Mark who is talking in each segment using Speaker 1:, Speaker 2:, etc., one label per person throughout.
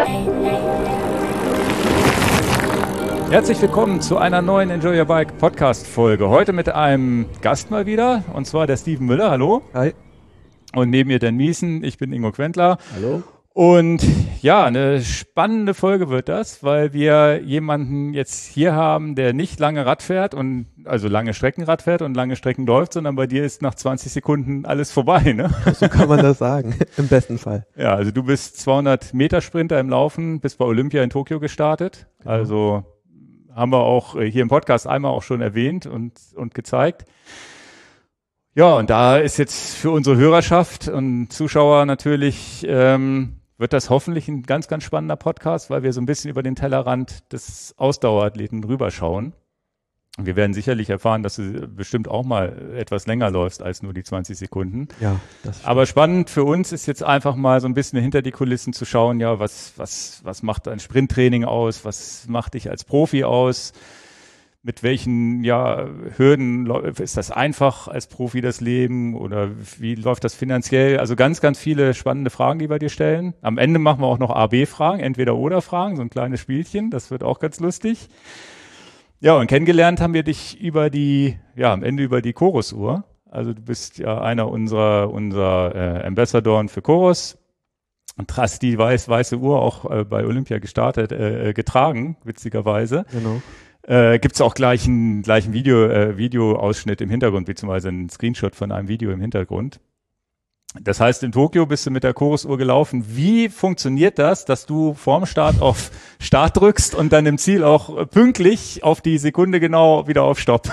Speaker 1: Herzlich willkommen zu einer neuen Enjoy Your Bike Podcast Folge. Heute mit einem Gast mal wieder, und zwar der Steven Müller. Hallo.
Speaker 2: Hi.
Speaker 1: Und neben mir Dan Miesen, ich bin Ingo Quentler.
Speaker 2: Hallo.
Speaker 1: Und ja, eine spannende Folge wird das, weil wir jemanden jetzt hier haben, der nicht lange Rad fährt und also lange Streckenrad fährt und lange Strecken läuft, sondern bei dir ist nach 20 Sekunden alles vorbei, ne?
Speaker 2: So kann man das sagen, im besten Fall.
Speaker 1: Ja, also du bist 200 Meter Sprinter im Laufen, bist bei Olympia in Tokio gestartet. Genau. Also haben wir auch hier im Podcast einmal auch schon erwähnt und gezeigt. Ja, und da ist jetzt für unsere Hörerschaft und Zuschauer natürlich, wird das hoffentlich ein ganz, ganz spannender Podcast, weil wir so ein bisschen über den Tellerrand des Ausdauerathleten rüberschauen. Wir werden sicherlich erfahren, dass du bestimmt auch mal etwas länger läufst als nur die 20 Sekunden.
Speaker 2: Ja, das stimmt.
Speaker 1: Aber spannend für uns ist jetzt einfach mal so ein bisschen hinter die Kulissen zu schauen, ja, was macht ein Sprinttraining aus? Was macht dich als Profi aus? Mit welchen Hürden ist das einfach als Profi das Leben oder wie läuft das finanziell? Also ganz, ganz viele spannende Fragen, die wir dir stellen. Am Ende machen wir auch noch A-B-Fragen, Entweder-Oder-Fragen, so ein kleines Spielchen, das wird auch ganz lustig. Ja, und kennengelernt haben wir dich am Ende über die Chorus-Uhr. Also du bist ja einer unserer Ambassadoren für Chorus und hast die weiße Uhr auch bei Olympia getragen, witzigerweise.
Speaker 2: Genau.
Speaker 1: Gibt's auch gleich einen Videoausschnitt im Hintergrund, beziehungsweise einen Screenshot von einem Video im Hintergrund. Das heißt, in Tokio bist du mit der Chorusuhr gelaufen. Wie funktioniert das, dass du vorm Start auf Start drückst und dann im Ziel auch pünktlich auf die Sekunde genau wieder auf Stopp?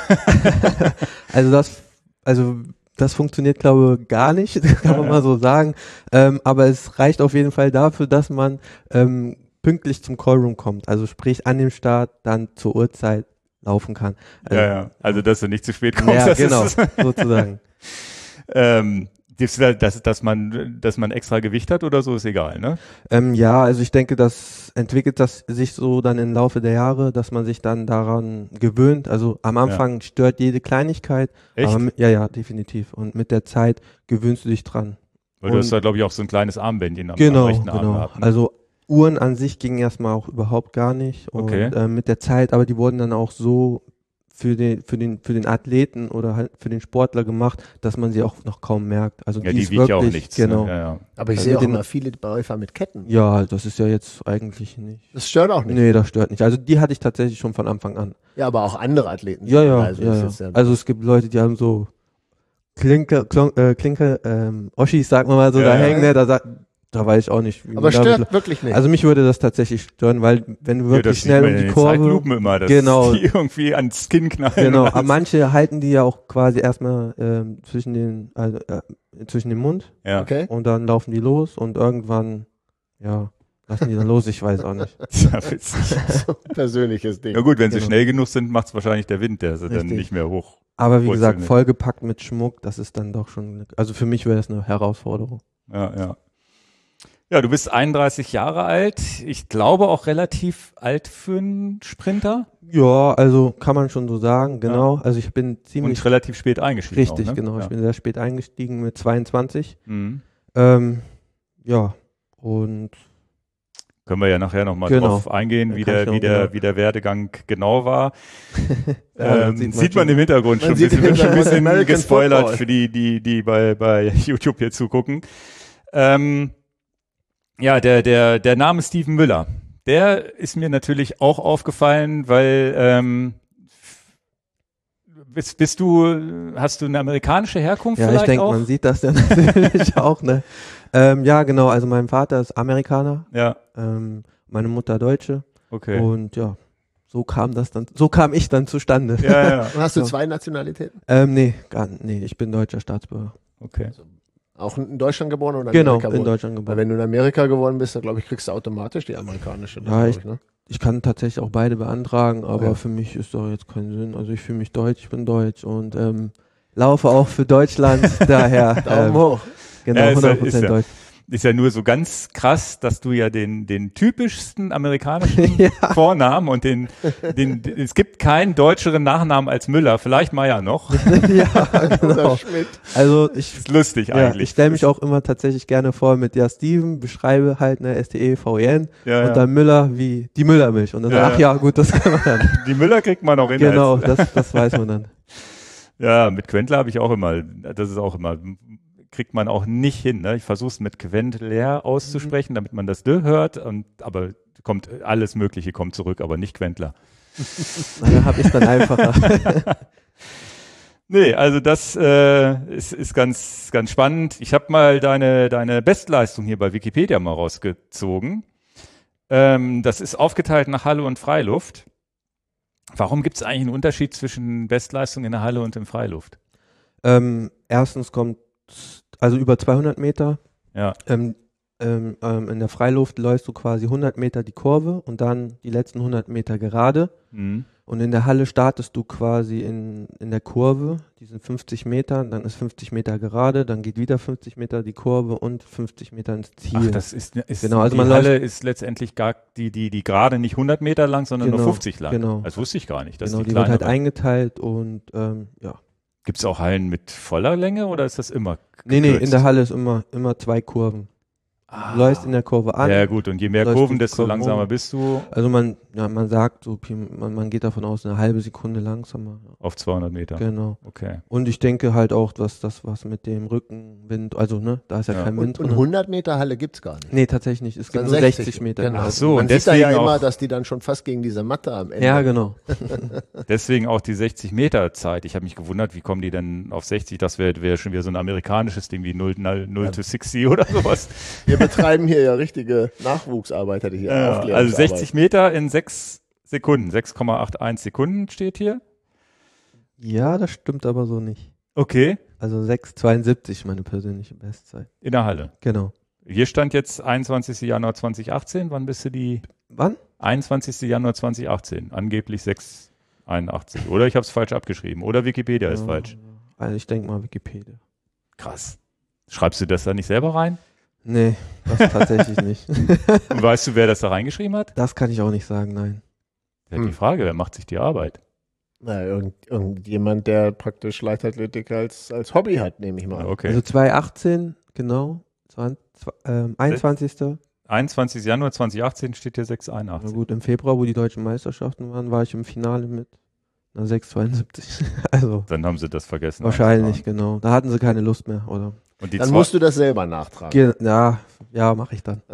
Speaker 2: Also das funktioniert, glaube ich, gar nicht, kann man mal so sagen. Aber es reicht auf jeden Fall dafür, dass man pünktlich zum Callroom kommt. Also sprich an dem Start dann zur Uhrzeit laufen kann.
Speaker 1: Also dass du nicht zu spät kommst.
Speaker 2: Ja, genau, sozusagen.
Speaker 1: Dass man extra Gewicht hat oder so, ist egal, ne?
Speaker 2: Ja, also ich denke, das entwickelt sich so dann im Laufe der Jahre, dass man sich dann daran gewöhnt. Also am Anfang stört jede Kleinigkeit.
Speaker 1: Echt?
Speaker 2: Aber ja, definitiv. Und mit der Zeit gewöhnst du dich dran.
Speaker 1: Weil du hast da, glaube ich, auch so ein kleines Armbändchen am rechten Arm gehabt. Ne?
Speaker 2: Also Uhren an sich gingen erstmal auch überhaupt gar nicht. Und
Speaker 1: okay.
Speaker 2: Mit der Zeit, aber die wurden dann auch so für den Athleten oder halt für den Sportler gemacht, dass man sie auch noch kaum merkt. Also
Speaker 1: ja,
Speaker 2: die
Speaker 1: wiegt ja auch nichts.
Speaker 2: Genau.
Speaker 1: Ne? Ja.
Speaker 3: Aber ich sehe auch immer viele Läufer mit Ketten.
Speaker 2: Ja, das ist ja jetzt eigentlich nicht.
Speaker 3: Das stört auch nicht.
Speaker 2: Nee, das stört nicht. Also die hatte ich tatsächlich schon von Anfang an.
Speaker 3: Ja, aber auch andere Athleten.
Speaker 2: Ja.
Speaker 3: Also
Speaker 2: es gibt Leute, die haben so Klinke, Oschis, sagen wir mal so, da hängen, ne, da weiß ich auch nicht.
Speaker 3: Aber stört wirklich nicht.
Speaker 2: Also mich würde das tatsächlich stören, weil wenn du wirklich schnell um die Kurve...
Speaker 1: Zeitlupen immer, dass
Speaker 2: genau,
Speaker 1: die irgendwie ans Kinn knallen.
Speaker 2: Genau, aber manche halten die ja auch quasi erstmal zwischen den Mund
Speaker 3: okay.
Speaker 2: Und dann laufen die los und irgendwann, lassen die dann los, ich weiß auch nicht.
Speaker 1: Ja, witzig.
Speaker 3: So ein persönliches Ding.
Speaker 1: Na gut, wenn sie schnell genug sind, macht es wahrscheinlich der Wind, der sie dann nicht mehr hoch.
Speaker 2: Aber wie gesagt, vollgepackt mit Schmuck, das ist dann doch schon, also für mich wäre das eine Herausforderung.
Speaker 1: Ja. Ja, du bist 31 Jahre alt. Ich glaube auch relativ alt für einen Sprinter.
Speaker 2: Ja, also kann man schon so sagen, genau. Ja. Also ich bin ziemlich...
Speaker 1: Und relativ spät eingestiegen.
Speaker 2: Richtig,
Speaker 1: auch, ne?
Speaker 2: Genau.
Speaker 1: Ja.
Speaker 2: Ich bin sehr spät eingestiegen mit 22.
Speaker 1: Mhm.
Speaker 2: Und...
Speaker 1: Können wir ja nachher nochmal drauf eingehen, wie der Werdegang genau war. Sieht man im Hintergrund schon ein bisschen gespoilert Football. Für die bei YouTube hier zugucken. Ja, der Name Steven Müller, der ist mir natürlich auch aufgefallen, weil hast du eine amerikanische Herkunft vielleicht auch?
Speaker 2: Ja, ich denke, man sieht das ja natürlich auch, ne? Ja, genau, also mein Vater ist Amerikaner, meine Mutter Deutsche.
Speaker 1: Okay.
Speaker 2: Und ja, so kam ich dann zustande.
Speaker 1: Ja.
Speaker 3: Und hast du zwei Nationalitäten?
Speaker 2: Nee, ich bin deutscher Staatsbürger.
Speaker 1: Okay.
Speaker 3: Also, auch in Deutschland geboren oder in Amerika
Speaker 2: in Deutschland geboren.
Speaker 3: Weil wenn du in Amerika geboren bist, dann glaube ich, kriegst du automatisch die amerikanische.
Speaker 2: Ich kann tatsächlich auch beide beantragen, aber für mich ist doch jetzt kein Sinn. Also ich fühle mich deutsch, ich bin deutsch und laufe auch für Deutschland, daher
Speaker 3: Daumen hoch.
Speaker 2: Genau, 100% deutsch.
Speaker 1: Ist ja nur so ganz krass, dass du ja den typischsten amerikanischen Vornamen und es gibt keinen deutscheren Nachnamen als Müller, vielleicht Meier noch.
Speaker 2: Ja, genau.
Speaker 3: Schmidt.
Speaker 2: Also
Speaker 1: Ist lustig
Speaker 2: ich
Speaker 1: eigentlich.
Speaker 2: stelle mich auch immer tatsächlich gerne vor mit Steven, beschreibe halt STEVEN
Speaker 1: Ja,
Speaker 2: und dann Müller wie die Müllermilch. Und dann
Speaker 1: Ja,
Speaker 2: ach ja, gut, das kann man dann.
Speaker 1: Die Müller kriegt man auch hin.
Speaker 2: Genau, das weiß man dann.
Speaker 1: Ja, mit Quentler habe ich auch immer, das ist auch immer, kriegt man auch nicht hin. Ne? Ich versuche es mit Quentler auszusprechen, damit man das D hört, aber kommt alles Mögliche kommt zurück, aber nicht Quentler.
Speaker 2: Na, dann habe ich es dann einfacher.
Speaker 1: Nee, also das ist ganz, ganz spannend. Ich habe mal deine Bestleistung hier bei Wikipedia mal rausgezogen. Das ist aufgeteilt nach Halle und Freiluft. Warum gibt es eigentlich einen Unterschied zwischen Bestleistung in der Halle und in Freiluft?
Speaker 2: Erstens kommt, also über 200 Meter.
Speaker 1: Ja.
Speaker 2: In der Freiluft läufst du quasi 100 Meter die Kurve und dann die letzten 100 Meter gerade.
Speaker 1: Mhm.
Speaker 2: Und in der Halle startest du quasi in der Kurve, die sind 50 Meter, dann ist 50 Meter gerade, dann geht wieder 50 Meter die Kurve und 50 Meter ins Ziel.
Speaker 1: Ach, das ist
Speaker 2: genau, also
Speaker 1: die
Speaker 2: man
Speaker 1: Halle ist letztendlich gar die gerade nicht 100 Meter lang, sondern nur
Speaker 2: Genau,
Speaker 1: 50 lang.
Speaker 2: genau.
Speaker 1: Das wusste ich gar nicht. Das
Speaker 2: Genau,
Speaker 1: ist
Speaker 2: die wird halt
Speaker 1: kleinere.
Speaker 2: eingeteilt und ja.
Speaker 1: Gibt es auch Hallen mit voller Länge oder ist das immer
Speaker 2: Nee,
Speaker 1: gekürzt?
Speaker 2: in der Halle ist immer 2 Kurven. Du läufst in der Kurve an.
Speaker 1: Ja gut, und je mehr
Speaker 2: läufst
Speaker 1: Kurven,
Speaker 2: die
Speaker 1: desto
Speaker 2: Kurve
Speaker 1: langsamer
Speaker 2: um.
Speaker 1: bist du
Speaker 2: Also man sagt so, man geht davon aus, eine halbe Sekunde langsamer.
Speaker 1: auf 200 Meter.
Speaker 2: Genau.
Speaker 1: Okay.
Speaker 2: Und ich denke halt auch, dass das was mit dem Rückenwind, also ne, da ist ja kein Wind
Speaker 3: Und
Speaker 2: drin.
Speaker 3: 100 Meter Halle gibt's gar nicht.
Speaker 2: Nee, tatsächlich nicht. Es gibt
Speaker 3: Dann
Speaker 2: nur 60 Meter.
Speaker 3: Genau.
Speaker 1: Ach so,
Speaker 3: Man
Speaker 1: und
Speaker 3: sieht da ja
Speaker 1: deswegen
Speaker 3: immer,
Speaker 1: auch-
Speaker 3: dass die dann schon fast gegen diese Matte am Ende.
Speaker 2: Ja, genau.
Speaker 1: Deswegen auch die 60 Meter Zeit. Ich habe mich gewundert, wie kommen die denn auf 60? Das wäre schon wieder so ein amerikanisches Ding wie 0 to 60 oder sowas.
Speaker 3: Wir betreiben hier ja richtige Nachwuchsarbeit, hätte ich hier
Speaker 1: Also
Speaker 3: Aufklärungsarbeit.
Speaker 1: 60 Meter in 6 Sekunden. 6,81 Sekunden steht hier.
Speaker 2: Ja, das stimmt aber so nicht.
Speaker 1: Okay.
Speaker 2: Also 6,72 meine persönliche Bestzeit.
Speaker 1: In der Halle.
Speaker 2: Genau.
Speaker 1: Hier stand jetzt 21. Januar 2018. Wann bist du die?
Speaker 2: Wann?
Speaker 1: 21. Januar 2018. Angeblich 6,81. Oder ich habe es falsch abgeschrieben. Oder Wikipedia ist falsch.
Speaker 2: Also ich denke mal Wikipedia.
Speaker 1: Krass. Schreibst du das da nicht selber rein?
Speaker 2: Nee, das tatsächlich nicht.
Speaker 1: Und weißt du, wer das da reingeschrieben hat?
Speaker 2: Das kann ich auch nicht sagen, nein.
Speaker 1: Ja, die Frage, wer macht sich die Arbeit?
Speaker 3: Na, irgendjemand, der praktisch Leichtathletik als Hobby hat, nehme ich mal.
Speaker 1: Okay.
Speaker 2: Also 2018, genau, 21.
Speaker 1: 21. Januar 2018 steht hier
Speaker 2: Na
Speaker 1: 6,81.
Speaker 2: gut, im Februar, wo die deutschen Meisterschaften waren, war ich im Finale mit einer 6,72. Also
Speaker 1: Dann haben sie das vergessen.
Speaker 2: wahrscheinlich, genau. Da hatten sie keine Lust mehr, oder?
Speaker 1: Und die
Speaker 3: Dann
Speaker 1: zwei-
Speaker 3: musst du das selber nachtragen.
Speaker 2: Ja, mache ich dann.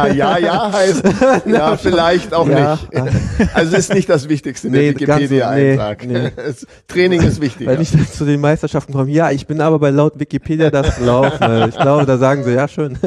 Speaker 3: ja heißt, ja, vielleicht auch
Speaker 2: Ja,
Speaker 3: nicht. Also ist nicht das Wichtigste, der
Speaker 2: Nee, ganz so,
Speaker 3: Wikipedia-Eintrag.
Speaker 2: nee.
Speaker 3: Training ist wichtiger.
Speaker 2: Wenn ich dann zu den Meisterschaften komme, ja, ich bin aber bei laut Wikipedia das gelaufen. Ich glaube, da sagen sie, ja, schön.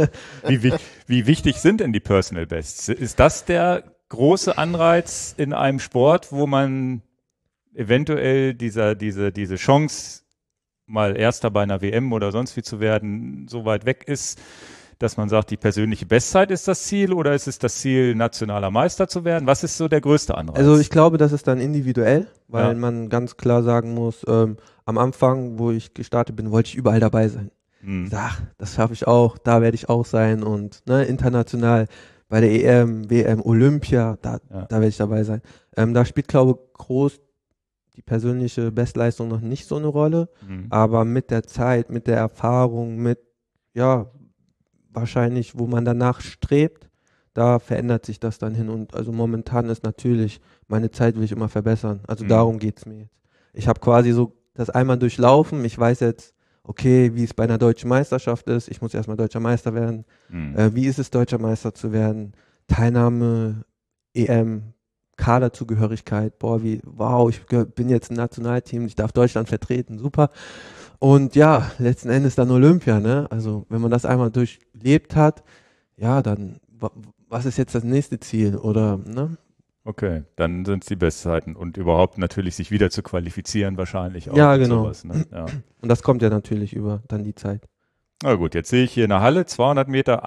Speaker 1: wie wichtig sind denn die Personal Bests? Ist das der große Anreiz in einem Sport, wo man eventuell diese Chance, mal Erster bei einer WM oder sonst wie zu werden, so weit weg ist, dass man sagt, die persönliche Bestzeit ist das Ziel oder ist es das Ziel, nationaler Meister zu werden? Was ist so der größte Anreiz?
Speaker 2: Also ich glaube, das ist dann individuell, weil
Speaker 1: Ja.
Speaker 2: man ganz klar sagen muss, am Anfang, wo ich gestartet bin, wollte ich überall dabei sein.
Speaker 1: Hm.
Speaker 2: Ach, das schaffe ich auch, da werde ich auch sein und ne, international bei der EM, WM, Olympia, da werde ich dabei sein. Da spielt, glaube ich, groß die persönliche Bestleistung noch nicht so eine Rolle, aber mit der Zeit, mit der Erfahrung, mit, ja, wahrscheinlich, wo man danach strebt, da verändert sich das dann hin und also momentan ist natürlich, meine Zeit will ich immer verbessern, also darum geht's mir jetzt. Ich habe quasi so das einmal durchlaufen, ich weiß jetzt, okay, wie es bei einer deutschen Meisterschaft ist, ich muss erstmal deutscher Meister werden, wie ist es, deutscher Meister zu werden, Teilnahme, EM, Kaderzugehörigkeit, wow, ich bin jetzt ein Nationalteam, ich darf Deutschland vertreten, super. Und ja, letzten Endes dann Olympia, ne? Also wenn man das einmal durchlebt hat, ja, dann was ist jetzt das nächste Ziel, oder, ne?
Speaker 1: Okay, dann sind es die Bestzeiten und überhaupt natürlich sich wieder zu qualifizieren wahrscheinlich auch.
Speaker 2: Ja,
Speaker 1: und
Speaker 2: genau.
Speaker 1: Sowas, ne? Ja.
Speaker 2: Und das kommt ja natürlich über dann die Zeit.
Speaker 1: Na gut, jetzt sehe ich hier in der Halle 200 Meter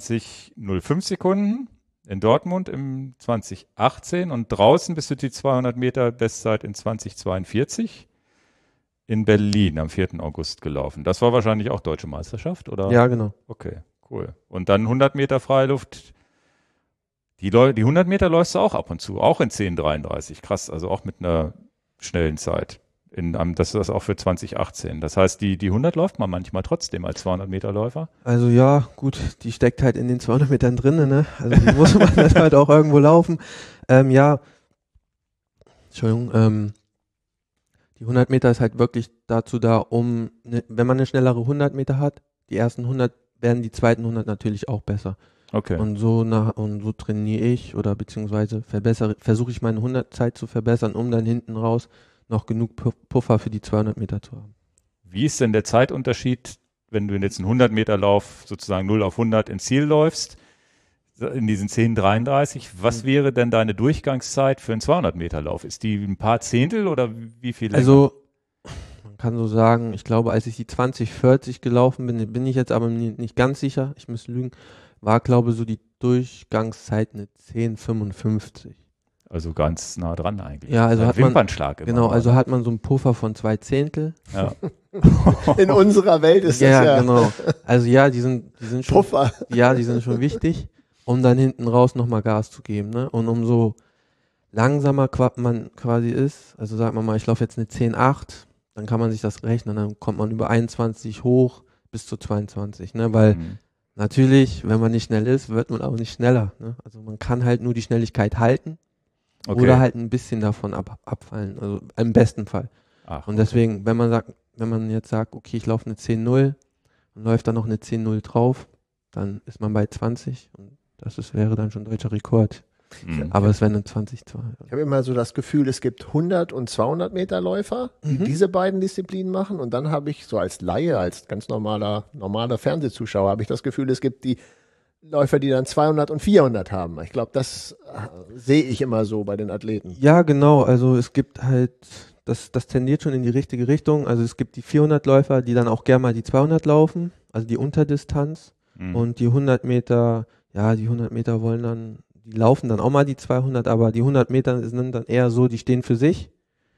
Speaker 1: 21,05 Sekunden. In Dortmund im 2018 und draußen bist du die 200 Meter Bestzeit in 2042 in Berlin am 4. August gelaufen. Das war wahrscheinlich auch Deutsche Meisterschaft, oder?
Speaker 2: Ja, genau.
Speaker 1: Okay, Cool. Und dann 100 Meter Freiluft. Die 100 Meter läufst du auch ab und zu, auch in 10:33. Krass, also auch mit einer schnellen Zeit. Das ist das auch für 2018. Das heißt, die 100 läuft man manchmal trotzdem als 200 Meter Läufer.
Speaker 2: Also ja, gut, die steckt halt in den 200 Metern drin, ne? Also die muss man dann halt auch irgendwo laufen. Ja, Entschuldigung, die 100 Meter ist halt wirklich dazu da, wenn man eine schnellere 100 Meter hat, die ersten 100 werden die zweiten 100 natürlich auch besser.
Speaker 1: Okay.
Speaker 2: Und so trainiere ich oder beziehungsweise versuche ich meine 100 Zeit zu verbessern, um dann hinten raus noch genug Puffer für die 200 Meter zu haben.
Speaker 1: Wie ist denn der Zeitunterschied, wenn du jetzt einen 100 Meter Lauf sozusagen 0 auf 100 ins Ziel läufst, in diesen 10:33? Was wäre denn deine Durchgangszeit für einen 200 Meter Lauf? Ist die ein paar Zehntel oder wie viel länger?
Speaker 2: Also man kann so sagen, ich glaube, als ich die 20:40 gelaufen bin ich jetzt aber nicht ganz sicher, ich muss lügen, war glaube so die Durchgangszeit eine 10:55.
Speaker 1: Also ganz nah dran eigentlich.
Speaker 2: Ja, also
Speaker 1: ein
Speaker 2: hat man
Speaker 1: Wimpernschlag.
Speaker 2: Genau, also hat man so einen Puffer von 2 Zehntel.
Speaker 1: Ja.
Speaker 3: In unserer Welt ist das ja
Speaker 2: genau. Also ja, die sind schon
Speaker 3: Puffer.
Speaker 2: Ja, die sind schon wichtig, um dann hinten raus nochmal Gas zu geben, ne? Und umso langsamer man quasi ist, also sagen wir mal, ich laufe jetzt eine 10:08, dann kann man sich das rechnen, dann kommt man über 21 hoch bis zu 22, ne? Weil natürlich, wenn man nicht schnell ist, wird man auch nicht schneller, ne? Also man kann halt nur die Schnelligkeit halten.
Speaker 1: Okay.
Speaker 2: Oder halt ein bisschen davon abfallen, also im besten Fall.
Speaker 1: Ach,
Speaker 2: und deswegen, wenn man jetzt sagt, okay, ich laufe eine 10:0 und läuft dann noch eine 10:0 drauf, dann ist man bei 20 und wäre dann schon deutscher Rekord. Aber es wäre eine 20:2.
Speaker 3: Ich habe immer so das Gefühl, es gibt 100 und 200 Meter Läufer, die diese beiden Disziplinen machen, und dann habe ich so als Laie, als ganz normaler Fernsehzuschauer, habe ich das Gefühl, es gibt die Läufer, die dann 200 und 400 haben. Ich glaube, das sehe ich immer so bei den Athleten.
Speaker 2: Ja, genau. Also es gibt halt, das tendiert schon in die richtige Richtung. Also es gibt die 400 Läufer, die dann auch gerne mal die 200 laufen, also die Unterdistanz. Und die 100 Meter, ja, die 100 Meter die laufen dann auch mal die 200, aber die 100 Meter sind dann eher so, die stehen für sich.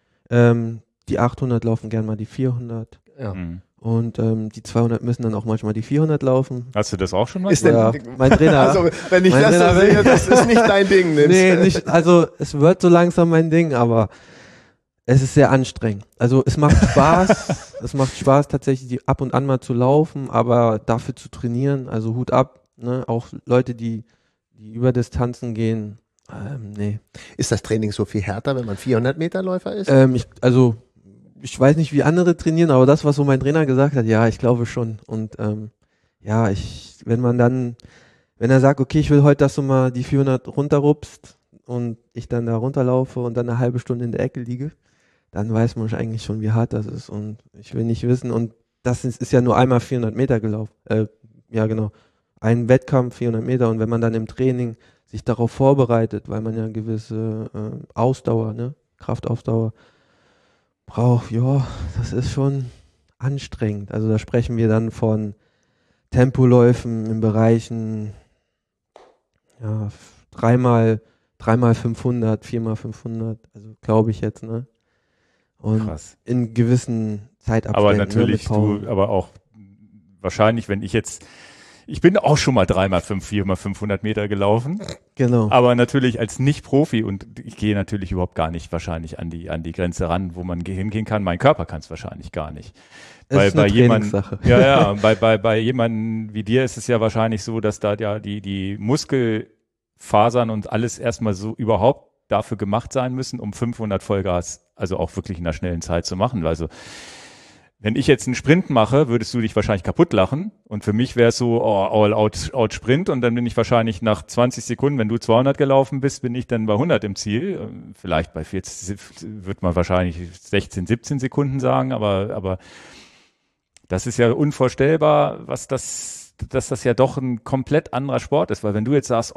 Speaker 2: Die 800 laufen gerne mal die 400.
Speaker 3: Ja.
Speaker 2: Und die 200 müssen dann auch manchmal die 400 laufen.
Speaker 1: Hast du das auch schon mal?
Speaker 2: Ja, mein Trainer.
Speaker 3: Also, wenn ich das so sehe, das ist nicht dein Ding.
Speaker 2: Nee, nicht, also es wird so langsam mein Ding, aber es ist sehr anstrengend. Also es macht Spaß, es macht Spaß tatsächlich ab und an mal zu laufen, aber dafür zu trainieren, also Hut ab, ne? Auch Leute, die über Distanzen gehen, nee.
Speaker 3: Ist das Training so viel härter, wenn man 400 Meter Läufer ist?
Speaker 2: Ich weiß nicht, wie andere trainieren, aber das, was so mein Trainer gesagt hat, ja, ich glaube schon. Und wenn er sagt, okay, ich will heute, dass du mal die 400 runterrupst und ich dann da runterlaufe und dann eine halbe Stunde in der Ecke liege, dann weiß man eigentlich schon, wie hart das ist. Und ich will nicht wissen, und das ist ja nur einmal 400 Meter gelaufen. Ja, genau. Ein Wettkampf, 400 Meter. Und wenn man dann im Training sich darauf vorbereitet, weil man ja eine gewisse Ausdauer, ne, Kraftausdauer braucht, ja, das ist schon anstrengend. Also da sprechen wir dann von Tempoläufen in Bereichen, ja, 3x 500, 4x 500, also glaube ich jetzt, ne? Und
Speaker 1: krass.
Speaker 2: In gewissen Zeitabständen.
Speaker 1: Aber natürlich, aber auch wahrscheinlich, ich bin auch schon mal 3x5, 4x 500 Meter gelaufen.
Speaker 2: Genau.
Speaker 1: Aber natürlich als Nicht-Profi, und ich gehe natürlich überhaupt gar nicht wahrscheinlich an die Grenze ran, wo man hingehen kann. Mein Körper kann es wahrscheinlich gar nicht.
Speaker 2: Das ist eine Trainingssache.
Speaker 1: Bei jemandem wie dir ist es ja wahrscheinlich so, dass da ja die Muskelfasern und alles erstmal so überhaupt dafür gemacht sein müssen, um 500 Vollgas, also auch wirklich in einer schnellen Zeit zu machen. Also wenn ich jetzt einen Sprint mache, würdest du dich wahrscheinlich kaputt lachen. Und für mich wäre es so, all out Sprint. Und dann bin ich wahrscheinlich nach 20 Sekunden, wenn du 200 gelaufen bist, bin ich dann bei 100 im Ziel. Vielleicht bei 40 wird man wahrscheinlich 16, 17 Sekunden sagen. Aber das ist ja unvorstellbar, dass das ja doch ein komplett anderer Sport ist. Weil wenn du jetzt sagst,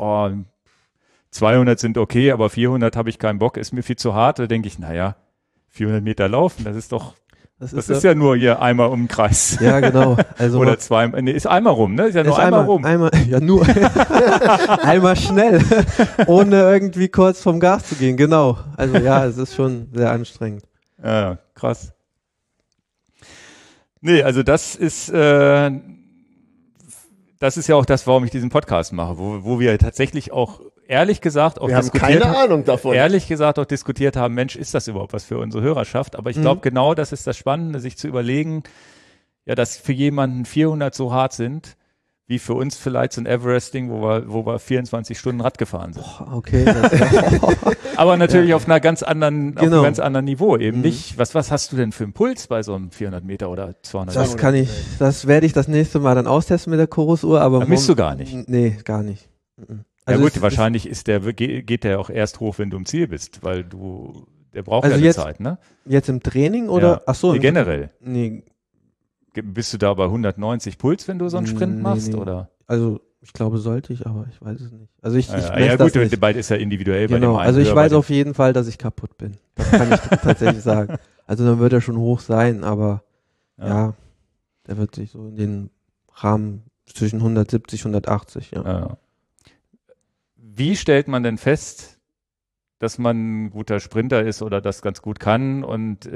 Speaker 1: 200 sind okay, aber 400 habe ich keinen Bock, ist mir viel zu hart, da denke ich, 400 Meter laufen, das ist doch, das ist ja nur hier einmal um den Kreis.
Speaker 2: Ja, genau. Also
Speaker 1: oder zweimal, nee, ist einmal rum, ne? Ist ja nur einmal rum.
Speaker 2: Nur einmal schnell, ohne irgendwie kurz vom Gas zu gehen, genau. Also ja, es ist schon sehr anstrengend.
Speaker 1: Ja, krass. Nee, also das das ist ja auch das, warum ich diesen Podcast mache, wo wir tatsächlich auch ehrlich gesagt auch
Speaker 3: Wir haben keine Ahnung davon.
Speaker 1: Ehrlich gesagt auch diskutiert haben, Mensch, ist das überhaupt was für unsere Hörerschaft? Aber ich glaube, genau das ist das Spannende, sich zu überlegen, ja, dass für jemanden 400 so hart sind, wie für uns vielleicht so ein Everesting, wo wir 24 Stunden Rad gefahren sind.
Speaker 2: Boah, okay.
Speaker 1: Aber natürlich auf einer ganz anderen, auf
Speaker 2: Genau.
Speaker 1: einem ganz anderen Niveau. Eben nicht, was hast du denn für einen Puls bei so einem 400 Meter oder 200
Speaker 2: Das
Speaker 1: Meter?
Speaker 2: das werde ich das nächste Mal dann austesten mit der Chorus-Uhr, aber.
Speaker 1: Da misst du gar nicht.
Speaker 2: Nee, gar nicht.
Speaker 1: Ja gut,
Speaker 2: es-
Speaker 1: wahrscheinlich geht der auch erst hoch, wenn du im Ziel bist, weil der braucht
Speaker 2: Also
Speaker 1: ja eine
Speaker 2: jetzt-
Speaker 1: Zeit, ne?
Speaker 2: Jetzt im Training oder?
Speaker 1: Ja.
Speaker 2: Ach so.
Speaker 1: Nee, generell.
Speaker 2: Nee,
Speaker 1: Bist du da bei 190 Puls, wenn du so einen Sprint
Speaker 2: Nee,
Speaker 1: machst,
Speaker 2: nee.
Speaker 1: oder?
Speaker 2: also ich glaube sollte ich, aber ich weiß es nicht. Also ich messe
Speaker 1: Ja
Speaker 2: das
Speaker 1: gut,
Speaker 2: nicht.
Speaker 1: bald ist ja individuell bei dem
Speaker 2: Genau,
Speaker 1: einen
Speaker 2: also ich
Speaker 1: höher, bei
Speaker 2: weiß
Speaker 1: dem-
Speaker 2: auf jeden Fall, dass ich kaputt bin. Das kann ich tatsächlich sagen. Also dann wird er schon hoch sein, aber ja, der wird sich so in den Rahmen zwischen 170, 180, ja.
Speaker 1: Ja. Wie stellt man denn fest, dass man ein guter Sprinter ist oder das ganz gut kann? Und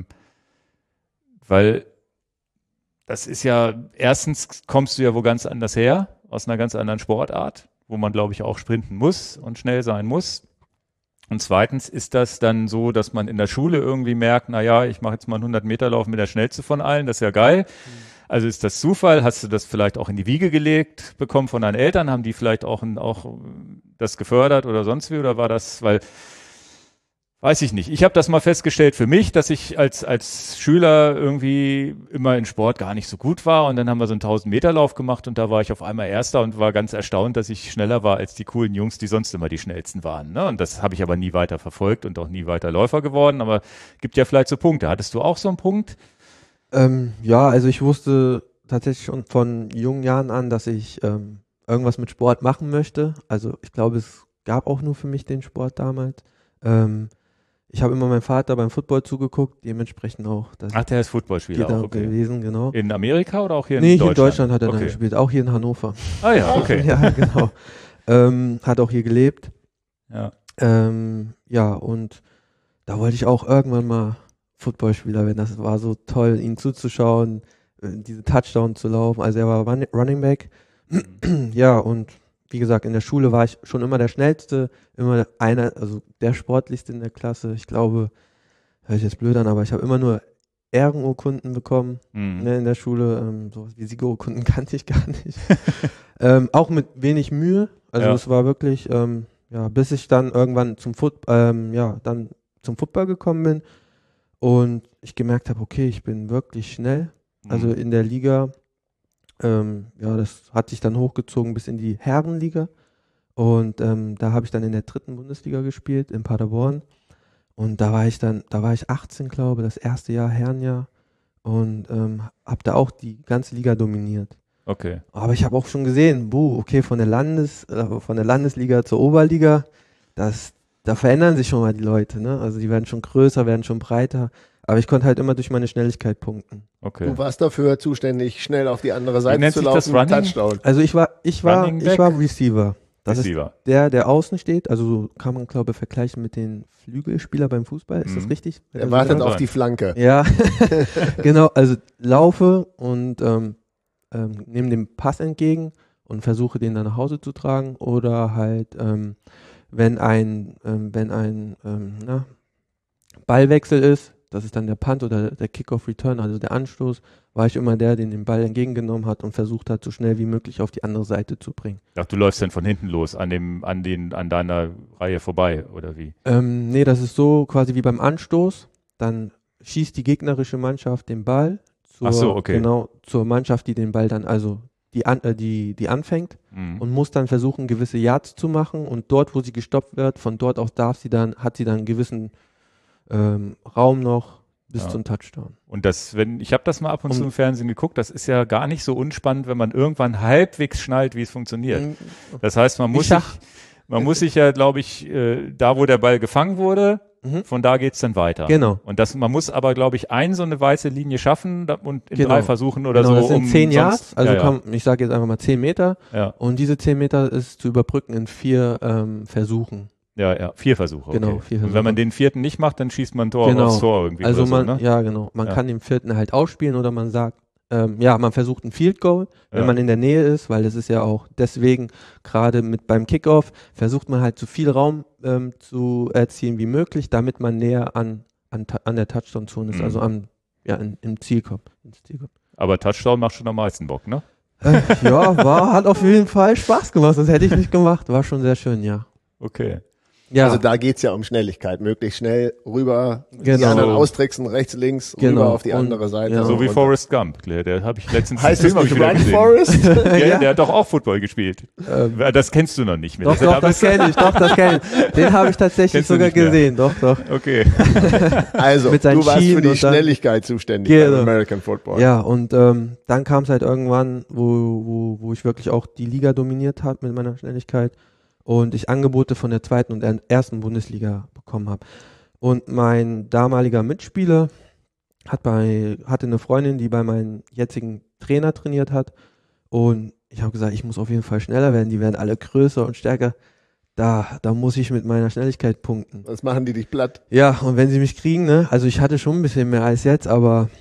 Speaker 1: weil das ist ja, erstens kommst du ja wo ganz anders her, aus einer ganz anderen Sportart, wo man, glaube ich, auch sprinten muss und schnell sein muss. Und zweitens ist das dann so, dass man in der Schule irgendwie merkt, na ja, ich mache jetzt mal einen 100-Meter-Lauf mit der schnellste von allen, das ist ja geil. Also ist das Zufall? Hast du das vielleicht auch in die Wiege gelegt bekommen von deinen Eltern? Haben die vielleicht auch das gefördert oder sonst wie? Oder war das, weil, weiß ich nicht. Ich habe das mal festgestellt für mich, dass ich als Schüler irgendwie immer in Sport gar nicht so gut war. Und dann haben wir so einen 1000-Meter-Lauf gemacht und da war ich auf einmal Erster und war ganz erstaunt, dass ich schneller war als die coolen Jungs, die sonst immer die schnellsten waren. Ne? Und das habe ich aber nie weiter verfolgt und auch nie weiter Läufer geworden. Aber gibt ja vielleicht so Punkte. Hattest du auch so einen Punkt?
Speaker 2: Ja, also ich wusste tatsächlich schon von jungen Jahren an, dass ich irgendwas mit Sport machen möchte. Also ich glaube, es gab auch nur für mich den Sport damals. Ich habe immer meinem Vater beim Football zugeguckt, dementsprechend auch.
Speaker 1: Ach, der ist Footballspieler auch, okay.
Speaker 2: gewesen, genau.
Speaker 1: In Amerika oder auch hier
Speaker 2: Nee,
Speaker 1: in
Speaker 2: hier in
Speaker 1: Deutschland?
Speaker 2: Deutschland hat er dann
Speaker 1: Okay.
Speaker 2: gespielt, auch hier in Hannover.
Speaker 1: Ah ja, okay.
Speaker 2: Ja, genau. Hat auch hier gelebt.
Speaker 1: Ja.
Speaker 2: Ja, und da wollte ich auch irgendwann mal Footballspieler werden. Das war so toll, ihn zuzuschauen, diese Touchdown zu laufen. Also er war Running Back. Ja, und wie gesagt, in der Schule war ich schon immer der Schnellste, immer also der Sportlichste in der Klasse. Ich glaube, hört sich jetzt blöd an, aber ich habe immer nur Ehrenurkunden bekommen ne, in der Schule. Sowas wie Siegerurkunden kannte ich gar nicht. Auch mit wenig Mühe. Also es war wirklich, bis ich dann irgendwann zum Football gekommen bin und ich gemerkt habe, okay, ich bin wirklich schnell. Also in der Liga, das hat sich dann hochgezogen bis in die Herrenliga. Und da habe ich dann in der 3. Bundesliga gespielt, in Paderborn. Und da war ich 18, glaube ich, das erste Jahr, Herrenjahr. Und habe da auch die ganze Liga dominiert.
Speaker 1: Okay.
Speaker 2: Aber ich habe auch schon gesehen, okay, von der Landesliga zur Oberliga, da verändern sich schon mal die Leute, ne? Also die werden schon größer, werden schon breiter. Aber ich konnte halt immer durch meine Schnelligkeit punkten.
Speaker 1: Okay.
Speaker 3: Du warst dafür zuständig, schnell auf die andere Seite
Speaker 1: nennt
Speaker 3: zu
Speaker 1: sich das
Speaker 3: laufen.
Speaker 1: Running?
Speaker 3: Touchdown.
Speaker 2: Also ich war
Speaker 1: Running back?
Speaker 2: Receiver. Das
Speaker 1: Receiver.
Speaker 2: ist der außen steht. Also so kann man, glaube ich, vergleichen mit den Flügelspieler beim Fußball. Ist das richtig?
Speaker 3: Er wartet
Speaker 1: so
Speaker 3: auf
Speaker 1: sein.
Speaker 3: die Flanke.
Speaker 2: Ja, genau. Also laufe und nehme den Pass entgegen und versuche den dann nach Hause zu tragen oder halt wenn ein Ballwechsel ist, das ist dann der Punt oder der Kickoff-Return, also der Anstoß, war ich immer der den Ball entgegengenommen hat und versucht hat, so schnell wie möglich auf die andere Seite zu bringen.
Speaker 1: Ach, du läufst dann von hinten los an deiner Reihe vorbei, oder wie?
Speaker 2: Nee, das ist so quasi wie beim Anstoß, dann schießt die gegnerische Mannschaft den Ball zur Mannschaft, die den Ball dann, also die anfängt und muss dann versuchen, gewisse Yards zu machen und dort, wo sie gestoppt wird, von dort aus hat sie dann einen gewissen Raum noch bis zum Touchdown.
Speaker 1: Und ich habe das mal ab und zu im Fernsehen geguckt, das ist ja gar nicht so unspannend, wenn man irgendwann halbwegs schnallt, wie es funktioniert. Das heißt, man muss sich ja, glaube ich, da wo der Ball gefangen wurde, von da geht's dann weiter.
Speaker 2: Genau.
Speaker 1: Und man muss aber, glaube ich, so eine weiße Linie schaffen und in 3 Versuchen oder so.
Speaker 2: Das sind 10 Yards, also
Speaker 1: ja.
Speaker 2: ich sage jetzt einfach mal 10 Meter.
Speaker 1: Ja.
Speaker 2: Und diese 10 Meter ist zu überbrücken in 4 Versuchen.
Speaker 1: Ja, 4 Versuche.
Speaker 2: Genau,
Speaker 1: okay.
Speaker 2: 4 Versuche.
Speaker 1: Und wenn man den 4. nicht macht, dann schießt man ein Tor aufs Tor irgendwie.
Speaker 2: Also
Speaker 1: oder so, ne?
Speaker 2: Ja, genau. Man kann den 4. halt ausspielen oder man sagt, man versucht ein Field Goal, wenn man in der Nähe ist, weil das ist ja auch deswegen gerade beim Kickoff versucht man halt so viel Raum zu erzielen wie möglich, damit man näher an der Touchdown-Zone ist, also im Ziel kommt.
Speaker 1: Aber Touchdown macht schon am meisten Bock, ne?
Speaker 2: Hat auf jeden Fall Spaß gemacht, das hätte ich nicht gemacht, war schon sehr schön, ja.
Speaker 1: Okay.
Speaker 2: Ja.
Speaker 3: Also da geht's ja um Schnelligkeit, möglichst schnell rüber, die
Speaker 2: Genau.
Speaker 3: anderen austricksen, rechts, links,
Speaker 2: Genau.
Speaker 3: rüber auf die
Speaker 2: Und-
Speaker 3: andere Seite.
Speaker 2: ja.
Speaker 1: So wie
Speaker 3: Und-
Speaker 1: Forrest Gump, Claire, der habe ich letztens
Speaker 3: Heißt es
Speaker 1: hab ich
Speaker 3: nicht
Speaker 1: wieder
Speaker 3: Run
Speaker 1: gesehen.
Speaker 3: Forest?
Speaker 1: Ja, der hat doch auch Football gespielt. Das kennst du noch nicht mehr.
Speaker 2: Doch, das kenne ich. Den habe ich tatsächlich
Speaker 1: Kennst du
Speaker 2: sogar
Speaker 1: nicht mehr?
Speaker 2: gesehen, doch.
Speaker 1: Okay.
Speaker 3: Also,
Speaker 2: Mit seinen
Speaker 3: du warst
Speaker 2: Schienen
Speaker 3: für die
Speaker 2: und dann-
Speaker 3: Schnelligkeit zuständig
Speaker 2: Genau.
Speaker 3: beim American Football.
Speaker 2: Ja, und dann kam es halt irgendwann, wo ich wirklich auch die Liga dominiert habe mit meiner Schnelligkeit und ich Angebote von der zweiten und der ersten Bundesliga bekommen habe. Und mein damaliger Mitspieler hatte eine Freundin, die bei meinem jetzigen Trainer trainiert hat und ich habe gesagt, ich muss auf jeden Fall schneller werden, die werden alle größer und stärker. Da muss ich mit meiner Schnelligkeit punkten.
Speaker 3: Was machen die dich platt?
Speaker 2: Ja, und wenn sie mich kriegen, ne, also ich hatte schon ein bisschen mehr als jetzt, aber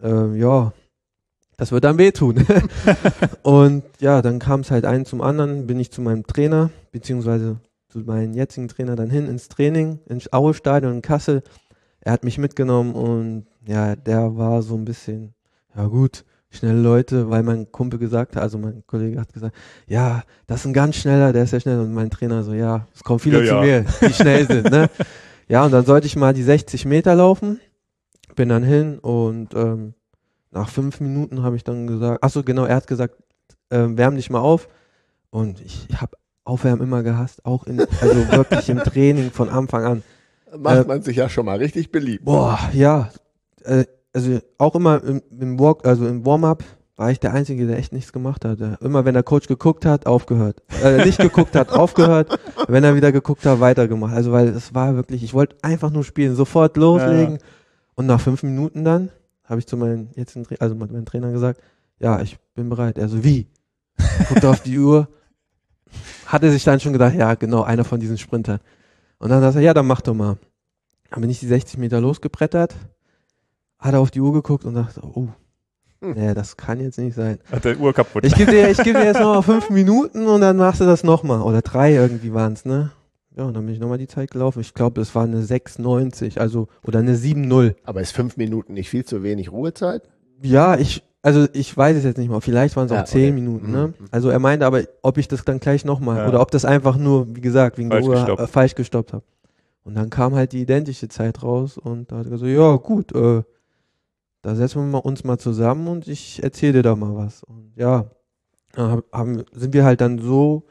Speaker 2: das wird dann wehtun. Und ja, dann kam es halt ein zum anderen, bin ich zu meinem Trainer, beziehungsweise zu meinem jetzigen Trainer dann hin ins Training, ins Aue-Stadion in Kassel. Er hat mich mitgenommen und ja, der war so ein bisschen, ja gut, schnelle Leute, weil mein Kumpel gesagt hat, also mein Kollege hat gesagt, ja, das ist ein ganz schneller, der ist ja schnell. Und mein Trainer so, ja, es kommen viele zu mir, die schnell sind, ne? Ja, und dann sollte ich mal die 60 Meter laufen, bin dann hin und nach 5 Minuten habe ich dann gesagt, achso, genau, er hat gesagt, wärm dich mal auf. Und ich habe Aufwärmen immer gehasst, also wirklich im Training von Anfang an.
Speaker 3: Macht man sich ja schon mal richtig beliebt.
Speaker 2: Boah, ja. Also auch immer im Warm-up war ich der Einzige, der echt nichts gemacht hat. Immer wenn der Coach geguckt hat, aufgehört. Nicht geguckt hat, aufgehört. Wenn er wieder geguckt hat, weitergemacht. Also weil es war wirklich, ich wollte einfach nur spielen, sofort loslegen. Ja. Und nach 5 Minuten dann habe ich zu meinem meinem Trainer gesagt, ja, ich bin bereit. Er so, wie? Guckte auf die Uhr. Hatte sich dann schon gedacht, ja, genau, einer von diesen Sprintern. Und dann sagt er, ja, dann mach doch mal. Dann bin ich die 60 Meter losgebrettert, hat er auf die Uhr geguckt und dachte, oh, nee, das kann jetzt nicht sein.
Speaker 1: Hat der Uhr kaputt.
Speaker 2: Ich gebe dir jetzt noch 5 Minuten und dann machst du das nochmal. Oder 3 irgendwie waren es, ne? Ja, und dann bin ich nochmal die Zeit gelaufen. Ich glaube, es war eine 6,90, oder eine 7,0.
Speaker 3: Aber ist 5 Minuten nicht viel zu wenig Ruhezeit?
Speaker 2: Ja, ich weiß es jetzt nicht mal. Vielleicht waren es auch 10 Minuten, ne? Also er meinte aber, ob ich das dann gleich nochmal, oder ob das einfach nur, wie gesagt, wegen der Uhr falsch gestoppt habe. Und dann kam halt die identische Zeit raus und da hat er gesagt, ja gut, da setzen wir uns mal zusammen und ich erzähle dir da mal was. Und ja, sind wir halt dann so,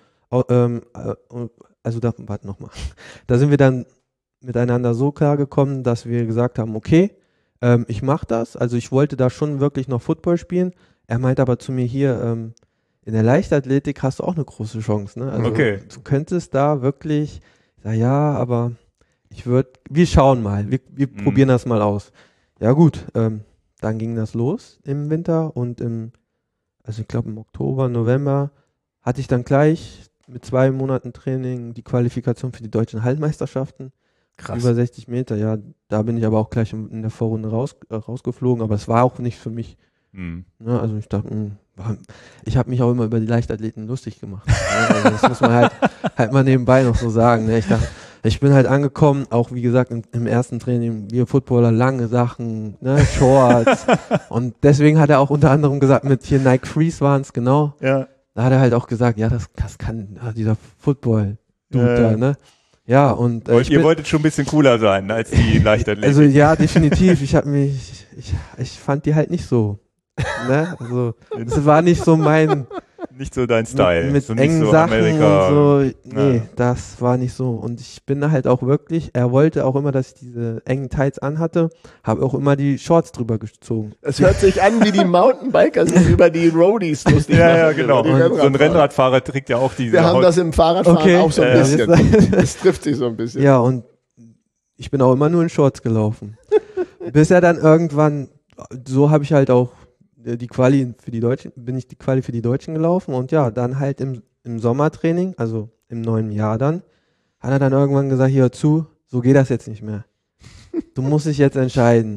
Speaker 2: da sind wir dann miteinander so klar gekommen, dass wir gesagt haben, okay, ich mache das, also ich wollte da schon wirklich noch Football spielen. Er meinte aber zu mir hier, in der Leichtathletik hast du auch eine große Chance, ne? Also du könntest da wirklich, ja, aber wir schauen mal, wir probieren das mal aus. Ja gut, dann ging das los im Winter und ich glaube im Oktober, November hatte ich dann gleich mit 2 Monaten Training die Qualifikation für die deutschen Hallenmeisterschaften. Krass. Über 60 Meter, ja, da bin ich aber auch gleich in der Vorrunde rausgeflogen, aber es war auch nicht für mich. Ne, also ich dachte, ich habe mich auch immer über die Leichtathleten lustig gemacht. Also das muss man halt mal nebenbei noch so sagen. Ne? Ich dachte, ich bin halt angekommen, auch wie gesagt im ersten Training, wir Footballer, lange Sachen, ne, Shorts. Und deswegen hat er auch unter anderem gesagt, mit hier Nike Freeze waren es, genau. Ja. Da hat er halt auch gesagt, ja, das kann dieser Football-Dude da, ne? Ja, und
Speaker 1: ihr wolltet schon ein bisschen cooler sein als die Leichtathleten.
Speaker 2: Also ja, definitiv. Ich fand die halt nicht so. Ne? Also es war nicht so
Speaker 1: nicht so dein Style.
Speaker 2: Mit
Speaker 1: so
Speaker 2: engen
Speaker 1: nicht so
Speaker 2: Sachen
Speaker 1: Amerika.
Speaker 2: und so. Nee, das war nicht so. Und ich bin da halt auch wirklich, er wollte auch immer, dass ich diese engen Tights anhatte, habe auch immer die Shorts drüber gezogen.
Speaker 3: Es hört sich an, wie die Mountainbiker sich über die Roadies lustig machen.
Speaker 1: Ja, genau. So ein Rennradfahrer trägt ja auch diese
Speaker 3: Wir haben das im Fahrradfahren auch so ein bisschen. Das trifft sich so ein bisschen.
Speaker 2: Ja, und ich bin auch immer nur in Shorts gelaufen. Bis er dann irgendwann, so habe ich halt auch die Quali für die Deutschen gelaufen und ja, dann halt im Sommertraining, also im neuen Jahr dann, hat er dann irgendwann gesagt, hier zu, so geht das jetzt nicht mehr. Du musst dich jetzt entscheiden. Und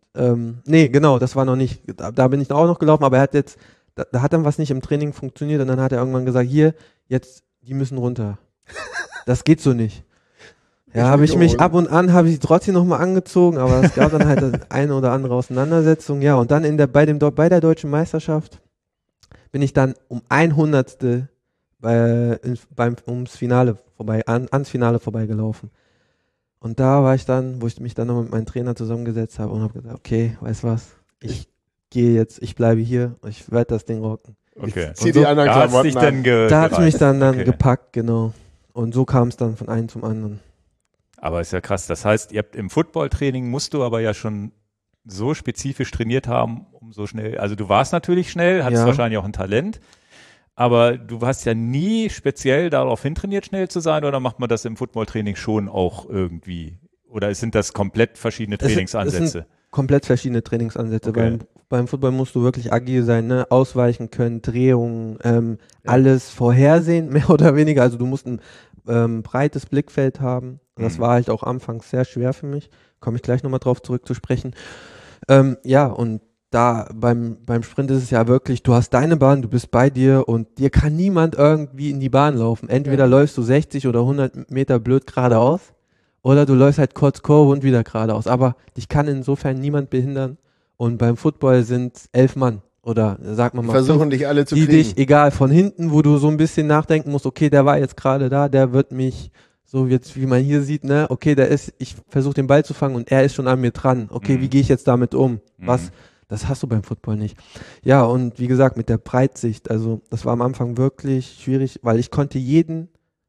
Speaker 2: nee, genau, das war noch nicht, da bin ich auch noch gelaufen, aber er hat jetzt, da hat dann was nicht im Training funktioniert und dann hat er irgendwann gesagt, hier, jetzt, die müssen runter. Das geht so nicht. Ja, habe ich mich ab und an, habe ich trotzdem nochmal angezogen, aber es gab dann halt eine oder andere Auseinandersetzung. Ja, und dann bei der deutschen Meisterschaft bin ich dann um 100. ans Finale vorbeigelaufen. Und da war ich dann, wo ich mich dann noch mit meinem Trainer zusammengesetzt habe und habe gesagt, okay, weißt was, ich gehe jetzt, ich bleibe hier, ich werde das Ding rocken.
Speaker 1: Okay.
Speaker 3: Zieh die anderen Klamotten an.
Speaker 2: Da hat es mich dann gepackt, genau. Und so kam es dann von einem zum anderen.
Speaker 1: Aber ist ja krass. Das heißt, ihr habt im Footballtraining musst du aber ja schon so spezifisch trainiert haben, um so schnell, also du warst natürlich schnell, hattest wahrscheinlich auch ein Talent, aber du hast ja nie speziell darauf hintrainiert, schnell zu sein, oder macht man das im Footballtraining schon auch irgendwie? Oder sind das komplett verschiedene Trainingsansätze?
Speaker 2: Es sind komplett verschiedene Trainingsansätze.
Speaker 1: Okay.
Speaker 2: Beim Football musst du wirklich agil sein, ne? Ausweichen können, Drehungen, alles vorhersehen, mehr oder weniger. Also du musst ein breites Blickfeld haben. Das war halt auch anfangs sehr schwer für mich. Komme ich gleich nochmal drauf zurück zu sprechen. Ja, und da beim Sprint ist es ja wirklich, du hast deine Bahn, du bist bei dir und dir kann niemand irgendwie in die Bahn laufen. Entweder läufst du 60 oder 100 Meter blöd geradeaus oder du läufst halt kurz Kurve und wieder geradeaus. Aber dich kann insofern niemand behindern. Und beim Football sind 11 Mann oder sag mal
Speaker 3: versuchen dich alle zu
Speaker 2: die
Speaker 3: kriegen.
Speaker 2: dich, egal, von hinten, wo du so ein bisschen nachdenken musst, okay, der war jetzt gerade da, der wird mich, so jetzt wie man hier sieht, ne, okay, ich versuche den Ball zu fangen und er ist schon an mir dran. Okay, wie gehe ich jetzt damit um? Das hast du beim Football nicht. Ja, und wie gesagt, mit der Breitsicht, also das war am Anfang wirklich schwierig, weil ich konnte jeden,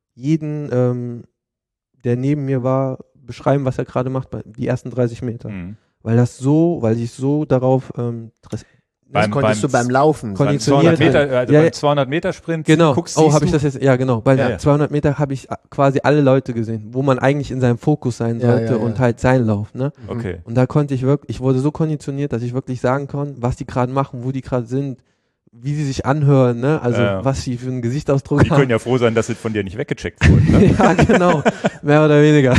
Speaker 2: der neben mir war, beschreiben, was er gerade macht, die ersten 30 Meter. Weil ich so darauf
Speaker 3: das konntest du beim Laufen.
Speaker 1: Beim 200 Meter, beim 200 Meter Sprint.
Speaker 2: Genau.
Speaker 1: Guckst,
Speaker 2: habe ich das jetzt? Ja, genau. Bei 200 Meter habe ich quasi alle Leute gesehen, wo man eigentlich in seinem Fokus sein sollte und halt sein Lauf. Ne?
Speaker 1: Okay.
Speaker 2: Und da konnte ich wirklich, ich wurde so konditioniert, dass ich wirklich sagen kann, was die gerade machen, wo die gerade sind, wie sie sich anhören, ne? Also was sie für einen Gesichtsausdruck haben.
Speaker 1: Die können ja froh sein, dass sie von dir nicht weggecheckt wurden. Ne?
Speaker 2: Ja, genau. Mehr oder weniger.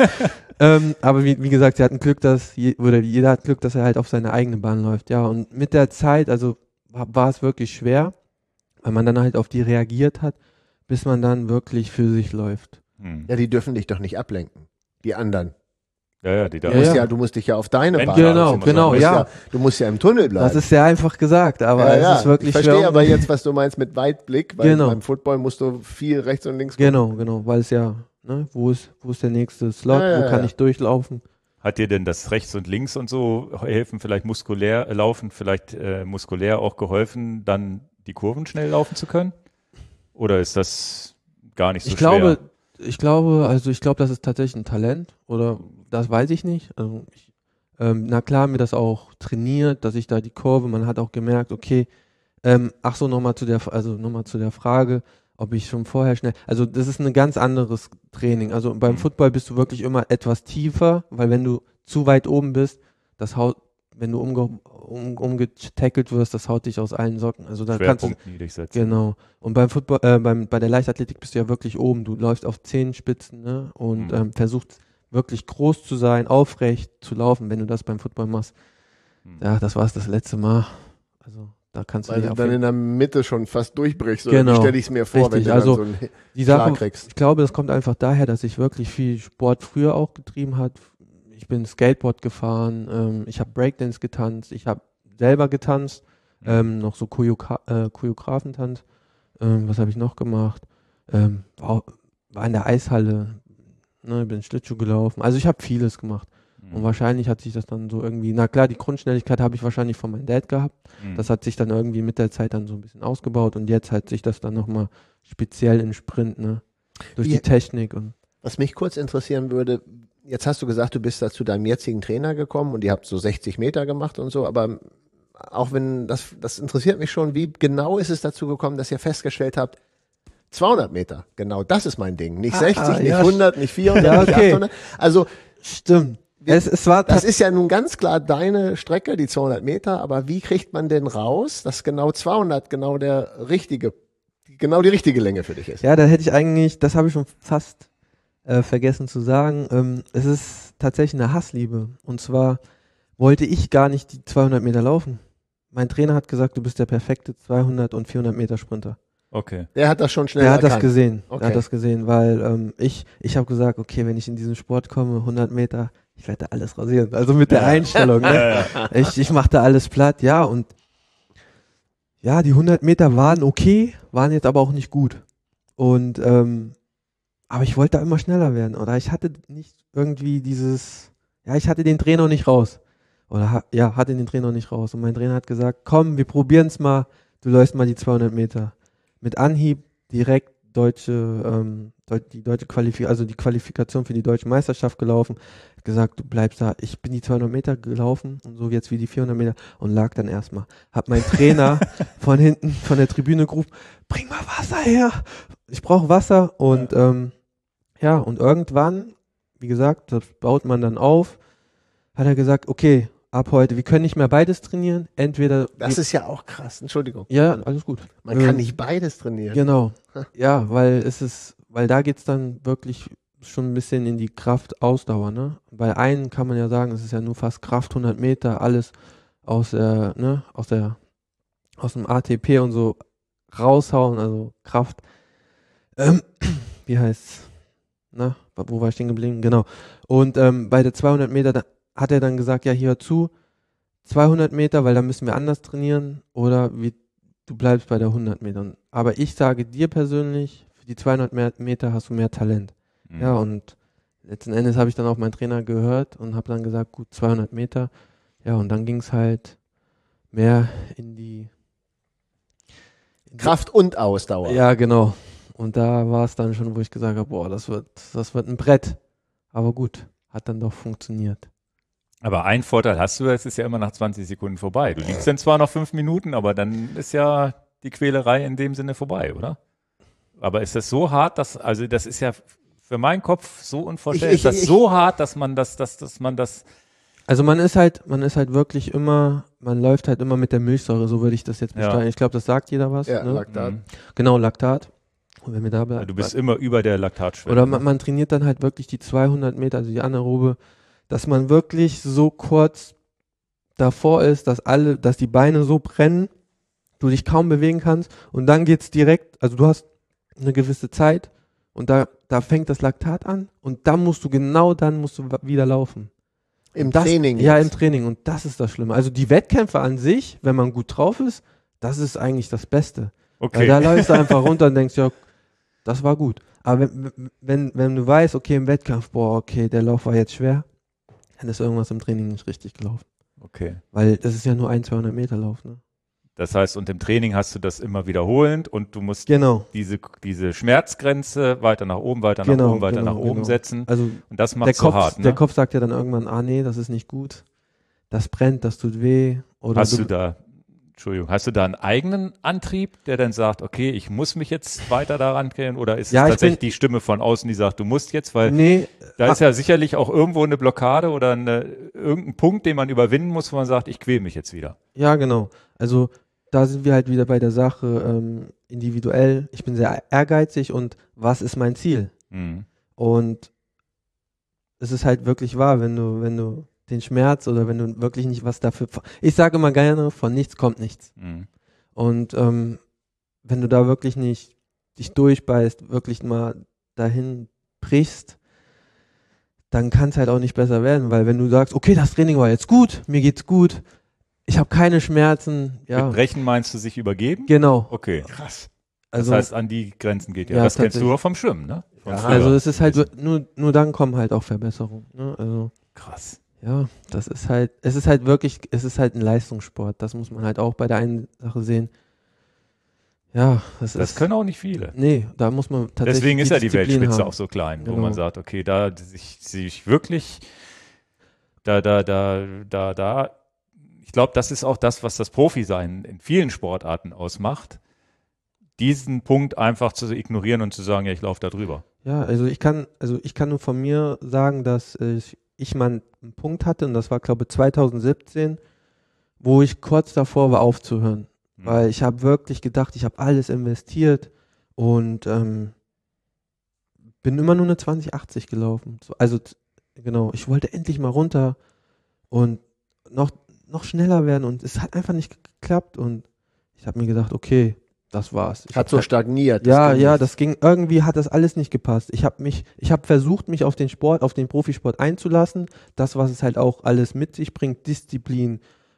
Speaker 2: Aber wie gesagt, sie hatten Glück, jeder hat Glück, dass er halt auf seine eigene Bahn läuft. Ja, und mit der Zeit, also war es wirklich schwer, weil man dann halt auf die reagiert hat, bis man dann wirklich für sich läuft.
Speaker 3: Ja, die dürfen dich doch nicht ablenken, die anderen.
Speaker 1: Ja,
Speaker 3: Du musst dich ja auf deine Bahn
Speaker 2: Genau,
Speaker 3: du musst ja im Tunnel bleiben.
Speaker 2: Das ist sehr einfach gesagt, aber es ist wirklich schwer.
Speaker 3: Ich verstehe aber jetzt, was du meinst mit Weitblick, weil beim Football musst du viel rechts und links gucken.
Speaker 2: Genau, weil es ja, ne, wo ist der nächste Slot, wo kann ich durchlaufen?
Speaker 1: Hat dir denn das rechts und links und so helfen, vielleicht muskulär muskulär auch geholfen, dann die Kurven schnell laufen zu können? Oder ist das gar nicht so schwer?
Speaker 2: Ich glaube, das ist tatsächlich ein Talent oder das weiß ich nicht. Also na klar, haben wir das auch trainiert, dass ich da die Kurve, man hat auch gemerkt, okay, nochmal zu der Frage, ob ich schon vorher schnell, also das ist ein ganz anderes Training. Also beim Football bist du wirklich immer etwas tiefer, weil wenn du zu weit oben bist, wenn du umgetackelt wirst, das haut dich aus allen Socken. Also da kannst du
Speaker 1: niedrig setzen.
Speaker 2: Genau. Und beim Football, bei der Leichtathletik bist du ja wirklich oben. Du läufst auf Zehenspitzen, ne? Und versuchst wirklich groß zu sein, aufrecht zu laufen, wenn du das beim Football machst. Ja, das war es das letzte Mal. Also da kannst du
Speaker 3: weil du dann in der Mitte schon fast durchbrichst. Oder
Speaker 2: genau.
Speaker 3: Stelle ich es mir vor,
Speaker 2: richtig.
Speaker 3: wenn du
Speaker 2: also
Speaker 3: dann so einen
Speaker 2: die Sache,
Speaker 3: Schlag kriegst.
Speaker 2: Ich glaube, das kommt einfach daher, dass ich wirklich viel Sport früher auch getrieben habe. Ich bin Skateboard gefahren, ich habe Breakdance getanzt, ich habe selber getanzt, noch so Choreografentanz. Was habe ich noch gemacht? War in der Eishalle, ne, bin Schlittschuh gelaufen. Also ich habe vieles gemacht. Und wahrscheinlich hat sich das dann so irgendwie, na klar, die Grundschnelligkeit habe ich wahrscheinlich von meinem Dad gehabt. Das hat sich dann irgendwie mit der Zeit dann so ein bisschen ausgebaut und jetzt hat sich das dann nochmal speziell im Sprint, ne, durch die Technik. Und
Speaker 3: was mich kurz interessieren würde, jetzt hast du gesagt, du bist da zu deinem jetzigen Trainer gekommen und ihr habt so 60 Meter gemacht und so, aber auch wenn, das interessiert mich schon, wie genau ist es dazu gekommen, dass ihr festgestellt habt, 200 Meter, genau, das ist mein Ding. Nicht 60, nicht 100, nicht 400, nicht 800. Also,
Speaker 2: stimmt. Das
Speaker 3: ist ja nun ganz klar deine Strecke, die 200 Meter, aber wie kriegt man denn raus, dass genau 200 genau die richtige Länge für dich ist?
Speaker 2: Ja, das habe ich schon fast vergessen zu sagen. Es ist tatsächlich eine Hassliebe. Und zwar wollte ich gar nicht die 200 Meter laufen. Mein Trainer hat gesagt, du bist der perfekte 200 und 400 Meter Sprinter.
Speaker 1: Okay.
Speaker 3: Der hat das schon schnell
Speaker 2: Der hat
Speaker 3: erkannt.
Speaker 2: das gesehen.
Speaker 3: Okay.
Speaker 2: Der hat das gesehen, weil ich habe gesagt, okay, wenn ich in diesen Sport komme, 100 Meter, ich werde da alles rasieren. Also mit der Einstellung. Ne? Ich mache da alles platt, ja. Und ja, die 100 Meter waren okay, waren jetzt aber auch nicht gut. Und aber ich wollte da immer schneller werden. Oder ich hatte nicht irgendwie ich hatte den Dreh noch nicht raus. Oder hatte den Dreh noch nicht raus. Und mein Trainer hat gesagt, komm, wir probieren es mal, du läufst mal die 200 Meter. Mit Anhieb direkt die Qualifikation für die deutsche Meisterschaft gelaufen. Hat gesagt, du bleibst da. Ich bin die 200 Meter gelaufen und so jetzt wie die 400 Meter und lag dann erstmal. Hab mein Trainer von hinten von der Tribüne gerufen, bring mal Wasser her. Ich brauche Wasser und und irgendwann, wie gesagt, das baut man dann auf, hat er gesagt, okay, ab heute, wir können nicht mehr beides trainieren, entweder...
Speaker 3: Das ist ja auch krass, Entschuldigung.
Speaker 2: Ja, alles gut.
Speaker 3: Man kann nicht beides trainieren.
Speaker 2: Genau, ja, weil da geht's dann wirklich schon ein bisschen in die Kraftausdauer, ne? Bei einem kann man ja sagen, es ist ja nur fast Kraft, 100 Meter, alles aus dem ATP und so raushauen, also Kraft. Wie heißt's? Na, wo war ich stehen geblieben? Genau. Und bei der 200 Meter hat er dann gesagt, ja, hier hör zu, 200 Meter, weil da müssen wir anders trainieren oder du bleibst bei der 100 Metern. Aber ich sage dir persönlich, für die 200 Meter hast du mehr Talent.
Speaker 1: Mhm.
Speaker 2: Ja, und letzten Endes habe ich dann auf meinen Trainer gehört und habe dann gesagt, gut, 200 Meter. Ja, und dann ging es halt mehr in die
Speaker 3: Kraft und Ausdauer.
Speaker 2: Ja, genau. Und da war es dann schon, wo ich gesagt habe, boah, das wird ein Brett. Aber gut, hat dann doch funktioniert.
Speaker 1: Aber einen Vorteil hast du, es ist ja immer nach 20 Sekunden vorbei. Du liegst dann zwar noch 5 Minuten, aber dann ist ja die Quälerei in dem Sinne vorbei, oder? Aber ist das so hart, das ist ja für meinen Kopf so unvorstellbar. Ist das so hart, dass man das.
Speaker 2: Also man ist halt wirklich immer, man läuft halt immer mit der Milchsäure, so würde ich das jetzt beschreiben.
Speaker 1: Ja.
Speaker 2: Ich glaube, das sagt jeder was.
Speaker 3: Ja,
Speaker 2: ne?
Speaker 3: Laktat.
Speaker 2: Genau, Laktat. Und wenn wir da bleiben.
Speaker 1: Du bist immer über der Laktatschwelle.
Speaker 2: Oder man trainiert dann halt wirklich die 200 Meter, also die anaerobe, dass man wirklich so kurz davor ist, dass die Beine so brennen, du dich kaum bewegen kannst und dann geht's direkt, also du hast eine gewisse Zeit und da fängt das Laktat an und dann musst du wieder laufen.
Speaker 3: Im Training.
Speaker 2: Ja,
Speaker 3: jetzt.
Speaker 2: im Training und das ist das Schlimme. Also die Wettkämpfe an sich, wenn man gut drauf ist, das ist eigentlich das Beste.
Speaker 1: Okay.
Speaker 2: Weil da läufst du einfach runter und denkst, ja, das war gut. Aber wenn du weißt, okay, im Wettkampf, boah, okay, der Lauf war jetzt schwer, dann ist irgendwas im Training nicht richtig gelaufen.
Speaker 1: Okay.
Speaker 2: Weil das ist ja nur 200 Meter Lauf, ne?
Speaker 1: Das heißt, und im Training hast du das immer wiederholend und du musst
Speaker 2: Genau.
Speaker 1: diese Schmerzgrenze weiter nach oben, weiter nach oben setzen.
Speaker 2: Also
Speaker 1: Und das macht so hart, ne?
Speaker 2: Der Kopf sagt ja dann irgendwann, nee, das ist nicht gut. Das brennt, das tut weh. Oder
Speaker 1: Hast du da einen eigenen Antrieb, der dann sagt, okay, ich muss mich jetzt weiter daran drehen, oder ist es tatsächlich die Stimme von außen, die sagt, du musst jetzt, weil da ist ja sicherlich auch irgendwo eine Blockade oder irgendein Punkt, den man überwinden muss, wo man sagt, ich quäle mich jetzt wieder.
Speaker 2: Ja, genau. Also da sind wir halt wieder bei der Sache individuell. Ich bin sehr ehrgeizig und was ist mein Ziel?
Speaker 1: Mhm.
Speaker 2: Und es ist halt wirklich wahr, wenn du den Schmerz oder wenn du wirklich nicht was dafür, ich sage immer gerne, von nichts kommt nichts.
Speaker 1: Mhm.
Speaker 2: Und wenn du da wirklich nicht dich durchbeißt, wirklich mal dahin brichst, dann kann es halt auch nicht besser werden, weil wenn du sagst, okay, das Training war jetzt gut, mir geht's gut, ich habe keine Schmerzen, ja.
Speaker 1: Mit Brechen meinst du sich übergeben?
Speaker 2: Genau.
Speaker 1: Okay.
Speaker 3: Krass.
Speaker 2: Also,
Speaker 1: Das heißt, an die Grenzen geht ja.
Speaker 2: Ja,
Speaker 1: Das kennst du
Speaker 2: tatsächlich.
Speaker 1: auch vom Schwimmen, ne? Von früher.
Speaker 2: also es ist halt nur dann kommen halt auch Verbesserungen. Ne? Also
Speaker 1: Krass.
Speaker 2: ja, es ist halt ein Leistungssport. Das muss man halt auch bei der einen Sache sehen. Ja,
Speaker 1: Das können auch nicht viele.
Speaker 2: Nee, da muss man tatsächlich.
Speaker 1: Deswegen ist ja die
Speaker 2: Disziplin
Speaker 1: Weltspitze
Speaker 2: haben.
Speaker 1: auch so klein, wo
Speaker 2: Genau.
Speaker 1: man sagt, okay, da sich wirklich, ich glaube, das ist auch das, was das Profi-Sein in vielen Sportarten ausmacht, diesen Punkt einfach zu ignorieren und zu sagen, ja, ich laufe da drüber.
Speaker 2: Ja, also ich kann nur von mir sagen, dass ich mal einen Punkt hatte und das war, glaube ich, 2017, wo ich kurz davor war aufzuhören. Weil ich habe wirklich gedacht, ich habe alles investiert und bin immer nur eine 2080 gelaufen. Also genau, ich wollte endlich mal runter und noch schneller werden und es hat einfach nicht geklappt und ich habe mir gedacht, okay, das war's.
Speaker 3: Hat so stagniert.
Speaker 2: Irgendwie hat das alles nicht gepasst. Ich habe versucht, mich auf den Sport, auf den Profisport einzulassen, das, was es halt auch alles mit sich bringt, Disziplin,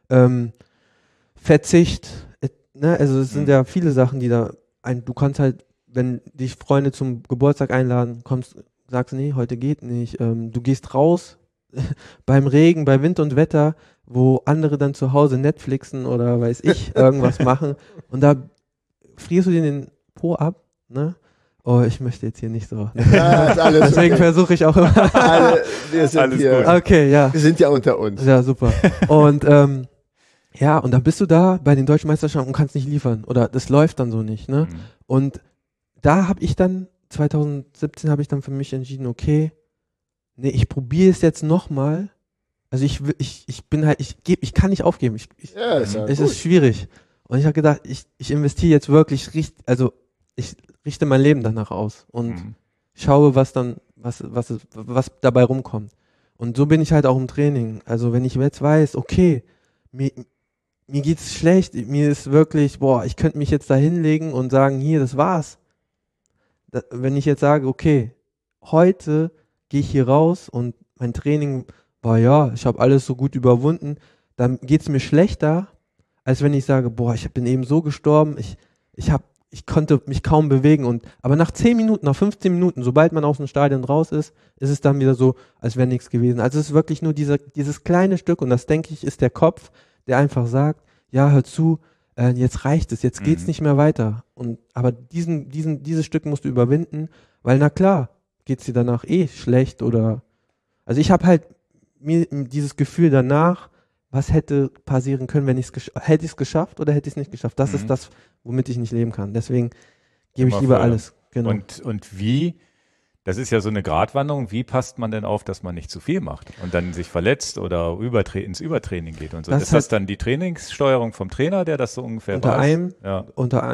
Speaker 2: Verzicht, ne? Also es sind ja viele Sachen, du kannst halt, wenn dich Freunde zum Geburtstag einladen, sagst, nee, heute geht nicht, du gehst raus, beim Regen, bei Wind und Wetter, wo andere dann zu Hause Netflixen oder weiß ich, irgendwas machen und da frierst du dir den Po ab, ne? Oh, ich möchte jetzt hier nicht so.
Speaker 3: Ja, ist alles
Speaker 2: Deswegen versuche ich auch immer.
Speaker 3: Wir sind
Speaker 1: Alles
Speaker 3: hier.
Speaker 1: gut.
Speaker 2: Okay, ja.
Speaker 3: Wir sind ja unter uns.
Speaker 2: Ja, super. Und ja, und dann bist du da bei den deutschen Meisterschaften und kannst nicht liefern. Oder das läuft dann so nicht, ne? Und da habe ich dann, 2017 habe ich dann für mich entschieden, okay, nee, ich probiere es jetzt nochmal. Also ich kann nicht aufgeben.
Speaker 3: Ja, ist ja
Speaker 2: Es
Speaker 3: gut.
Speaker 2: ist schwierig. Und ich habe gedacht, ich investiere jetzt wirklich ich richte mein Leben danach aus und schaue, was dabei rumkommt. Und so bin ich halt auch im Training. Also wenn ich jetzt weiß, okay, mir geht's schlecht, mir ist wirklich, ich könnte mich jetzt da hinlegen und sagen, hier, das war's. Wenn ich jetzt sage, okay, heute gehe ich hier raus und mein Training war, ich habe alles so gut überwunden, dann geht's mir schlechter, als wenn ich sage, ich bin eben so gestorben, ich konnte mich kaum bewegen aber nach 10 Minuten, nach 15 Minuten, sobald man aus dem Stadion raus ist es dann wieder so, als wäre nichts gewesen. Also es ist wirklich nur dieses kleine Stück und das, denke ich, ist der Kopf, der einfach sagt, ja, hör zu, jetzt reicht es, jetzt geht's nicht mehr weiter. Aber dieses Stück musst du überwinden, weil na klar, geht's dir danach schlecht also ich habe halt mir dieses Gefühl danach, was hätte passieren können, wenn hätte ich es geschafft oder hätte ich es nicht geschafft? Das ist das, womit ich nicht leben kann. Deswegen gebe ich lieber alles. Genau.
Speaker 1: Und wie, das ist ja so eine Gratwanderung, wie passt man denn auf, dass man nicht zu viel macht und dann sich verletzt oder ins Übertraining geht und so? Ist das dann die Trainingssteuerung vom Trainer, der das so ungefähr weiß?
Speaker 2: Unter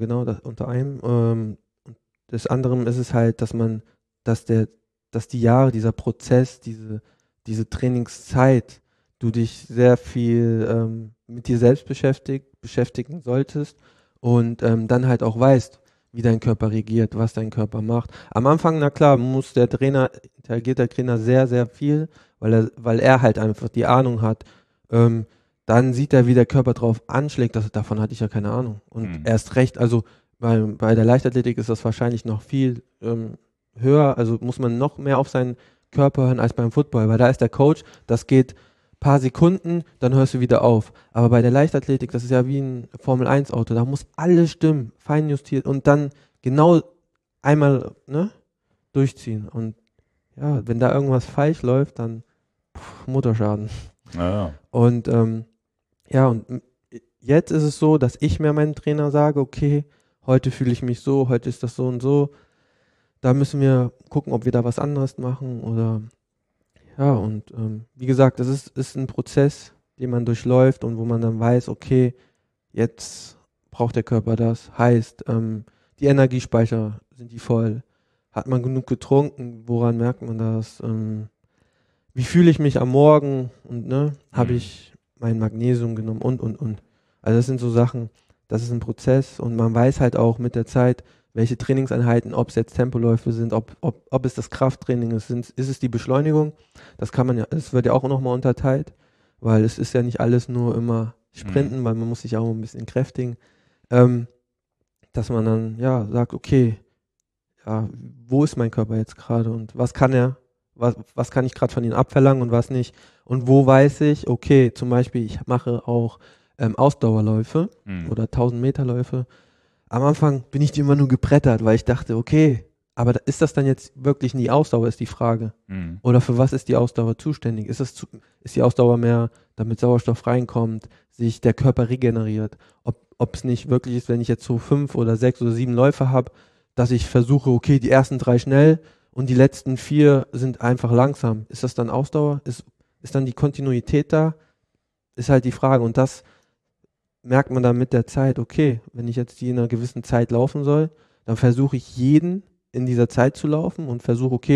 Speaker 2: einem. Des anderen ist es halt, dass die Jahre, dieser Prozess, diese Trainingszeit, du dich sehr viel mit dir selbst beschäftigen solltest und dann halt auch weißt, wie dein Körper reagiert, was dein Körper macht. Am Anfang, na klar, interagiert der Trainer sehr, sehr viel, weil er halt einfach die Ahnung hat. Dann sieht er, wie der Körper drauf anschlägt. Davon hatte ich ja keine Ahnung. Und erst recht, also bei der Leichtathletik ist das wahrscheinlich noch viel höher, also muss man noch mehr auf seinen Körper hören als beim Football, weil da ist der Coach, das geht paar Sekunden, dann hörst du wieder auf. Aber bei der Leichtathletik, das ist ja wie ein Formel-1-Auto, da muss alles stimmen, fein justiert und dann genau einmal durchziehen. Und ja, wenn da irgendwas falsch läuft, dann Motorschaden.
Speaker 1: Ja.
Speaker 2: Und und jetzt ist es so, dass ich mir meinem Trainer sage, okay, heute fühle ich mich so, heute ist das so und so. Da müssen wir gucken, ob wir da was anderes machen oder wie gesagt, das ist ein Prozess, den man durchläuft und wo man dann weiß, okay, jetzt braucht der Körper das. Heißt, die Energiespeicher, sind die voll? Hat man genug getrunken? Woran merkt man das? Wie fühle ich mich am Morgen? Und habe ich mein Magnesium genommen und. Also das sind so Sachen, das ist ein Prozess und man weiß halt auch mit der Zeit, welche Trainingseinheiten, ob es jetzt Tempoläufe sind, ob es das Krafttraining ist, ist es die Beschleunigung. Das wird ja auch nochmal unterteilt, weil es ist ja nicht alles nur immer Sprinten, weil man muss sich auch ein bisschen kräftigen, dass man dann sagt, okay, wo ist mein Körper jetzt gerade und was kann was kann ich gerade von ihm abverlangen und was nicht und wo weiß ich, okay, zum Beispiel ich mache auch Ausdauerläufe oder 1000 Meter Läufe. Am Anfang bin ich die immer nur gebrettert, weil ich dachte, okay, aber ist das dann jetzt wirklich nie Ausdauer, ist die Frage. Oder für was ist die Ausdauer zuständig? Ist die Ausdauer mehr, damit Sauerstoff reinkommt, sich der Körper regeneriert? Ob es nicht wirklich ist, wenn ich jetzt so 5 oder 6 oder 7 Läufe habe, dass ich versuche, okay, die ersten 3 schnell und die letzten 4 sind einfach langsam. Ist das dann Ausdauer? Ist dann die Kontinuität da? Ist halt die Frage. Und das merkt man dann mit der Zeit, okay, wenn ich jetzt die in einer gewissen Zeit laufen soll, dann versuche ich jeden in dieser Zeit zu laufen und versuche, okay,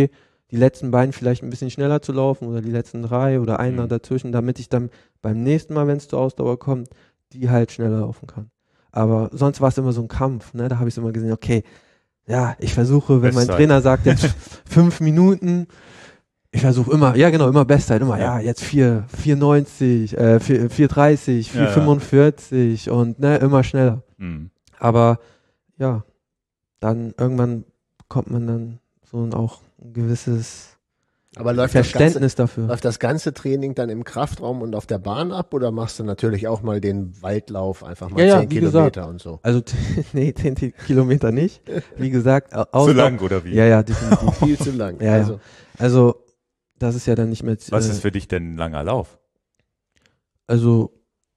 Speaker 2: die letzten beiden vielleicht ein bisschen schneller zu laufen oder die letzten 3 oder einer dazwischen, damit ich dann beim nächsten Mal, wenn es zur Ausdauer kommt, die halt schneller laufen kann. Aber sonst war es immer so ein Kampf, ne? Da habe ich immer gesehen, okay, ja, ich versuche, wenn mein Trainer sagt, jetzt 5 Minuten, ich versuche immer, ja genau, immer Bestzeit, immer, ja, jetzt 4,90, 4,30, 4,45 und ne, immer schneller. Aber ja, dann irgendwann kommt man dann so auch ein gewisses Verständnis dafür.
Speaker 3: Läuft das ganze Training dann im Kraftraum und auf der Bahn ab oder machst du natürlich auch mal den Waldlauf, einfach mal 10 Kilometer
Speaker 2: gesagt,
Speaker 3: und so?
Speaker 2: Also, nee, 10 Kilometer nicht. Wie gesagt,
Speaker 1: zu lang oder wie?
Speaker 2: Ja, definitiv.
Speaker 3: Viel zu lang.
Speaker 2: Ja. Also, das ist ja dann nicht mehr.
Speaker 1: Was ist für dich denn ein langer Lauf?
Speaker 2: Also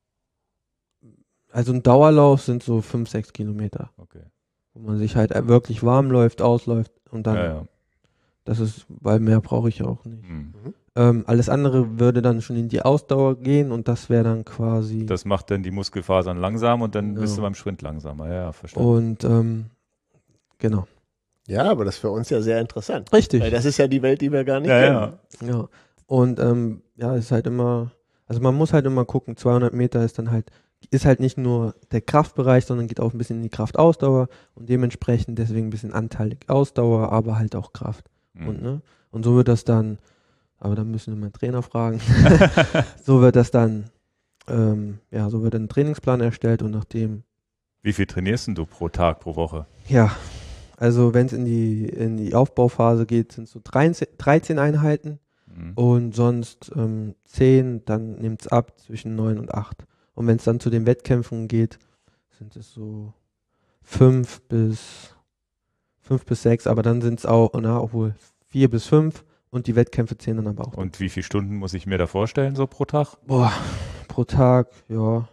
Speaker 2: ein Dauerlauf sind so 5, 6 Kilometer.
Speaker 1: Okay.
Speaker 2: Wo man sich halt wirklich warm läuft, ausläuft und dann. Das ist, weil mehr brauche ich auch nicht. Alles andere würde dann schon in die Ausdauer gehen und das wäre dann quasi.
Speaker 1: Das macht dann die Muskelfasern langsam und dann bist du beim Sprint langsamer. Ja, verstanden.
Speaker 2: Und genau.
Speaker 3: Ja, aber das ist für uns ja sehr interessant.
Speaker 2: Richtig.
Speaker 3: Weil das ist ja die Welt, die wir gar nicht kennen.
Speaker 2: Ja. Und ist halt immer, also man muss halt immer gucken, 200 Meter ist halt nicht nur der Kraftbereich, sondern geht auch ein bisschen in die Kraftausdauer und dementsprechend deswegen ein bisschen anteilig Ausdauer, aber halt auch Kraft. Und so wird das dann, aber da müssen wir meinen Trainer fragen, so wird das dann, so wird ein Trainingsplan erstellt und nachdem.
Speaker 1: Wie viel trainierst du pro Tag, pro Woche?
Speaker 2: Ja, also wenn es in die Aufbauphase geht, sind es so 13 Einheiten und sonst 10, dann nimmt es ab zwischen 9 und 8. Und wenn es dann zu den Wettkämpfen geht, sind es so 5 bis 6, aber dann sind es auch, obwohl 4 bis 5 und die Wettkämpfe zählen dann aber auch.
Speaker 1: Und wie viele Stunden muss ich mir da vorstellen, so pro Tag?
Speaker 2: Pro Tag, 3,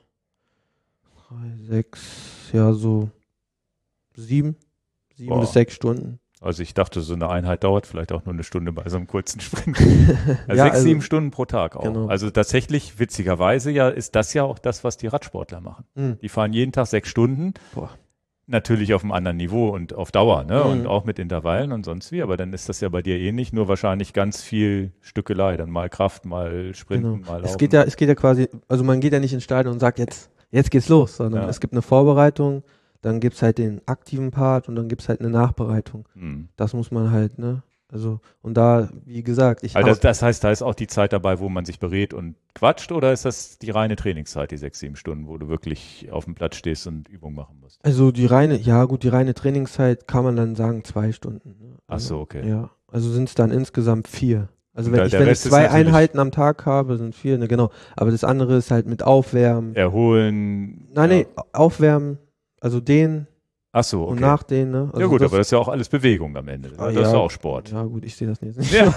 Speaker 2: 6, so 7 bis 6 Stunden.
Speaker 1: Also ich dachte, so eine Einheit dauert vielleicht auch nur eine Stunde bei so einem kurzen Sprint. Also 6, 7 Stunden pro Tag auch.
Speaker 2: Genau.
Speaker 1: Also tatsächlich, witzigerweise ist das ja auch das, was die Radsportler machen. Die fahren jeden Tag 6 Stunden. Natürlich auf einem anderen Niveau und auf Dauer, ne? Und auch mit Intervallen und sonst wie. Aber dann ist das ja bei dir ähnlich, nur wahrscheinlich ganz viel Stückelei. Dann mal Kraft, mal Sprinten, mal Laufen.
Speaker 2: Es geht ja quasi, also man geht ja nicht ins Stadion und sagt, jetzt geht's los, sondern es gibt eine Vorbereitung, dann gibt's halt den aktiven Part und dann gibt's halt eine Nachbereitung. Das muss man halt, ne? Also, und da, wie gesagt,
Speaker 1: das heißt, da ist auch die Zeit dabei, wo man sich berät und quatscht, oder ist das die reine Trainingszeit, die 6, 7 Stunden, wo du wirklich auf dem Platz stehst und Übungen machen musst?
Speaker 2: Also die reine Trainingszeit kann man dann sagen 2 Stunden. Ne?
Speaker 1: Ach so, okay.
Speaker 2: Ja, also sind es dann insgesamt 4. Also wenn ich 2 Einheiten am Tag habe, sind 4, ne, genau. Aber das andere ist halt mit Aufwärmen.
Speaker 1: Erholen.
Speaker 2: Nein, Aufwärmen, also dehnen.
Speaker 1: Ach so, okay.
Speaker 2: Und nach denen, ne? Also
Speaker 1: ja gut, aber das ist ja auch alles Bewegung am Ende. Das ist ja auch Sport.
Speaker 2: Ja gut, ich sehe das nicht.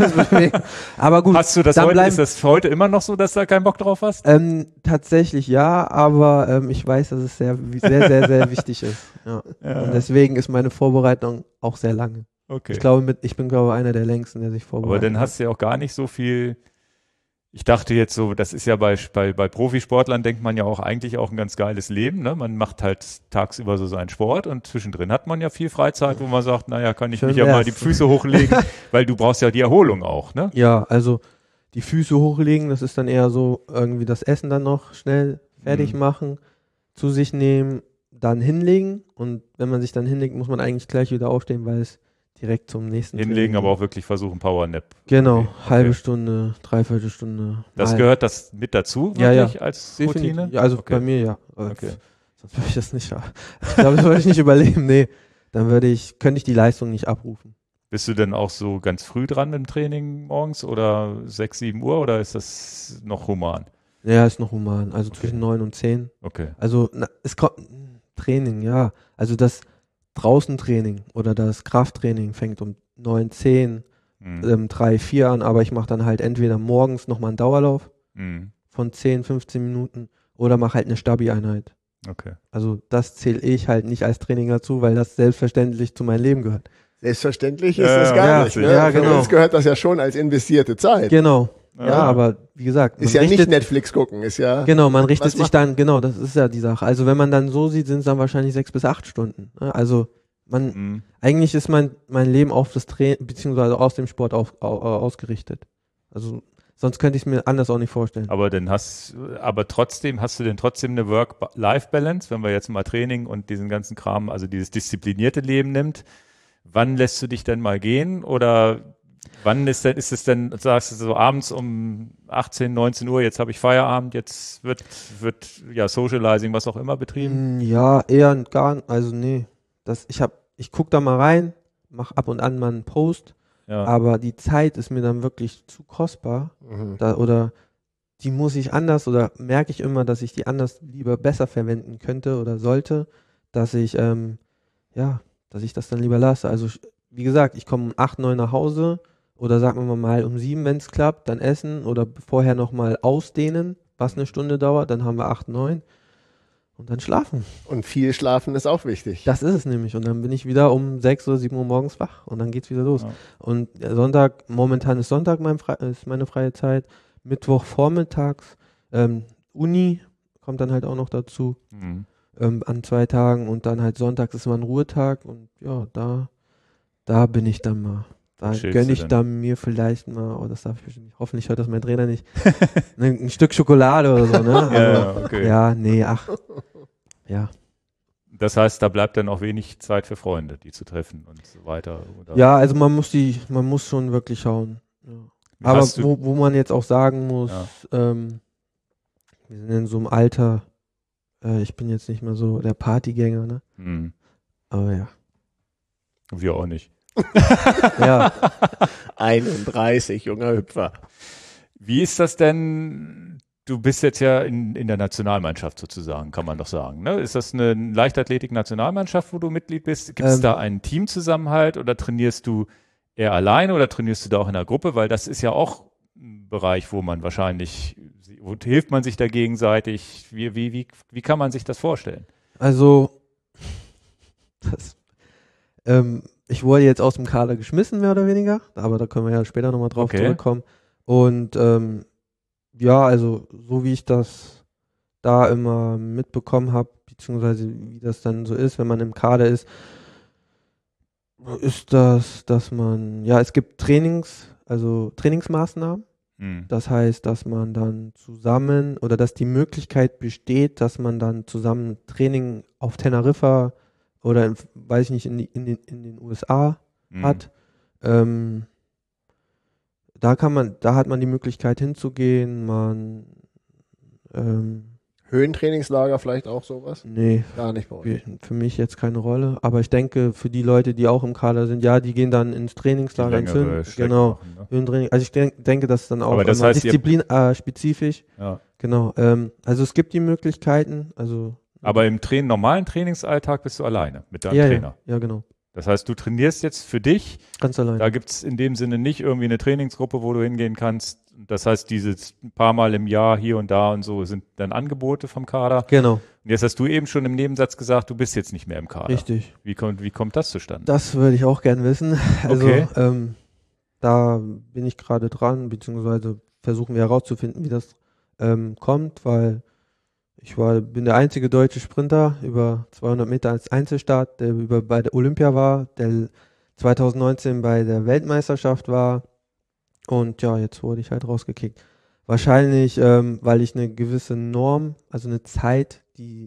Speaker 2: Aber gut.
Speaker 1: Hast du das heute, ist das heute immer noch so, dass du da keinen Bock drauf hast?
Speaker 2: Tatsächlich ja, aber ich weiß, dass es sehr, sehr, sehr, sehr wichtig ist. Ja. Und deswegen ist meine Vorbereitung auch sehr lange.
Speaker 1: Okay.
Speaker 2: Ich bin einer der längsten, der sich vorbereitet.
Speaker 1: Aber dann hast du ja auch gar nicht so viel. Ich dachte jetzt so, das ist ja bei Profisportlern, denkt man ja auch eigentlich auch ein ganz geiles Leben. Ne? Man macht halt tagsüber so seinen Sport und zwischendrin hat man ja viel Freizeit, wo man sagt, naja, kann ich mich ja mal die Füße hochlegen, weil du brauchst ja die Erholung auch, ne?
Speaker 2: Ja, also die Füße hochlegen, das ist dann eher so irgendwie das Essen dann noch schnell fertig machen, zu sich nehmen, dann hinlegen und wenn man sich dann hinlegt, muss man eigentlich gleich wieder aufstehen, weil es direkt zum nächsten
Speaker 1: hinlegen, aber auch wirklich versuchen, Powernap.
Speaker 2: Genau, okay. Halbe Stunde, dreiviertel Stunde.
Speaker 1: Das gehört das mit dazu, wirklich, als Routine?
Speaker 2: Ja, also bei mir ja. Okay. Sonst würde ich das nicht, ich glaube, das würde ich nicht überleben, nee. Dann könnte ich die Leistung nicht abrufen.
Speaker 1: Bist du denn auch so ganz früh dran mit dem Training morgens oder 6, 7 Uhr oder ist das noch human?
Speaker 2: Ja, ist noch human, also zwischen 9 und 10.
Speaker 1: Okay.
Speaker 2: Also es kommt Training, ja, also das Draußentraining oder das Krafttraining fängt um 9, 10, 3, 4 an, aber ich mache dann halt entweder morgens nochmal einen Dauerlauf von 10, 15 Minuten oder mache halt eine Stabi-Einheit.
Speaker 1: Okay.
Speaker 2: Also das zähle ich halt nicht als Training dazu, weil das selbstverständlich zu meinem Leben gehört.
Speaker 3: Selbstverständlich ist das gar nicht. Ne?
Speaker 2: Ja, genau.
Speaker 3: Für uns gehört das ja schon als investierte Zeit.
Speaker 2: Genau. Ja, aber wie gesagt.
Speaker 3: Ist ja nicht Netflix gucken, ist ja.
Speaker 2: Genau, man richtet sich dann, genau, das ist ja die Sache. Also wenn man dann so sieht, sind es dann wahrscheinlich 6 bis 8 Stunden. Also Eigentlich ist mein Leben auf das Training, beziehungsweise aus dem Sport ausgerichtet. Also sonst könnte ich es mir anders auch nicht vorstellen.
Speaker 1: Aber hast du denn trotzdem eine Work-Life-Balance, wenn wir jetzt mal Training und diesen ganzen Kram, also dieses disziplinierte Leben nimmt? Wann lässt du dich denn mal gehen? Oder wann ist es denn, sagst du so abends um 18, 19 Uhr, jetzt habe ich Feierabend, jetzt wird ja Socializing, was auch immer betrieben?
Speaker 2: Ja, eher gar, also nee. Ich gucke da mal rein, mache ab und an mal einen Post, aber die Zeit ist mir dann wirklich zu kostbar. Oder die muss ich anders, oder merke ich immer, dass ich die anders lieber besser verwenden könnte oder sollte, dass ich das dann lieber lasse. Also wie gesagt, ich komme um 8, 9 nach Hause oder sagen wir mal um 7, wenn es klappt, dann essen oder vorher nochmal ausdehnen, was eine Stunde dauert, dann haben wir 8, 9 und dann schlafen.
Speaker 3: Und viel schlafen ist auch wichtig.
Speaker 2: Das ist es nämlich. Und dann bin ich wieder um 6 oder 7 Uhr morgens wach und dann geht's wieder los. Ja. Und Sonntag, momentan ist Sonntag ist meine freie Zeit, Mittwoch vormittags, Uni kommt dann halt auch noch dazu. An 2 Tagen und dann halt sonntags ist mal ein Ruhetag und ja, da bin ich dann mal. Da gönne ich dann mir vielleicht mal, das darf ich bestimmt nicht, hoffentlich hört das mein Trainer nicht, ein Stück Schokolade oder so, ne?
Speaker 1: Okay.
Speaker 2: Ja, nee, ach. Ja.
Speaker 1: Das heißt, da bleibt dann auch wenig Zeit für Freunde, die zu treffen und so weiter. Oder?
Speaker 2: Ja, also man muss schon wirklich schauen. Ja. Aber wo man jetzt auch sagen muss, wir sind in so einem Alter, ich bin jetzt nicht mehr so der Partygänger, ne? Aber ja.
Speaker 1: Wir auch nicht.
Speaker 2: Ja.
Speaker 3: 31, junger Hüpfer.
Speaker 1: Wie ist das denn? Du bist jetzt ja in der Nationalmannschaft sozusagen, kann man doch sagen. Ne? Ist das eine Leichtathletik-Nationalmannschaft, wo du Mitglied bist? Gibt es da einen Teamzusammenhalt oder trainierst du eher alleine oder trainierst du da auch in einer Gruppe? Weil das ist ja auch ein Bereich, wo hilft man sich da gegenseitig? Wie kann man sich das vorstellen?
Speaker 2: Also, ich wurde jetzt aus dem Kader geschmissen, mehr oder weniger, aber da können wir ja später nochmal drauf zurückkommen. Und also so wie ich das da immer mitbekommen habe, beziehungsweise wie das dann so ist, wenn man im Kader ist das, dass man, es gibt Trainingsmaßnahmen. Das heißt, dass man dann zusammen oder dass die Möglichkeit besteht, dass man dann zusammen Training auf Teneriffa oder weiß ich nicht, in den USA hat. Da hat man die Möglichkeit hinzugehen,
Speaker 3: Höhentrainingslager vielleicht auch sowas?
Speaker 2: Nee.
Speaker 3: Gar nicht bei euch.
Speaker 2: Für mich jetzt keine Rolle, aber ich denke, für die Leute, die auch im Kader sind, die gehen dann ins Trainingslager, ins Höhentraining. Also ich denke, das ist dann auch disziplinspezifisch.
Speaker 1: Ja.
Speaker 2: Genau. Also es gibt die Möglichkeiten,
Speaker 1: aber im normalen Trainingsalltag bist du alleine mit deinem Trainer?
Speaker 2: Ja, genau.
Speaker 1: Das heißt, du trainierst jetzt für dich.
Speaker 2: Ganz alleine.
Speaker 1: Da gibt es in dem Sinne nicht irgendwie eine Trainingsgruppe, wo du hingehen kannst. Das heißt, dieses paar Mal im Jahr hier und da und so sind dann Angebote vom Kader.
Speaker 2: Genau.
Speaker 1: Und jetzt hast du eben schon im Nebensatz gesagt, du bist jetzt nicht mehr im Kader.
Speaker 2: Richtig.
Speaker 1: Wie kommt das zustande?
Speaker 2: Das würde ich auch gern wissen. Also
Speaker 1: okay.
Speaker 2: Da bin ich gerade dran, beziehungsweise versuchen wir herauszufinden, wie das kommt, weil ich bin der einzige deutsche Sprinter über 200 Meter als Einzelstart, der bei der Olympia war, der 2019 bei der Weltmeisterschaft war und ja, jetzt wurde ich halt rausgekickt. Wahrscheinlich, weil ich eine gewisse Norm, also eine Zeit, die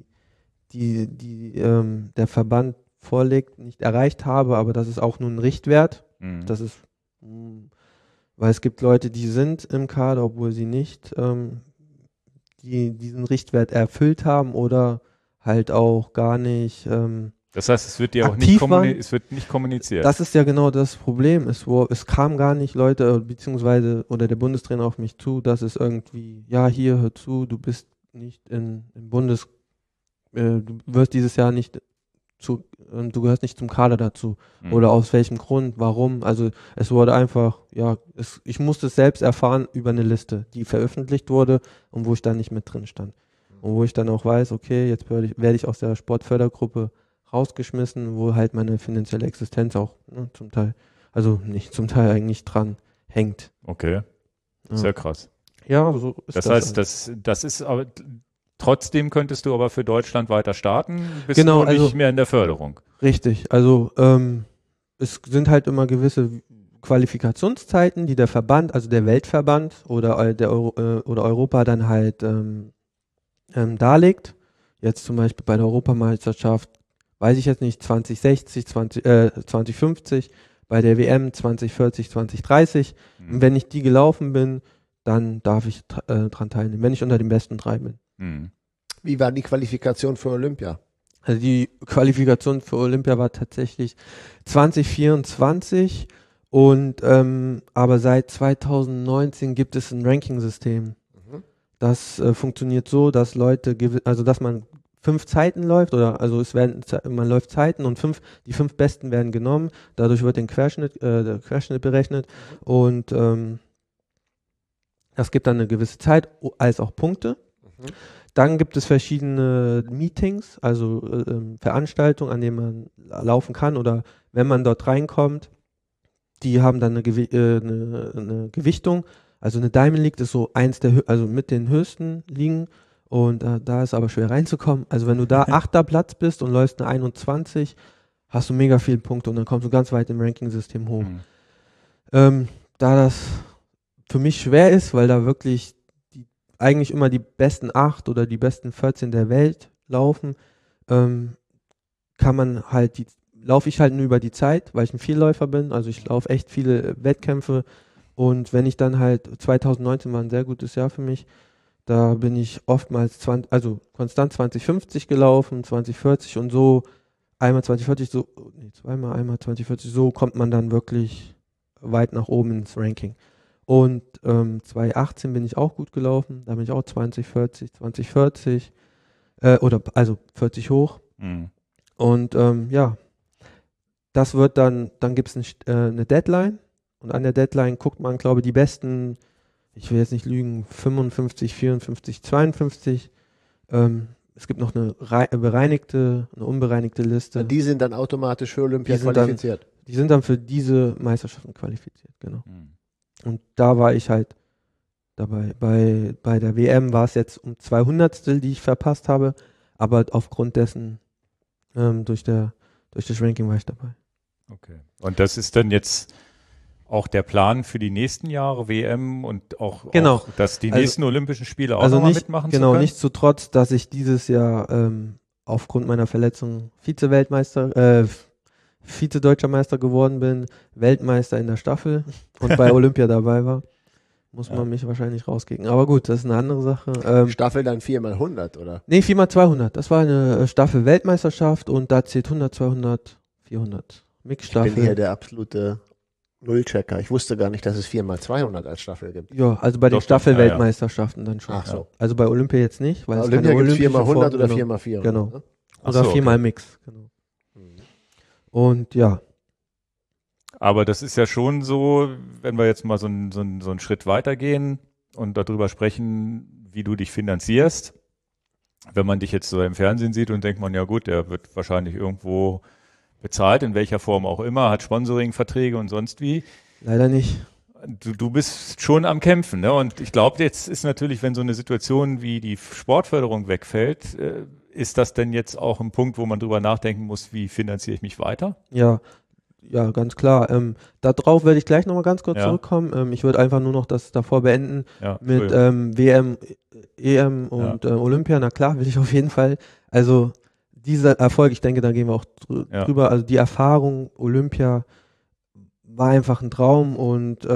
Speaker 2: der Verband vorlegt, nicht erreicht habe, aber das ist auch nur ein Richtwert. Das ist, weil es gibt Leute, die sind im Kader, obwohl sie nicht die diesen Richtwert erfüllt haben oder halt auch gar nicht.
Speaker 1: Das heißt, es wird dir auch nicht kommuniziert.
Speaker 2: Das ist ja genau das Problem. Es kamen gar nicht Leute oder der Bundestrainer auf mich zu, dass es irgendwie, hier hör zu, du bist nicht im du wirst dieses Jahr nicht du gehörst nicht zum Kader dazu. Oder aus welchem Grund, warum. Also es wurde einfach, ich musste es selbst erfahren über eine Liste, die veröffentlicht wurde und wo ich dann nicht mit drin stand. Und wo ich dann auch weiß, okay, jetzt werde ich aus der Sportfördergruppe rausgeschmissen, wo halt meine finanzielle Existenz auch zum Teil, also nicht zum Teil eigentlich dran hängt.
Speaker 1: Okay, sehr krass.
Speaker 2: Ja, so ist
Speaker 1: das. Das heißt, das ist aber Trotzdem könntest du aber für Deutschland weiter starten, bist
Speaker 2: Genau,
Speaker 1: nur nicht
Speaker 2: also-
Speaker 1: mehr in der Förderung.
Speaker 2: Richtig, also es sind halt immer gewisse Qualifikationszeiten, die der Verband, also der Weltverband oder oder Europa dann halt darlegt. Jetzt zum Beispiel bei der Europameisterschaft, weiß ich jetzt nicht, 2060, 2050, bei der WM 2040, 2030. Und wenn ich die gelaufen bin, dann darf ich dran teilnehmen, wenn ich unter den besten 3 bin.
Speaker 1: Mhm.
Speaker 3: Wie war die Qualifikation für Olympia?
Speaker 2: Also die Qualifikation für Olympia war tatsächlich 2024 und aber seit 2019 gibt es ein Ranking-System. Das funktioniert so, dass dass man 5 Zeiten läuft oder also man läuft Zeiten und die 5 besten werden genommen. Dadurch wird der Querschnitt berechnet und das gibt dann eine gewisse Zeit als auch Punkte. Dann gibt es verschiedene Meetings, also Veranstaltungen, an denen man laufen kann oder wenn man dort reinkommt, die haben dann eine Gewichtung. Also eine Diamond League ist so also mit den höchsten Ligen und da ist aber schwer reinzukommen. Also wenn du da 8. Platz bist und läufst eine 21, hast du mega viele Punkte und dann kommst du ganz weit im Ranking-System hoch. Da das für mich schwer ist, weil da wirklich eigentlich immer die besten 8 oder die besten 14 der Welt laufen, laufe ich halt nur über die Zeit, weil ich ein Vielläufer bin, also ich laufe echt viele Wettkämpfe und wenn ich dann halt, 2019 war ein sehr gutes Jahr für mich, da bin ich oftmals konstant 2050 gelaufen, 2040 und so, einmal 2040, so kommt man dann wirklich weit nach oben ins Ranking. Und 2018 bin ich auch gut gelaufen, da bin ich auch 2040 also 40 hoch. Und das wird dann gibt es eine Deadline und an der Deadline guckt man, glaube ich, die besten, ich will jetzt nicht lügen, 55, 54, 52. Es gibt noch eine unbereinigte Liste.
Speaker 3: Die sind dann automatisch für Olympia qualifiziert.
Speaker 2: Die sind dann für diese Meisterschaften qualifiziert, genau. Und da war ich halt dabei. Bei der WM war es jetzt um 200stel, die ich verpasst habe, aber aufgrund dessen, durch das Ranking war ich dabei.
Speaker 1: Okay. Und das ist dann jetzt auch der Plan für die nächsten Jahre, WM und auch dass die nächsten Olympischen Spiele auch nochmal mitmachen zu können?
Speaker 2: Genau, nichtsdestotrotz, dass ich dieses Jahr aufgrund meiner Verletzung Vize-Deutscher Meister geworden bin, Weltmeister in der Staffel und bei Olympia dabei war, muss man mich wahrscheinlich rauskicken. Aber gut, das ist eine andere Sache.
Speaker 3: Staffel dann 4x100, oder?
Speaker 2: Nee, 4x200. Das war eine Staffel-Weltmeisterschaft und da zählt 100, 200, 400. Mixstaffel.
Speaker 3: Ich bin hier der absolute Nullchecker. Ich wusste gar nicht, dass es 4x200 als Staffel gibt.
Speaker 2: Ja, also bei den Staffel-Weltmeisterschaften dann schon.
Speaker 3: Ach so.
Speaker 2: Also bei Olympia jetzt nicht. Weil
Speaker 3: bei Olympia gibt es 4x100 oder 4x400.
Speaker 2: Genau.
Speaker 3: Ne?
Speaker 2: Oder 4x Mix. Genau. Und ja.
Speaker 1: Aber das ist ja schon so, wenn wir jetzt mal so einen Schritt weitergehen und darüber sprechen, wie du dich finanzierst. Wenn man dich jetzt so im Fernsehen sieht und denkt man, ja gut, der wird wahrscheinlich irgendwo bezahlt, in welcher Form auch immer, hat Sponsoring-Verträge und sonst wie.
Speaker 2: Leider nicht.
Speaker 1: Du bist schon am Kämpfen, ne? Und ich glaube, jetzt ist natürlich, wenn so eine Situation wie die Sportförderung wegfällt, ist das denn jetzt auch ein Punkt, wo man drüber nachdenken muss, wie finanziere ich mich weiter?
Speaker 2: Ja, ganz klar. Darauf werde ich gleich nochmal ganz kurz zurückkommen. Ich würde einfach nur noch das davor beenden mit WM, EM und Olympia. Na klar, will ich auf jeden Fall. Also dieser Erfolg, ich denke, da gehen wir auch drüber. Also die Erfahrung Olympia war einfach ein Traum und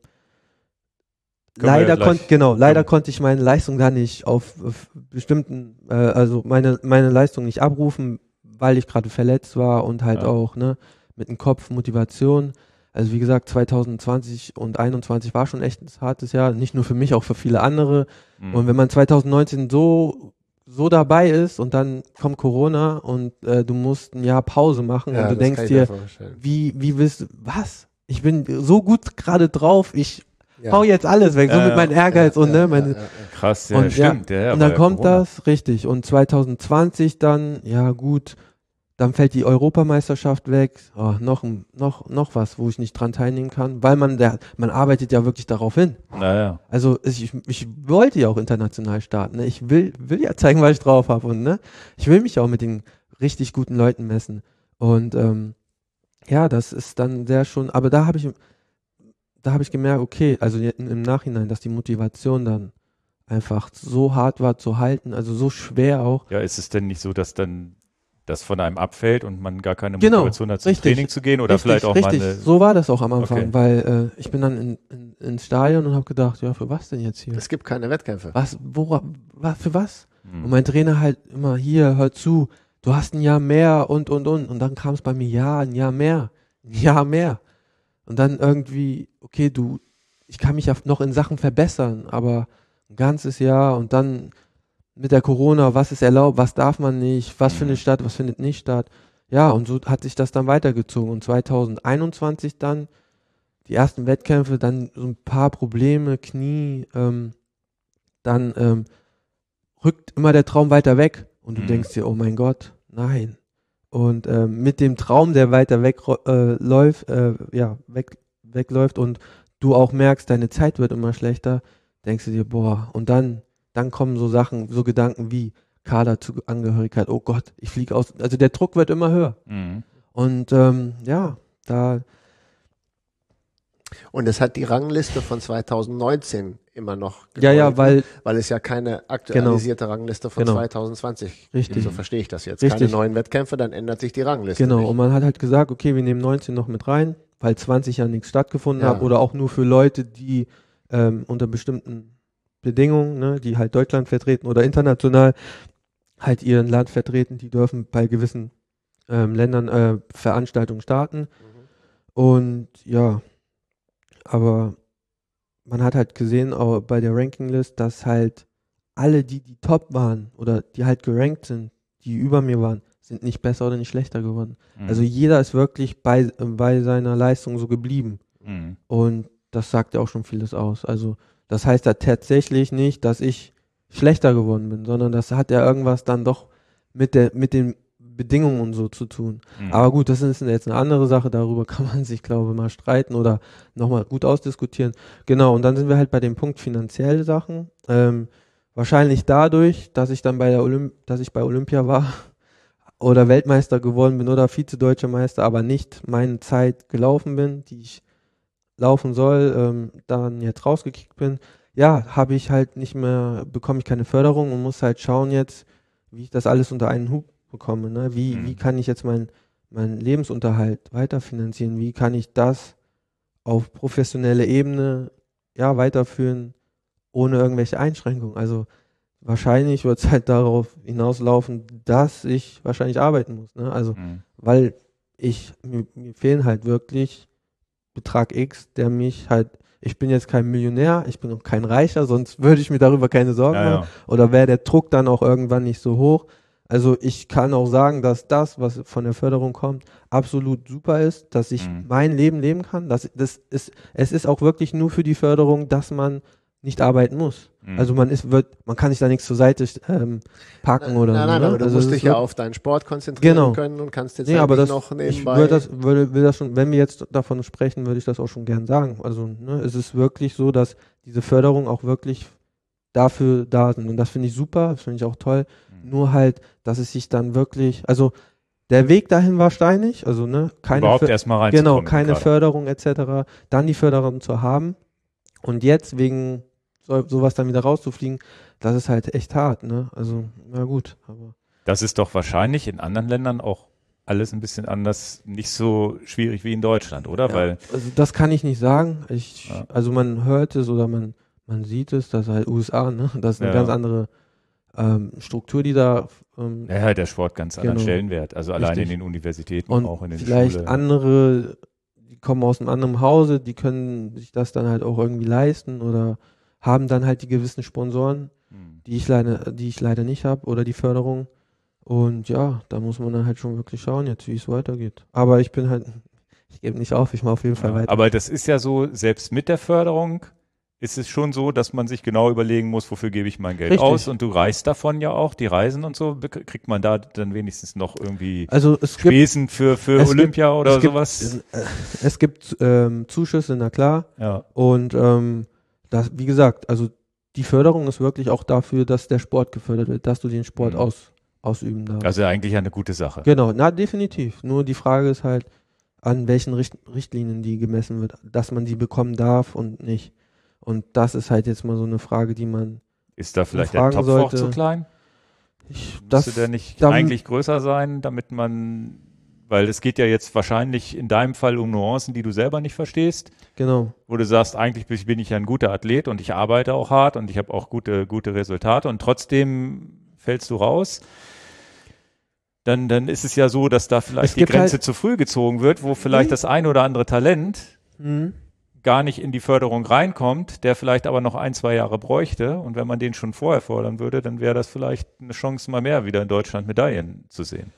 Speaker 2: leider konnte ich meine Leistung da nicht auf bestimmten, also meine Leistung nicht abrufen, weil ich gerade verletzt war und halt auch mit dem Kopf Motivation. Also wie gesagt, 2020 und 2021 war schon echt ein hartes Jahr, nicht nur für mich, auch für viele andere. Und wenn man 2019 so dabei ist und dann kommt Corona und du musst ein Jahr Pause machen und du denkst dir, wie willst du, was? Ich bin so gut gerade drauf, ich hau jetzt alles weg, so mit meinem Ehrgeiz und
Speaker 1: krass,
Speaker 2: und,
Speaker 1: stimmt.
Speaker 2: und dann kommt Corona. Das, richtig. Und 2020 dann, ja gut, Dann fällt die Europameisterschaft weg, noch was, wo ich nicht dran teilnehmen kann, weil man arbeitet ja wirklich darauf hin.
Speaker 1: Naja.
Speaker 2: Also ich wollte ja auch international starten, ne? Ich will ja zeigen, was ich drauf habe und ne, ich will mich auch mit den richtig guten Leuten messen. Und ja, das ist dann sehr schon, aber da habe ich gemerkt, okay, also im Nachhinein, dass die Motivation dann einfach so hart war zu halten, also so schwer auch.
Speaker 1: Ja, ist es denn nicht so, dass dann das von einem abfällt und man gar keine
Speaker 2: Genau,
Speaker 1: Motivation hat, zum
Speaker 2: richtig,
Speaker 1: Training zu gehen oder
Speaker 2: richtig,
Speaker 1: vielleicht auch
Speaker 2: richtig.
Speaker 1: mal eine...
Speaker 2: So war das auch am Anfang,
Speaker 1: Okay.
Speaker 2: weil ich bin dann ins Stadion und habe gedacht, ja, für was denn jetzt hier?
Speaker 3: Es gibt keine Wettkämpfe.
Speaker 2: Für was? Und mein Trainer halt immer, hier, hör zu, du hast ein Jahr mehr und. Und dann kam es bei mir, ja, ein Jahr mehr. Und dann irgendwie, okay, ich kann mich ja noch in Sachen verbessern, aber ein ganzes Jahr und dann mit der Corona, was ist erlaubt, was darf man nicht, was findet statt, was findet nicht statt. Ja, und so hat sich das dann weitergezogen. Und 2021 dann die ersten Wettkämpfe, dann so ein paar Probleme, Knie, dann rückt immer der Traum weiter weg. Und du denkst dir, oh mein Gott, nein. Und mit dem Traum, der weiter wegläuft und du auch merkst, deine Zeit wird immer schlechter, denkst du dir, boah, und dann kommen so Sachen, so Gedanken wie Kaderzugehörigkeit, oh Gott, ich fliege aus. Also der Druck wird immer höher. Und ja, da...
Speaker 3: Und es hat die Rangliste von 2019 immer noch
Speaker 2: Ja, weil
Speaker 3: es ja keine aktualisierte Rangliste von 2020
Speaker 2: Richtig.
Speaker 3: gibt. So verstehe ich das jetzt.
Speaker 2: Richtig.
Speaker 3: Keine neuen Wettkämpfe, dann ändert sich die Rangliste.
Speaker 2: Genau,
Speaker 3: nicht.
Speaker 2: und man hat halt gesagt, okay, wir nehmen 19 noch mit rein, weil 20 ja nichts stattgefunden hat oder auch nur für Leute, die unter bestimmten Bedingungen, ne, die halt Deutschland vertreten oder international halt ihren Land vertreten, die dürfen bei gewissen Ländern Veranstaltungen starten. Und ja, aber man hat halt gesehen, auch bei der Rankinglist, dass halt alle, die top waren oder die halt gerankt sind, die über mir waren, sind nicht besser oder nicht schlechter geworden. Also jeder ist wirklich bei seiner Leistung so geblieben. Und das sagt ja auch schon vieles aus. Also das heißt ja tatsächlich nicht, dass ich schlechter geworden bin, sondern das hat ja irgendwas dann doch mit den Bedingungen und so zu tun. Aber gut, das ist jetzt eine andere Sache, darüber kann man sich, glaube ich, mal streiten oder nochmal gut ausdiskutieren. Genau, und dann sind wir halt bei dem Punkt finanzielle Sachen. Wahrscheinlich dadurch, dass ich dann bei Olympia war oder Weltmeister geworden bin oder Vize-Deutscher Meister, aber nicht meine Zeit gelaufen bin, die ich laufen soll, dann jetzt rausgekickt bin, ja, bekomme ich keine Förderung und muss halt schauen jetzt, wie ich das alles unter einen Hut bekomme, ne? Wie kann ich jetzt meinen Lebensunterhalt weiterfinanzieren? Wie kann ich das auf professionelle Ebene weiterführen, ohne irgendwelche Einschränkungen? Also wahrscheinlich wird es halt darauf hinauslaufen, dass ich wahrscheinlich arbeiten muss, ne? Also, weil mir fehlen halt wirklich Betrag X, der mich halt, ich bin jetzt kein Millionär, ich bin auch kein Reicher, sonst würde ich mir darüber keine Sorgen machen. Oder wäre der Druck dann auch irgendwann nicht so hoch. Also ich kann auch sagen, dass das, was von der Förderung kommt, absolut super ist, dass ich mein Leben leben kann. Es ist auch wirklich nur für die Förderung, dass man nicht arbeiten muss. Also man kann sich da nichts zur Seite packen oder so.
Speaker 3: Nein, aber du
Speaker 2: also
Speaker 3: musst dich ja auf deinen Sport konzentrieren können und kannst jetzt
Speaker 2: aber
Speaker 3: nicht noch nebenbei...
Speaker 2: will das schon, wenn wir jetzt davon sprechen, würde ich das auch schon gern sagen. Also es ist wirklich so, dass diese Förderung auch wirklich dafür da sind. Und das finde ich super, das finde ich auch toll. Nur halt, dass es sich dann wirklich, also der Weg dahin war steinig, also
Speaker 1: überhaupt erstmal reinzukommen.
Speaker 2: Genau, keine Förderung etc. Dann die Förderung zu haben und jetzt wegen sowas dann wieder rauszufliegen, das ist halt echt hart, ne? Also, na gut. Aber
Speaker 1: das ist doch wahrscheinlich in anderen Ländern auch alles ein bisschen anders, nicht so schwierig wie in Deutschland, oder?
Speaker 2: Ja,
Speaker 1: Weil,
Speaker 2: also das kann ich nicht sagen. Also man hört es oder man sieht es, dass halt USA, ne? Das ist eine ganz andere Struktur, die da
Speaker 1: der Sport ganz anderen Stellenwert, also allein in den Universitäten,
Speaker 2: und
Speaker 1: auch in den
Speaker 2: vielleicht
Speaker 1: Schulen.
Speaker 2: andere, die kommen aus einem anderen Hause, die können sich das dann halt auch irgendwie leisten oder haben dann halt die gewissen Sponsoren, die ich leider nicht habe oder die Förderung. Und ja, da muss man dann halt schon wirklich schauen jetzt, wie es weitergeht. Aber ich gebe nicht auf, ich mache auf jeden Fall weiter.
Speaker 1: Aber das ist ja so, selbst mit der Förderung ist es schon so, dass man sich genau überlegen muss, wofür gebe ich mein Geld
Speaker 2: Richtig.
Speaker 1: aus, und du reist davon ja auch, die Reisen und so, kriegt man da dann wenigstens noch irgendwie
Speaker 2: Also es gibt
Speaker 1: Spesen für Olympia oder sowas?
Speaker 2: Es gibt Zuschüsse, na klar.
Speaker 1: Ja.
Speaker 2: Und das, wie gesagt, also die Förderung ist wirklich auch dafür, dass der Sport gefördert wird, dass du den Sport ausüben darfst.
Speaker 1: Also eigentlich eine gute Sache.
Speaker 2: Genau, na definitiv. Nur die Frage ist halt, an welchen Richtlinien die gemessen wird, dass man die bekommen darf und nicht. Und das ist halt jetzt mal so eine Frage, die man
Speaker 1: Ist da vielleicht der
Speaker 2: fragen
Speaker 1: Topf
Speaker 2: sollte.
Speaker 1: auch zu klein?
Speaker 2: das
Speaker 1: Müsste der nicht
Speaker 2: dann-
Speaker 1: eigentlich größer sein, damit man, weil es geht ja jetzt wahrscheinlich in deinem Fall um Nuancen, die du selber nicht verstehst,
Speaker 2: Genau.
Speaker 1: wo du sagst, eigentlich bin ich ja ein guter Athlet und ich arbeite auch hart und ich habe auch gute Resultate und trotzdem fällst du raus. Dann ist es ja so, dass da vielleicht die Grenze zu früh gezogen wird, wo vielleicht das ein oder andere Talent gar nicht in die Förderung reinkommt, der vielleicht aber noch 1-2 Jahre bräuchte. Und wenn man den schon vorher fordern würde, dann wäre das vielleicht eine Chance, mal mehr wieder in Deutschland Medaillen zu sehen.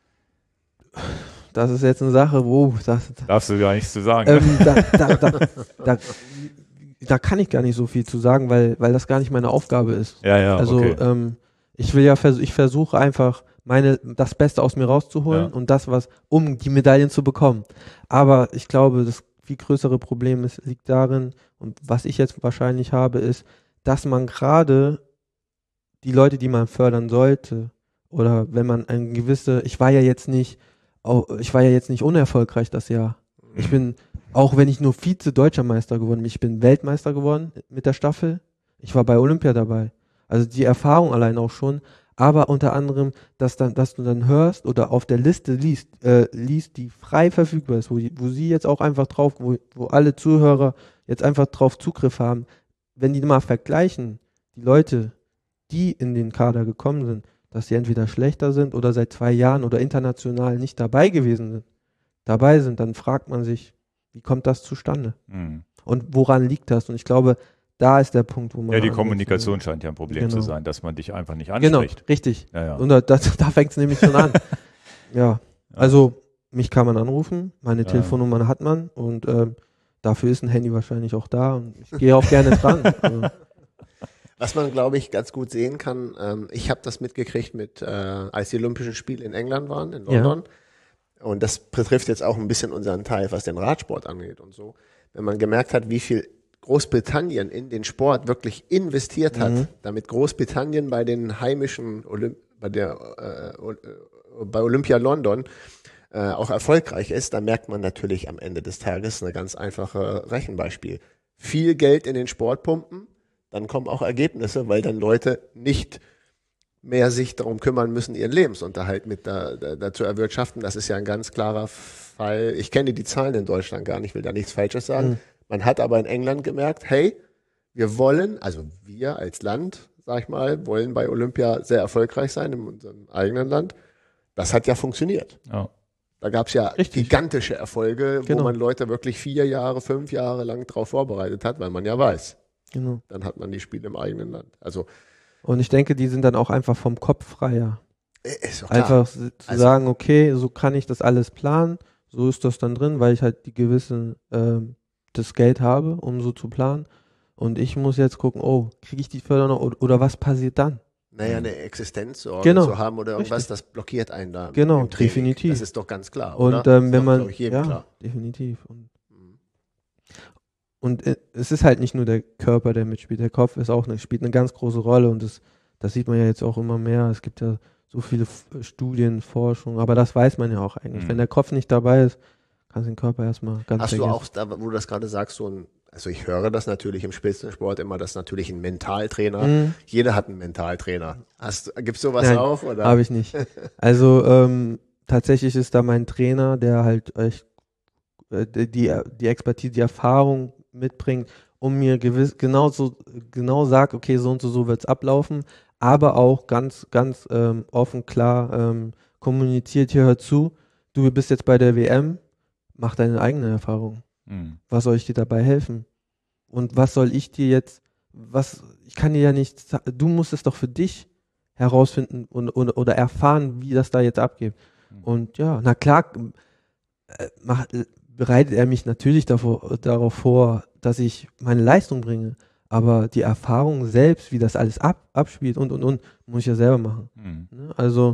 Speaker 2: Das ist jetzt eine Sache, wo
Speaker 1: Darfst du gar nichts zu sagen. Ne?
Speaker 2: da kann ich gar nicht so viel zu sagen, weil das gar nicht meine Aufgabe ist.
Speaker 1: Ja,
Speaker 2: Also
Speaker 1: okay.
Speaker 2: ich versuche einfach das Beste aus mir rauszuholen und um die Medaillen zu bekommen. Aber ich glaube, das viel größere Problem liegt darin, und was ich jetzt wahrscheinlich habe, ist, dass man gerade die Leute, die man fördern sollte, oder wenn man ich war ja jetzt nicht unerfolgreich das Jahr. Ich bin, auch wenn ich nur Vize-Deutscher Meister geworden bin, ich bin Weltmeister geworden mit der Staffel. Ich war bei Olympia dabei. Also die Erfahrung allein auch schon, aber unter anderem, dass du dann hörst oder auf der Liste liest, die frei verfügbar ist, wo sie jetzt auch einfach drauf, wo alle Zuhörer jetzt einfach drauf Zugriff haben. Wenn die mal vergleichen, die Leute, die in den Kader gekommen sind, dass sie entweder schlechter sind oder seit 2 Jahren oder international nicht dabei sind, dann fragt man sich, wie kommt das zustande? Und woran liegt das? Und ich glaube, da ist der Punkt, wo man...
Speaker 1: Ja, die Kommunikation scheint ja ein Problem zu sein, dass man dich einfach nicht
Speaker 2: Genau,
Speaker 1: anspricht.
Speaker 2: richtig.
Speaker 1: Ja.
Speaker 2: Und da fängt es nämlich schon an. Ja, also mich kann man anrufen, meine Telefonnummer hat man und dafür ist ein Handy wahrscheinlich auch da und ich gehe auch gerne dran. Also.
Speaker 3: Was man, glaube ich, ganz gut sehen kann, ich habe das mitgekriegt als die Olympischen Spiele in England waren, in London. Ja. Und das betrifft jetzt auch ein bisschen unseren Teil, was den Radsport angeht und so. Wenn man gemerkt hat, wie viel Großbritannien in den Sport wirklich investiert hat, damit Großbritannien bei den heimischen bei Olympia London auch erfolgreich ist, dann merkt man natürlich am Ende des Tages eine ganz einfache Rechenbeispiel. Viel Geld in den Sport pumpen, dann kommen auch Ergebnisse, weil dann Leute nicht mehr sich darum kümmern müssen, ihren Lebensunterhalt dazu erwirtschaften. Das ist ja ein ganz klarer Fall. Ich kenne die Zahlen in Deutschland gar nicht, will da nichts Falsches sagen. Man hat aber in England gemerkt, hey, wir als Land, sag ich mal, wollen bei Olympia sehr erfolgreich sein in unserem eigenen Land. Das hat ja funktioniert.
Speaker 1: Ja.
Speaker 3: Da gab es ja gigantische Erfolge, wo man Leute wirklich 4 Jahre, 5 Jahre lang drauf vorbereitet hat, weil man ja weiß.
Speaker 2: Genau.
Speaker 3: Dann hat man die Spiele im eigenen Land. Also,
Speaker 2: und ich denke, die sind dann auch einfach vom Kopf freier.
Speaker 3: Ist doch klar.
Speaker 2: Einfach zu sagen, okay, so kann ich das alles planen, so ist das dann drin, weil ich halt das Geld habe, um so zu planen. Und ich muss jetzt gucken, kriege ich die Förderung oder was passiert dann?
Speaker 3: Naja, eine Existenzsorge zu haben oder irgendwas, das blockiert einen da.
Speaker 2: Genau, definitiv.
Speaker 3: Das ist doch ganz klar,
Speaker 2: und
Speaker 3: oder?
Speaker 2: Wenn man,
Speaker 3: klar.
Speaker 2: Definitiv. Und es ist halt nicht nur der Körper, der mitspielt, der Kopf spielt eine ganz große Rolle und das sieht man ja jetzt auch immer mehr. Es gibt ja so viele Studien, Forschung, aber das weiß man ja auch eigentlich. Wenn der Kopf nicht dabei ist, kannst du den Körper erstmal ganz
Speaker 3: vergessen. Hast du auch, wo du das gerade sagst, also ich höre das natürlich im Spitzensport immer, dass natürlich ein Mentaltrainer, jeder hat einen Mentaltrainer. Gibt's sowas auch? Oder?
Speaker 2: Habe ich nicht. Also tatsächlich ist da mein Trainer, der halt echt die Expertise, die Erfahrung mitbringt, um mir genau sagt, okay, so und so wird's ablaufen, aber auch ganz, ganz offen, klar kommuniziert, hier hör zu, du bist jetzt bei der WM, mach deine eigene Erfahrung. Was soll ich dir dabei helfen? Und was soll ich dir jetzt, ich kann dir ja nicht, du musst es doch für dich herausfinden oder erfahren, wie das da jetzt abgeht. Und ja, na klar, bereitet er mich natürlich darauf vor, dass ich meine Leistung bringe. aber die Erfahrung selbst, wie das alles abspielt und, muss ich ja selber machen. Ne? Also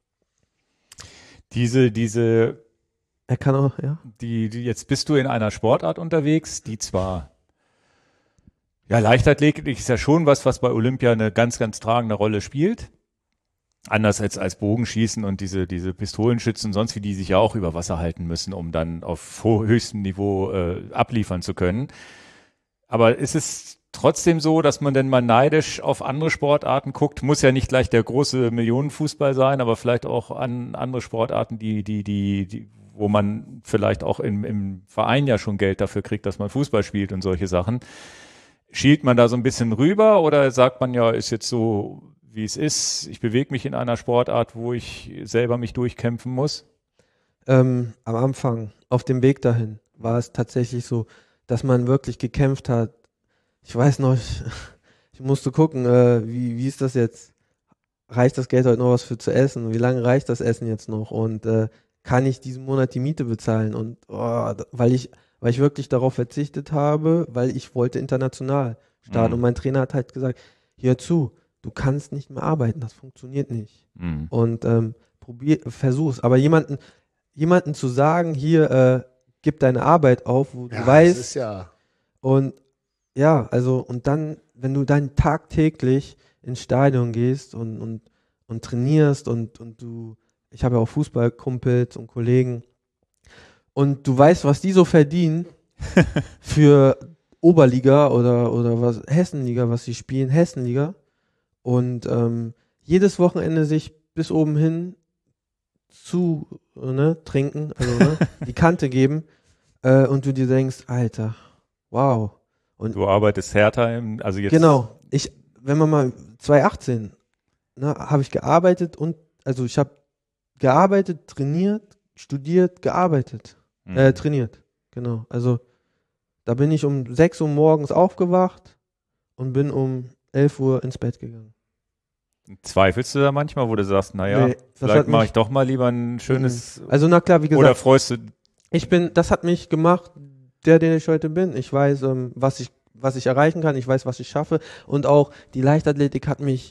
Speaker 1: diese
Speaker 2: er kann auch, ja.
Speaker 1: Jetzt bist du in einer Sportart unterwegs, die zwar, ja, Leichtathletik ist ja schon was bei Olympia eine ganz, ganz tragende Rolle spielt. Anders als Bogenschießen und diese Pistolenschützen, sonst wie die sich ja auch über Wasser halten müssen, um dann auf höchstem Niveau abliefern zu können. Aber ist es trotzdem so, dass man denn mal neidisch auf andere Sportarten guckt? Muss ja nicht gleich der große Millionenfußball sein, aber vielleicht auch an andere Sportarten, die wo man vielleicht auch im Verein ja schon Geld dafür kriegt, dass man Fußball spielt und solche Sachen. Schielt man da so ein bisschen rüber oder sagt man ja, ist jetzt so, wie es ist, ich bewege mich in einer Sportart, wo ich selber mich durchkämpfen muss?
Speaker 2: Am Anfang, auf dem Weg dahin, war es tatsächlich so, dass man wirklich gekämpft hat. Ich weiß noch, ich musste gucken, wie ist das jetzt? Reicht das Geld heute noch was für zu essen? Wie lange reicht das Essen jetzt noch? Und kann ich diesen Monat die Miete bezahlen? Und weil ich wirklich darauf verzichtet habe, weil ich wollte international starten. Und mein Trainer hat halt gesagt, hör zu, du kannst nicht mehr arbeiten, das funktioniert nicht. Und versuch's. Aber jemanden zu sagen, hier, gib deine Arbeit auf, wo du weißt.
Speaker 3: Das ist ja.
Speaker 2: Und ja, also, und dann, wenn du dann tagtäglich ins Stadion gehst und trainierst und ich habe ja auch Fußballkumpels und Kollegen und du weißt, was die so verdienen für Oberliga oder was, Hessenliga, was sie spielen, Hessenliga und jedes Wochenende sich bis oben hin trinken, also die Kante geben und du dir denkst, Alter, wow. Und
Speaker 1: du arbeitest härter also jetzt.
Speaker 2: Genau, wenn man mal 2018, habe ich gearbeitet also ich habe gearbeitet, trainiert, studiert, gearbeitet, trainiert, genau. Also da bin ich um 6 Uhr morgens aufgewacht und bin um 11 Uhr ins Bett gegangen.
Speaker 1: Zweifelst du da manchmal, wo du sagst, naja, vielleicht mache ich doch mal lieber ein schönes.
Speaker 2: Also na klar, wie gesagt.
Speaker 1: Oder freust du?
Speaker 2: Das hat mich gemacht, den ich heute bin. Ich weiß, was ich erreichen kann. Ich weiß, was ich schaffe. Und auch die Leichtathletik hat mich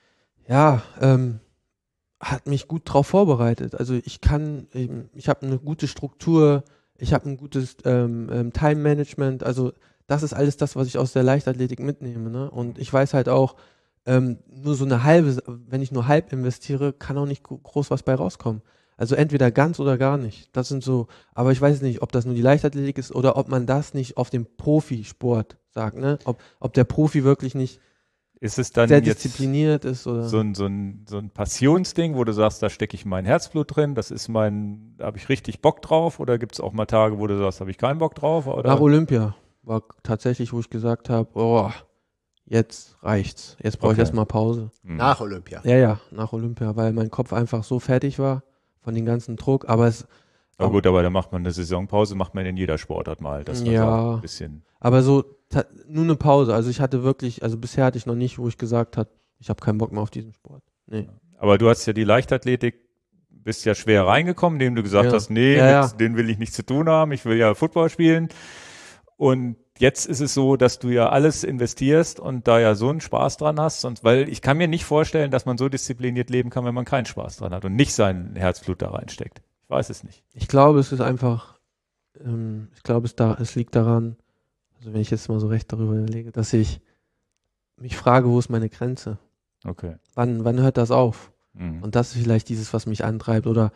Speaker 2: gut drauf vorbereitet. Also ich habe eine gute Struktur, ich habe ein gutes Time-Management. Also das ist alles das, was ich aus der Leichtathletik mitnehme. Ne? Und ich weiß halt auch, nur so wenn ich nur halb investiere, kann auch nicht groß was bei rauskommen. Also entweder ganz oder gar nicht. Das sind so, aber ich weiß nicht, ob das nur die Leichtathletik ist oder ob man das nicht auf dem Profisport sagt, ne? Ob der Profi wirklich nicht
Speaker 1: ist es dann
Speaker 2: sehr
Speaker 1: jetzt
Speaker 2: diszipliniert ist oder
Speaker 1: so ein Passionsding, wo du sagst, da stecke ich mein Herzblut drin, da habe ich richtig Bock drauf, oder gibt es auch mal Tage, wo du sagst, habe ich keinen Bock drauf? Oder?
Speaker 2: Nach Olympia war tatsächlich, wo ich gesagt habe, jetzt reicht's. Jetzt brauche ich erstmal Pause.
Speaker 3: Nach Olympia?
Speaker 2: Ja, nach Olympia, weil mein Kopf einfach so fertig war von dem ganzen Druck. Aber
Speaker 1: gut, aber da macht man eine Saisonpause, macht man in jeder Sportart mal. Das war ein bisschen.
Speaker 2: Aber so nur eine Pause. Also bisher hatte ich noch nicht, wo ich gesagt habe, ich habe keinen Bock mehr auf diesen Sport. Nee.
Speaker 1: Aber du hast ja die Leichtathletik, bist ja schwer reingekommen, indem du gesagt hast, mit denen will ich nichts zu tun haben, ich will ja Football spielen. Und jetzt ist es so, dass du ja alles investierst und da ja so einen Spaß dran hast. Weil ich kann mir nicht vorstellen, dass man so diszipliniert leben kann, wenn man keinen Spaß dran hat und nicht sein Herzblut da reinsteckt. Ich weiß es nicht.
Speaker 2: Ich glaube, es ist einfach, es liegt daran, also wenn ich jetzt mal so recht darüber überlege, dass ich mich frage, wo ist meine Grenze?
Speaker 1: Okay.
Speaker 2: Wann hört das auf? Und das ist vielleicht dieses, was mich antreibt oder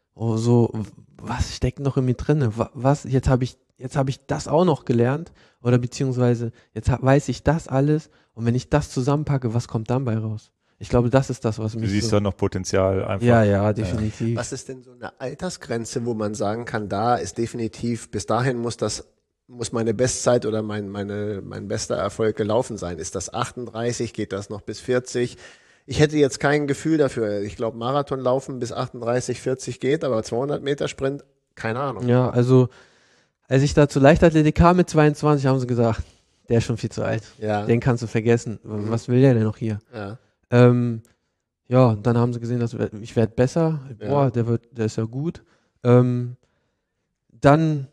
Speaker 2: was steckt noch in mir drin? Jetzt habe ich das auch noch gelernt oder beziehungsweise jetzt weiß ich das alles und wenn ich das zusammenpacke, was kommt dann bei raus? Ich glaube, das ist das, was mich
Speaker 1: Du siehst da noch Potenzial einfach.
Speaker 2: Ja, definitiv.
Speaker 3: Was ist denn so eine Altersgrenze, wo man sagen kann, da ist definitiv, bis dahin muss meine Bestzeit oder mein bester Erfolg gelaufen sein? Ist das 38? Geht das noch bis 40? Ich hätte jetzt kein Gefühl dafür. Ich glaube, Marathonlaufen bis 38, 40 geht, aber 200 Meter Sprint, keine Ahnung.
Speaker 2: Ja, also als ich da zur Leichtathletik kam mit 22, haben sie gesagt, der ist schon viel zu alt.
Speaker 3: Ja.
Speaker 2: Den kannst du vergessen. Was will der denn noch hier?
Speaker 3: Ja.
Speaker 2: Und dann haben sie gesehen, dass ich werde besser. Boah, der ist ja gut. Dann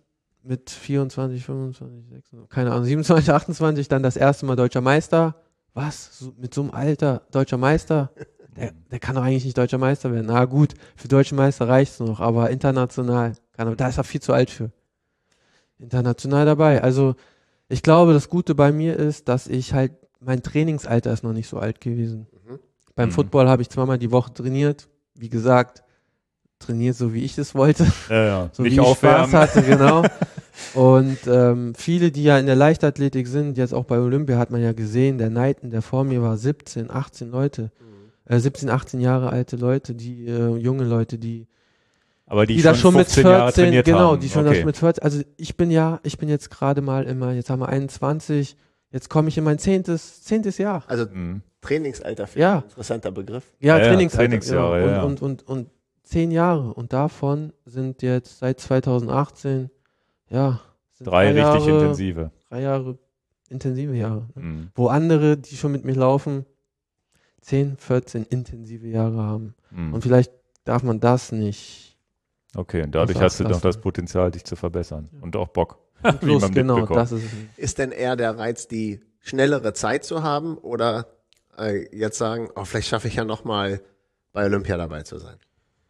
Speaker 2: mit 24, 25, 26, keine Ahnung, 27, 28 dann das erste Mal deutscher Meister. Was? Mit so einem Alter deutscher Meister? Der kann doch eigentlich nicht deutscher Meister werden. Na gut, für deutschen Meister reicht's noch, aber international, da ist er viel zu alt für. International dabei. Also ich glaube, das Gute bei mir ist, dass ich halt, mein Trainingsalter ist noch nicht so alt gewesen. Beim Football habe ich zweimal die Woche trainiert. Wie gesagt, trainiert so, wie ich es wollte.
Speaker 1: Ja.
Speaker 2: So
Speaker 1: Nicht
Speaker 2: wie ich
Speaker 1: aufwärmen.
Speaker 2: Spaß hatte, genau. Und viele, die ja in der Leichtathletik sind, jetzt auch bei Olympia, hat man ja gesehen, der Knighton, der vor mir war, 17, 18 Leute. 17, 18 Jahre alte Leute, die junge Leute, die
Speaker 1: Aber die
Speaker 2: das schon mit
Speaker 1: 15 Jahre
Speaker 2: 14,
Speaker 1: trainiert
Speaker 2: genau,
Speaker 1: haben.
Speaker 2: die schon das mit 14, also ich bin jetzt gerade mal jetzt haben wir 21, jetzt komme ich in mein 10. Jahr.
Speaker 3: Also Trainingsalter,
Speaker 2: Ja.
Speaker 3: ein interessanter Begriff.
Speaker 2: Ja,
Speaker 1: Ja,
Speaker 2: Trainingsalter,
Speaker 1: Trainingsjahre,
Speaker 2: genau.
Speaker 1: ja.
Speaker 2: Und 10 Jahre und davon sind jetzt seit 2018, sind
Speaker 1: 3 richtig
Speaker 2: Jahre,
Speaker 1: intensive.
Speaker 2: 3 Jahre intensive Jahre. Ne?
Speaker 1: Mhm.
Speaker 2: Wo andere, die schon mit mir laufen, 10, 14 intensive Jahre haben.
Speaker 1: Mhm.
Speaker 2: Und vielleicht darf man das nicht.
Speaker 1: Okay, und dadurch
Speaker 2: Das
Speaker 1: hast du
Speaker 2: war's
Speaker 1: noch das Potenzial, dich zu verbessern. Und auch Bock.
Speaker 2: Und
Speaker 1: Wie
Speaker 2: los,
Speaker 1: man
Speaker 2: genau,
Speaker 1: mitbekommt.
Speaker 2: das ist es.
Speaker 3: Ist denn eher der Reiz, die schnellere Zeit zu haben oder jetzt sagen, vielleicht schaffe ich ja nochmal bei Olympia dabei zu sein?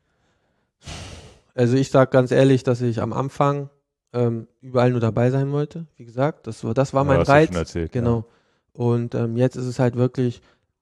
Speaker 2: Also ich sage ganz ehrlich, dass ich am Anfang überall nur dabei sein wollte. Wie gesagt, das war mein
Speaker 1: hast du
Speaker 2: Reiz.
Speaker 1: schon erzählt,
Speaker 2: Genau. Und jetzt ist es halt wirklich,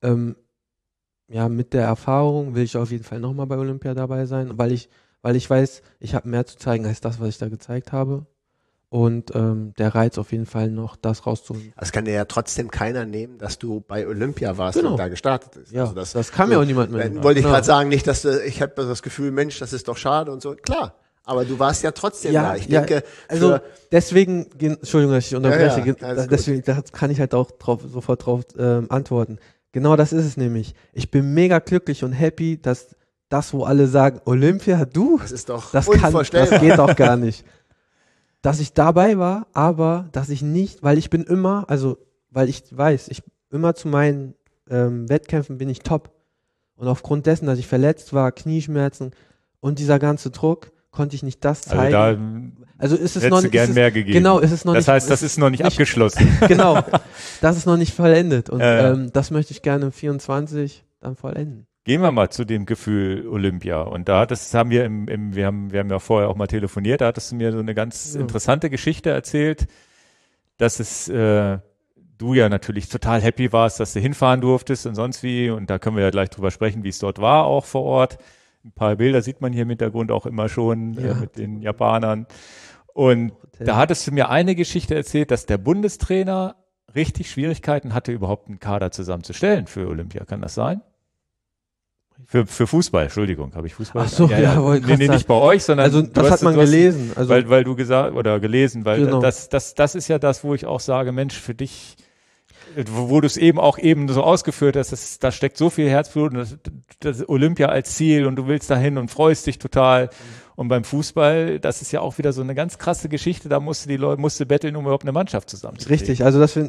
Speaker 2: mit der Erfahrung will ich auf jeden Fall nochmal bei Olympia dabei sein, weil ich weiß, ich habe mehr zu zeigen als das, was ich da gezeigt habe. Und der Reiz auf jeden Fall noch, das rauszuholen.
Speaker 3: Das kann dir ja trotzdem keiner nehmen, dass du bei Olympia warst
Speaker 2: Genau.
Speaker 3: und da gestartet bist.
Speaker 2: Ja,
Speaker 3: Also
Speaker 2: das kann mir auch niemand mehr.
Speaker 3: Wollte ich
Speaker 2: Genau.
Speaker 3: gerade sagen, nicht, dass ich habe das Gefühl, Mensch, das ist doch schade und so. Klar, aber du warst ja trotzdem da. Ich denke,
Speaker 2: also deswegen, Entschuldigung, dass ich unterbreche,
Speaker 3: Ja, alles gut.
Speaker 2: deswegen da kann ich halt auch sofort drauf antworten. Genau das ist es nämlich. Ich bin mega glücklich und happy, dass das, wo alle sagen, Olympia,
Speaker 3: das ist doch
Speaker 2: das
Speaker 3: unvorstellbar.
Speaker 2: geht doch gar nicht. Dass ich dabei war, aber dass ich nicht, weil ich weiß, immer zu meinen Wettkämpfen bin ich top. Und aufgrund dessen, dass ich verletzt war, Knieschmerzen und dieser ganze Druck, konnte ich nicht das zeigen.
Speaker 1: Also da
Speaker 2: Also ist es
Speaker 1: hättest
Speaker 2: noch
Speaker 1: du
Speaker 2: nicht.
Speaker 1: gern mehr gegeben.
Speaker 2: Genau, ist es noch
Speaker 1: Das
Speaker 2: nicht.
Speaker 1: heißt, das ist noch nicht abgeschlossen.
Speaker 2: Genau, das ist noch nicht vollendet. Und
Speaker 1: Ja.
Speaker 2: das möchte ich gerne 24 dann vollenden.
Speaker 1: Gehen wir mal zu dem Gefühl Olympia. Und da haben wir wir haben ja vorher auch mal telefoniert, da hattest du mir so eine ganz interessante Geschichte erzählt, dass du ja natürlich total happy warst, dass du hinfahren durftest und sonst wie. Und da können wir ja gleich drüber sprechen, wie es dort war, auch vor Ort. Ein paar Bilder sieht man hier im Hintergrund auch immer schon mit den Japanern. Und da hattest du mir eine Geschichte erzählt, dass der Bundestrainer richtig Schwierigkeiten hatte, überhaupt einen Kader zusammenzustellen für Olympia. Kann das sein? Für Fußball, Entschuldigung, habe ich Fußball?
Speaker 2: Ach so, ja, wollte
Speaker 1: nee,
Speaker 2: gerade sagen.
Speaker 1: nicht bei euch, sondern
Speaker 2: Also das hat man gelesen. Also
Speaker 1: weil du gesagt oder gelesen, weil
Speaker 2: Genau.
Speaker 1: das ist ja das, wo ich auch sage, Mensch, für dich, wo du es eben so ausgeführt hast, da steckt so viel Herzblut und das Olympia als Ziel und du willst dahin und freust dich total. Und beim Fußball, das ist ja auch wieder so eine ganz krasse Geschichte, da musste betteln, um überhaupt eine Mannschaft zusammenzukriegen.
Speaker 2: richtig, also das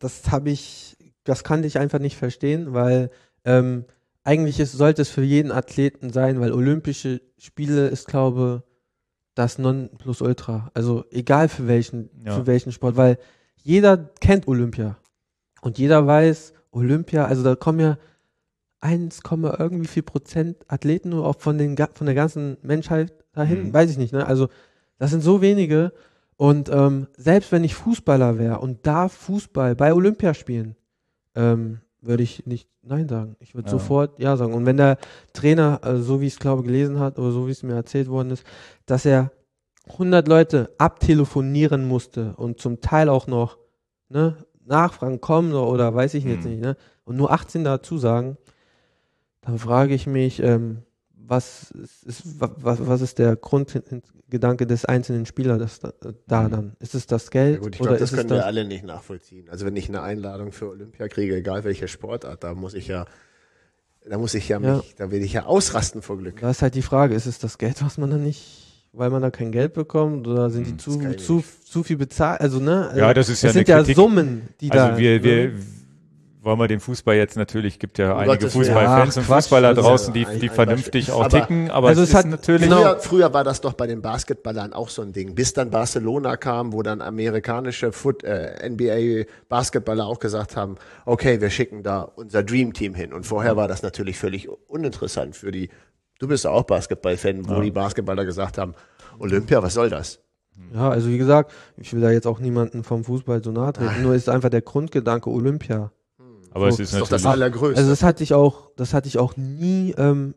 Speaker 2: kann ich einfach nicht verstehen, weil eigentlich sollte es für jeden Athleten sein, weil Olympische Spiele ist, glaube das Nonplusultra. Also egal für welchen Sport, weil jeder kennt Olympia und jeder weiß, Olympia, also da kommen ja 1, irgendwie viel Prozent Athleten nur auch von der ganzen Menschheit dahin, weiß ich nicht, ne? Also das sind so wenige und selbst wenn ich Fußballer wäre und darf Fußball bei Olympia spielen, würde ich nicht Nein sagen. Ich würde sofort Ja sagen. Und wenn der Trainer, so wie ich es glaube gelesen hat oder so wie es mir erzählt worden ist, dass er 100 Leute abtelefonieren musste und zum Teil auch noch Nachfragen kommen oder weiß ich jetzt nicht, ne? Und nur 18 dazu sagen, dann frage ich mich, was ist der Grundgedanke des einzelnen Spielers dann? Ist es das Geld?
Speaker 3: Ja gut, ich
Speaker 2: oder
Speaker 3: glaube, das
Speaker 2: ist
Speaker 3: können
Speaker 2: es
Speaker 3: wir alle nicht nachvollziehen. Also wenn ich eine Einladung für Olympia kriege, egal welche Sportart, da will ich ja ausrasten vor Glück.
Speaker 2: Da ist halt die Frage, ist es das Geld, was man dann nicht, weil man da kein Geld bekommt, oder sind die zu viel bezahlt? Also, ne?
Speaker 1: Ja, das ist ja
Speaker 2: es sind
Speaker 1: eine
Speaker 2: ja
Speaker 1: Kritik.
Speaker 2: Summen, die
Speaker 1: Also
Speaker 2: da.
Speaker 1: wir wollen wir den Fußball jetzt natürlich, gibt ja
Speaker 3: Um
Speaker 1: einige
Speaker 3: Gottes Willen.
Speaker 1: Fußballfans und
Speaker 2: Quatsch,
Speaker 1: Fußballer
Speaker 2: das ist
Speaker 1: draußen,
Speaker 3: ja
Speaker 1: die
Speaker 3: ein
Speaker 1: vernünftig
Speaker 3: Beispiel.
Speaker 1: auch
Speaker 3: Aber-
Speaker 1: ticken, aber
Speaker 2: also
Speaker 1: es
Speaker 2: es hat-
Speaker 1: ist natürlich,
Speaker 3: Früher war das doch bei den Basketballern auch so ein Ding, bis dann Barcelona kam, wo dann amerikanische NBA-Basketballer auch gesagt haben, okay, wir schicken da unser Dream-Team hin. Und vorher war das natürlich völlig uninteressant für die, du bist ja auch Basketball-Fan, wo die Basketballer gesagt haben, Olympia, was soll das?
Speaker 2: Ja, also wie gesagt, ich will da jetzt auch niemanden vom Fußball so nahe treten, nur ist einfach der Grundgedanke Olympia.
Speaker 1: aber es
Speaker 2: so,
Speaker 1: ist
Speaker 3: Das ist doch das
Speaker 1: natürlich,
Speaker 3: Allergrößte.
Speaker 2: Also das hatte ich auch nie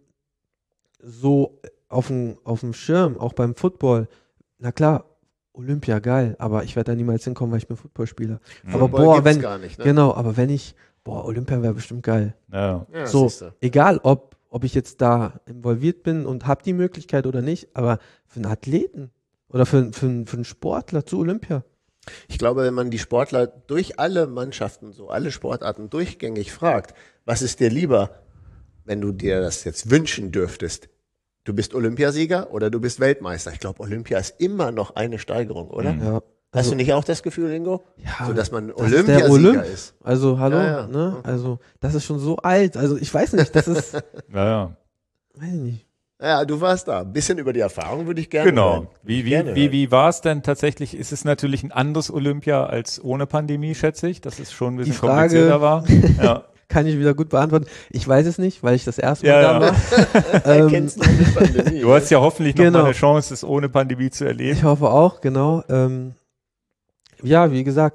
Speaker 2: so auf dem Schirm, auch beim Football. Na klar, Olympia geil, aber ich werde da niemals hinkommen, weil ich bin Footballspieler. Aber
Speaker 3: Football gibt's
Speaker 2: wenn
Speaker 3: gar nicht, ne?
Speaker 2: genau, aber wenn ich Olympia wäre bestimmt geil.
Speaker 1: ja.
Speaker 3: Ja,
Speaker 2: So,
Speaker 3: siehste.
Speaker 2: egal ob ich jetzt da involviert bin und habe die Möglichkeit oder nicht, aber für einen Athleten oder für einen Sportler zu Olympia.
Speaker 3: Ich glaube, wenn man die Sportler durch alle Mannschaften, so alle Sportarten durchgängig fragt, was ist dir lieber, wenn du dir das jetzt wünschen dürftest? Du bist Olympiasieger oder du bist Weltmeister? Ich glaube, Olympia ist immer noch eine Steigerung, oder?
Speaker 1: Mhm.
Speaker 2: Ja,
Speaker 3: Hast
Speaker 2: also,
Speaker 3: du nicht auch das Gefühl, Ingo?
Speaker 2: ja,
Speaker 3: So, dass man
Speaker 2: das ist der
Speaker 3: Olympiasieger
Speaker 2: Olymp.
Speaker 3: ist.
Speaker 2: Also hallo,
Speaker 3: Ja, ja.
Speaker 2: ne? Also das ist schon so alt. Also ich weiß nicht, das ist,
Speaker 1: Ja.
Speaker 2: weiß ich nicht.
Speaker 3: Ja, du warst da. Ein bisschen über die Erfahrung würde ich gerne
Speaker 1: Genau.
Speaker 3: hören.
Speaker 1: Wie war es denn tatsächlich? Ist es natürlich ein anderes Olympia als ohne Pandemie, schätze ich, dass es schon ein bisschen
Speaker 2: Die Frage-
Speaker 1: komplizierter war. Ja.
Speaker 2: Kann ich wieder gut beantworten. Ich weiß es nicht, weil ich das erste Mal
Speaker 1: Ja,
Speaker 2: da
Speaker 1: ja.
Speaker 2: war.
Speaker 3: Kennst du die Pandemie?
Speaker 1: Du hast ja hoffentlich noch
Speaker 2: Genau.
Speaker 1: mal eine Chance, es ohne Pandemie zu
Speaker 2: Ich
Speaker 1: erleben.
Speaker 2: hoffe auch, genau. Ja, wie gesagt,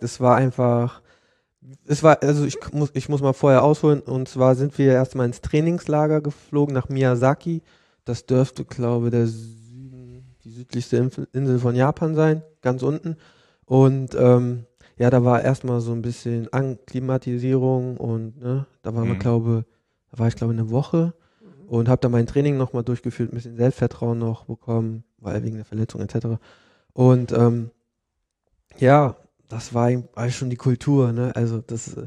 Speaker 2: also ich muss mal vorher ausholen, und zwar sind wir erstmal ins Trainingslager geflogen nach Miyazaki. Das dürfte, glaube ich, die südlichste Insel von Japan sein, ganz unten. Und ja, da war erstmal so ein bisschen Anklimatisierung und ne, da war ich glaube eine Woche und habe da mein Training nochmal durchgeführt, ein bisschen Selbstvertrauen noch bekommen, weil wegen der Verletzung etc. Und ja, das war eigentlich schon die Kultur, ne? Also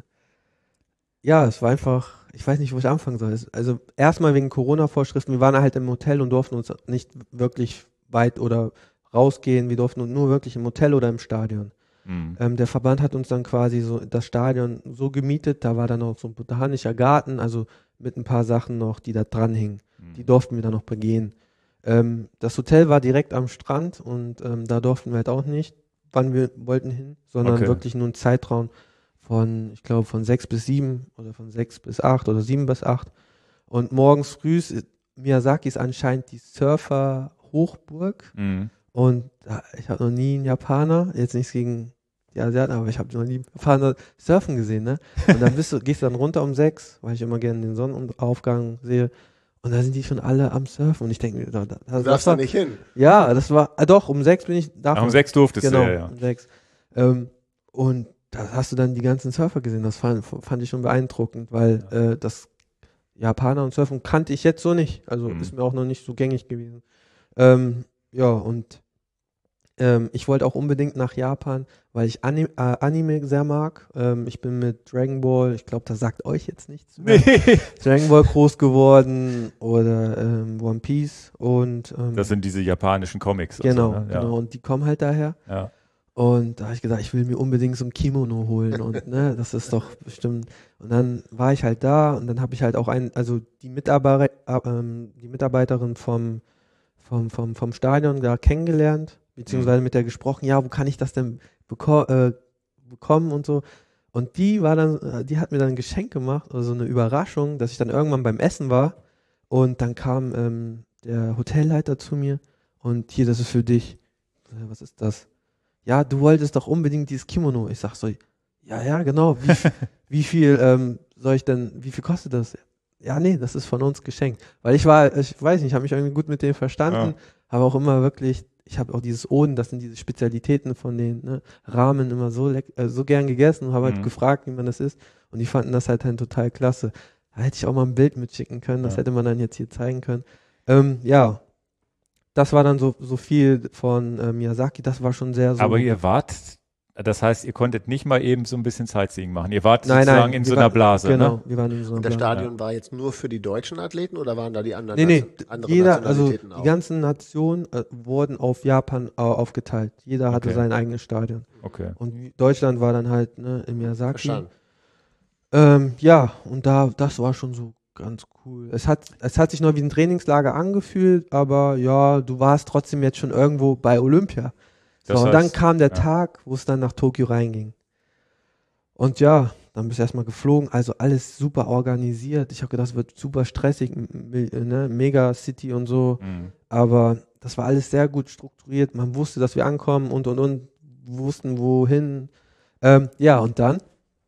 Speaker 2: ja, es war einfach, ich weiß nicht, wo ich anfangen soll. Also erstmal wegen Corona-Vorschriften, wir waren halt im Hotel und durften uns nicht wirklich weit oder rausgehen, wir durften nur wirklich im Hotel oder im Stadion.
Speaker 1: Mhm.
Speaker 2: Der Verband hat uns dann quasi so das Stadion so gemietet, da war dann auch so ein botanischer Garten, also mit ein paar Sachen noch, die da dran hingen. Die durften wir dann noch begehen. Das Hotel war direkt am Strand und da durften wir halt auch nicht, wann wir wollten hin, sondern
Speaker 1: Okay.
Speaker 2: wirklich nur einen Zeitraum von, ich glaube, von 6 bis 7 oder von 6 bis 8 oder 7 bis 8. Und morgens früh, Miyazaki ist anscheinend die Surfer-Hochburg.
Speaker 1: Mhm.
Speaker 2: Und ich habe noch nie einen Japaner, jetzt nichts gegen die Asiaten, aber ich habe noch nie einen Japaner surfen gesehen, ne? Und dann gehst du dann runter um 6, weil ich immer gerne den Sonnenaufgang sehe. Und da sind die schon alle am Surfen. Und ich denke mir,
Speaker 3: Du darfst da nicht hin.
Speaker 2: ja, das war, doch, um 6 bin ich da.
Speaker 1: Ach, um 6 durftest
Speaker 2: Genau,
Speaker 1: du, ja.
Speaker 2: um 6. Und da hast du dann die ganzen Surfer gesehen. Das fand ich schon beeindruckend, weil das Japaner und Surfen kannte ich jetzt so nicht. Also ist mir auch noch nicht so gängig gewesen. Ja, und ich wollte auch unbedingt nach Japan, weil ich Anime sehr mag. Ich bin mit Dragon Ball, ich glaube, das sagt euch jetzt nichts mehr. Dragon Ball groß geworden oder One Piece und
Speaker 1: Das sind diese japanischen Comics.
Speaker 2: genau,
Speaker 1: und so, ne?
Speaker 2: genau. Und die kommen halt daher.
Speaker 1: Ja.
Speaker 2: Und da habe ich gesagt, ich will mir unbedingt so ein Kimono holen und ne, das ist doch bestimmt. Und dann war ich halt da und dann habe ich halt auch die Mitarbeiterin vom Stadion da kennengelernt, beziehungsweise mit der gesprochen, ja, wo kann ich das denn bekommen und so. Und die hat mir dann ein Geschenk gemacht, also eine Überraschung, dass ich dann irgendwann beim Essen war und dann kam der Hotelleiter zu mir und hier, das ist für dich. Was ist das? Ja, du wolltest doch unbedingt dieses Kimono. Ich sag so, ja, genau. Wie viel wie viel kostet das? Ja, nee, das ist von uns geschenkt. Weil ich weiß nicht, ich habe mich irgendwie gut mit denen verstanden, habe auch immer wirklich, ich habe auch dieses Oden, das sind diese Spezialitäten von den Ramen immer so gern gegessen und habe halt gefragt, wie man das isst. Und die fanden das halt dann total klasse. Da hätte ich auch mal ein Bild mitschicken können, das hätte man dann jetzt hier zeigen können. Ja, das war dann so viel von Miyazaki, das war schon sehr so.
Speaker 1: Aber ihr wart, das heißt, ihr konntet nicht mal eben so ein bisschen Sightseeing machen. Ihr wart
Speaker 2: Nein,
Speaker 1: sozusagen in so einer Blase,
Speaker 2: genau,
Speaker 1: ne?
Speaker 2: wir waren in so einer
Speaker 3: Und das
Speaker 2: Blase.
Speaker 3: Stadion war jetzt nur für die deutschen Athleten oder waren da die anderen
Speaker 2: Nee,
Speaker 3: anderen
Speaker 2: also
Speaker 3: Nationalitäten auch?
Speaker 2: die ganzen Nationen wurden auf Japan aufgeteilt. Jeder hatte
Speaker 1: Okay.
Speaker 2: sein eigenes Stadion.
Speaker 1: Okay.
Speaker 2: Und Deutschland war dann halt im Miyazaki.
Speaker 3: Verstanden.
Speaker 2: Ja, und das war schon so ganz cool. Es hat sich noch wie ein Trainingslager angefühlt, aber ja, du warst trotzdem jetzt schon irgendwo bei Olympia. So,
Speaker 1: Das
Speaker 2: und dann
Speaker 1: heißt,
Speaker 2: kam der
Speaker 1: ja.
Speaker 2: Tag, wo es dann nach Tokio reinging. Und ja, dann bist du erstmal geflogen, also alles super organisiert. Ich habe gedacht, es wird super stressig, ne? Mega-City und so.
Speaker 1: Mhm.
Speaker 2: Aber das war alles sehr gut strukturiert. Man wusste, dass wir ankommen und, wussten, wohin. Ja, und dann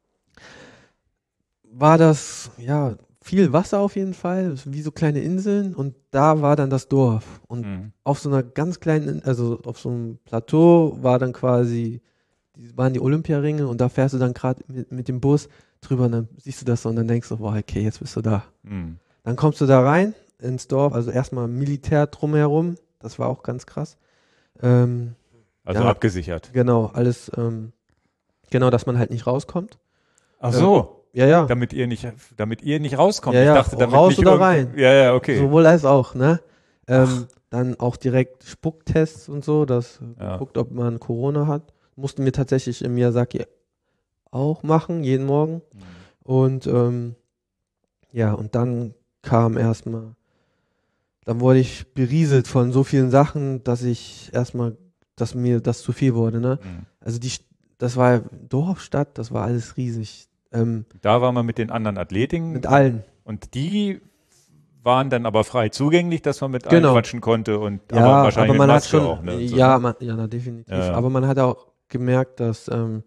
Speaker 2: war das, ja, viel Wasser auf jeden Fall, wie so kleine Inseln. Und da war dann das Dorf. Und
Speaker 1: Mhm.
Speaker 2: auf so einer ganz kleinen, also auf so einem Plateau war dann quasi, waren die Olympiaringe und da fährst du dann gerade mit dem Bus drüber und dann siehst du das so und dann denkst du, boah, okay, jetzt bist du da.
Speaker 1: Mhm.
Speaker 2: Dann kommst du da rein ins Dorf, also erstmal Militär drumherum, das war auch ganz krass.
Speaker 1: Also
Speaker 2: ja,
Speaker 1: abgesichert.
Speaker 2: genau, alles, genau, dass man halt nicht rauskommt.
Speaker 1: Ach so.
Speaker 2: Ja.
Speaker 1: Damit ihr nicht rauskommt.
Speaker 2: Ja,
Speaker 1: Ich
Speaker 2: ja,
Speaker 1: dachte, damit
Speaker 2: raus
Speaker 1: nicht
Speaker 2: oder
Speaker 1: irgend-
Speaker 2: rein.
Speaker 1: Ja, okay.
Speaker 2: Sowohl als auch, ne? Dann auch direkt Spucktests und so, das
Speaker 1: Ja.
Speaker 2: guckt, ob man Corona hat. Mussten wir tatsächlich in Miyazaki auch machen, jeden Morgen.
Speaker 1: Mhm.
Speaker 2: Und ja, und dann kam erstmal, dann wurde ich berieselt von so vielen Sachen, dass mir das zu viel wurde, ne?
Speaker 1: Mhm.
Speaker 2: Also das war Dorfstadt, das war alles riesig.
Speaker 1: Da waren wir mit den anderen Athletiken.
Speaker 2: Mit allen.
Speaker 1: Und die waren dann aber frei zugänglich, dass man mit allen
Speaker 2: Genau.
Speaker 1: quatschen konnte und
Speaker 2: Ja,
Speaker 1: aber wahrscheinlich
Speaker 2: aber man
Speaker 1: mit
Speaker 2: hat
Speaker 1: Maske
Speaker 2: schon,
Speaker 1: auch. Ne? Und so,
Speaker 2: ja,
Speaker 1: ne?
Speaker 2: na, definitiv.
Speaker 1: Ja.
Speaker 2: Aber man hat auch gemerkt, dass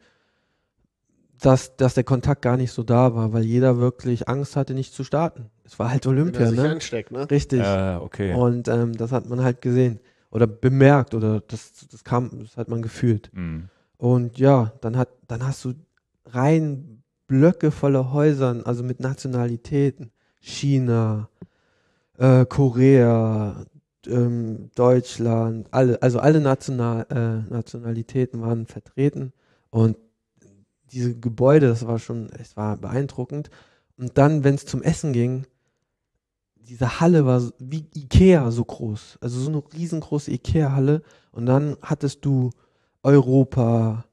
Speaker 2: der Kontakt gar nicht so da war, weil jeder wirklich Angst hatte, nicht zu starten. Es war halt
Speaker 3: Wenn
Speaker 2: Olympia,
Speaker 3: er sich
Speaker 2: ne?
Speaker 3: ansteckt, ne?
Speaker 2: Richtig.
Speaker 1: Okay.
Speaker 2: Und das hat man halt gesehen oder bemerkt oder das hat man gefühlt.
Speaker 1: Mhm.
Speaker 2: Und ja, dann hast du rein Blöcke voller Häusern, also mit Nationalitäten. China, Korea, Deutschland, alle Nationalitäten waren vertreten und diese Gebäude, es war beeindruckend. Und dann, wenn es zum Essen ging, diese Halle war wie Ikea so groß, also so eine riesengroße Ikea-Halle und dann hattest du Europa,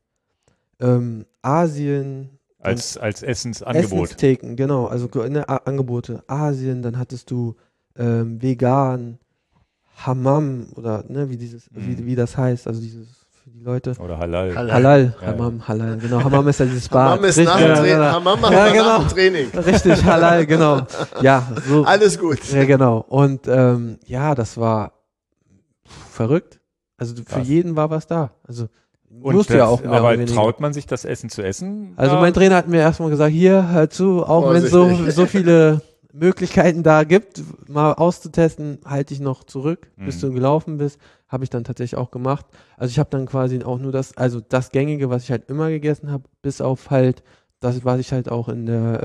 Speaker 2: Asien,
Speaker 1: Als Essensangebot.
Speaker 2: Essenstheken, genau, also Angebote, Asien, dann hattest du vegan, Hammam oder ne, wie das heißt, also dieses für die Leute.
Speaker 1: Oder Halal.
Speaker 2: Halal,
Speaker 1: Ja,
Speaker 2: Hammam, Halal, genau, Hammam ist ja dieses Bad.
Speaker 3: Hammam ist
Speaker 2: Richtig,
Speaker 3: Hammam macht
Speaker 2: Ja, genau.
Speaker 3: nach dem Training.
Speaker 2: Richtig, Halal, genau. Ja, so.
Speaker 3: Alles gut.
Speaker 2: Ja, genau. Und ja, das war verrückt. Also für
Speaker 1: Krass.
Speaker 2: jeden war was da. Also
Speaker 1: Und
Speaker 2: musste ja auch mehr
Speaker 1: aber
Speaker 2: oder weniger.
Speaker 1: traut man sich das Essen zu essen?
Speaker 2: Also mein Trainer hat mir erstmal gesagt, hier, hör zu, auch wenn es
Speaker 3: Vorsichtig.
Speaker 2: so viele Möglichkeiten da gibt, mal auszutesten, halte ich noch zurück, bis du gelaufen bist. Habe ich dann tatsächlich auch gemacht. Also ich habe dann quasi auch nur das Gängige, was ich halt immer gegessen habe, bis auf halt das, was ich halt auch in der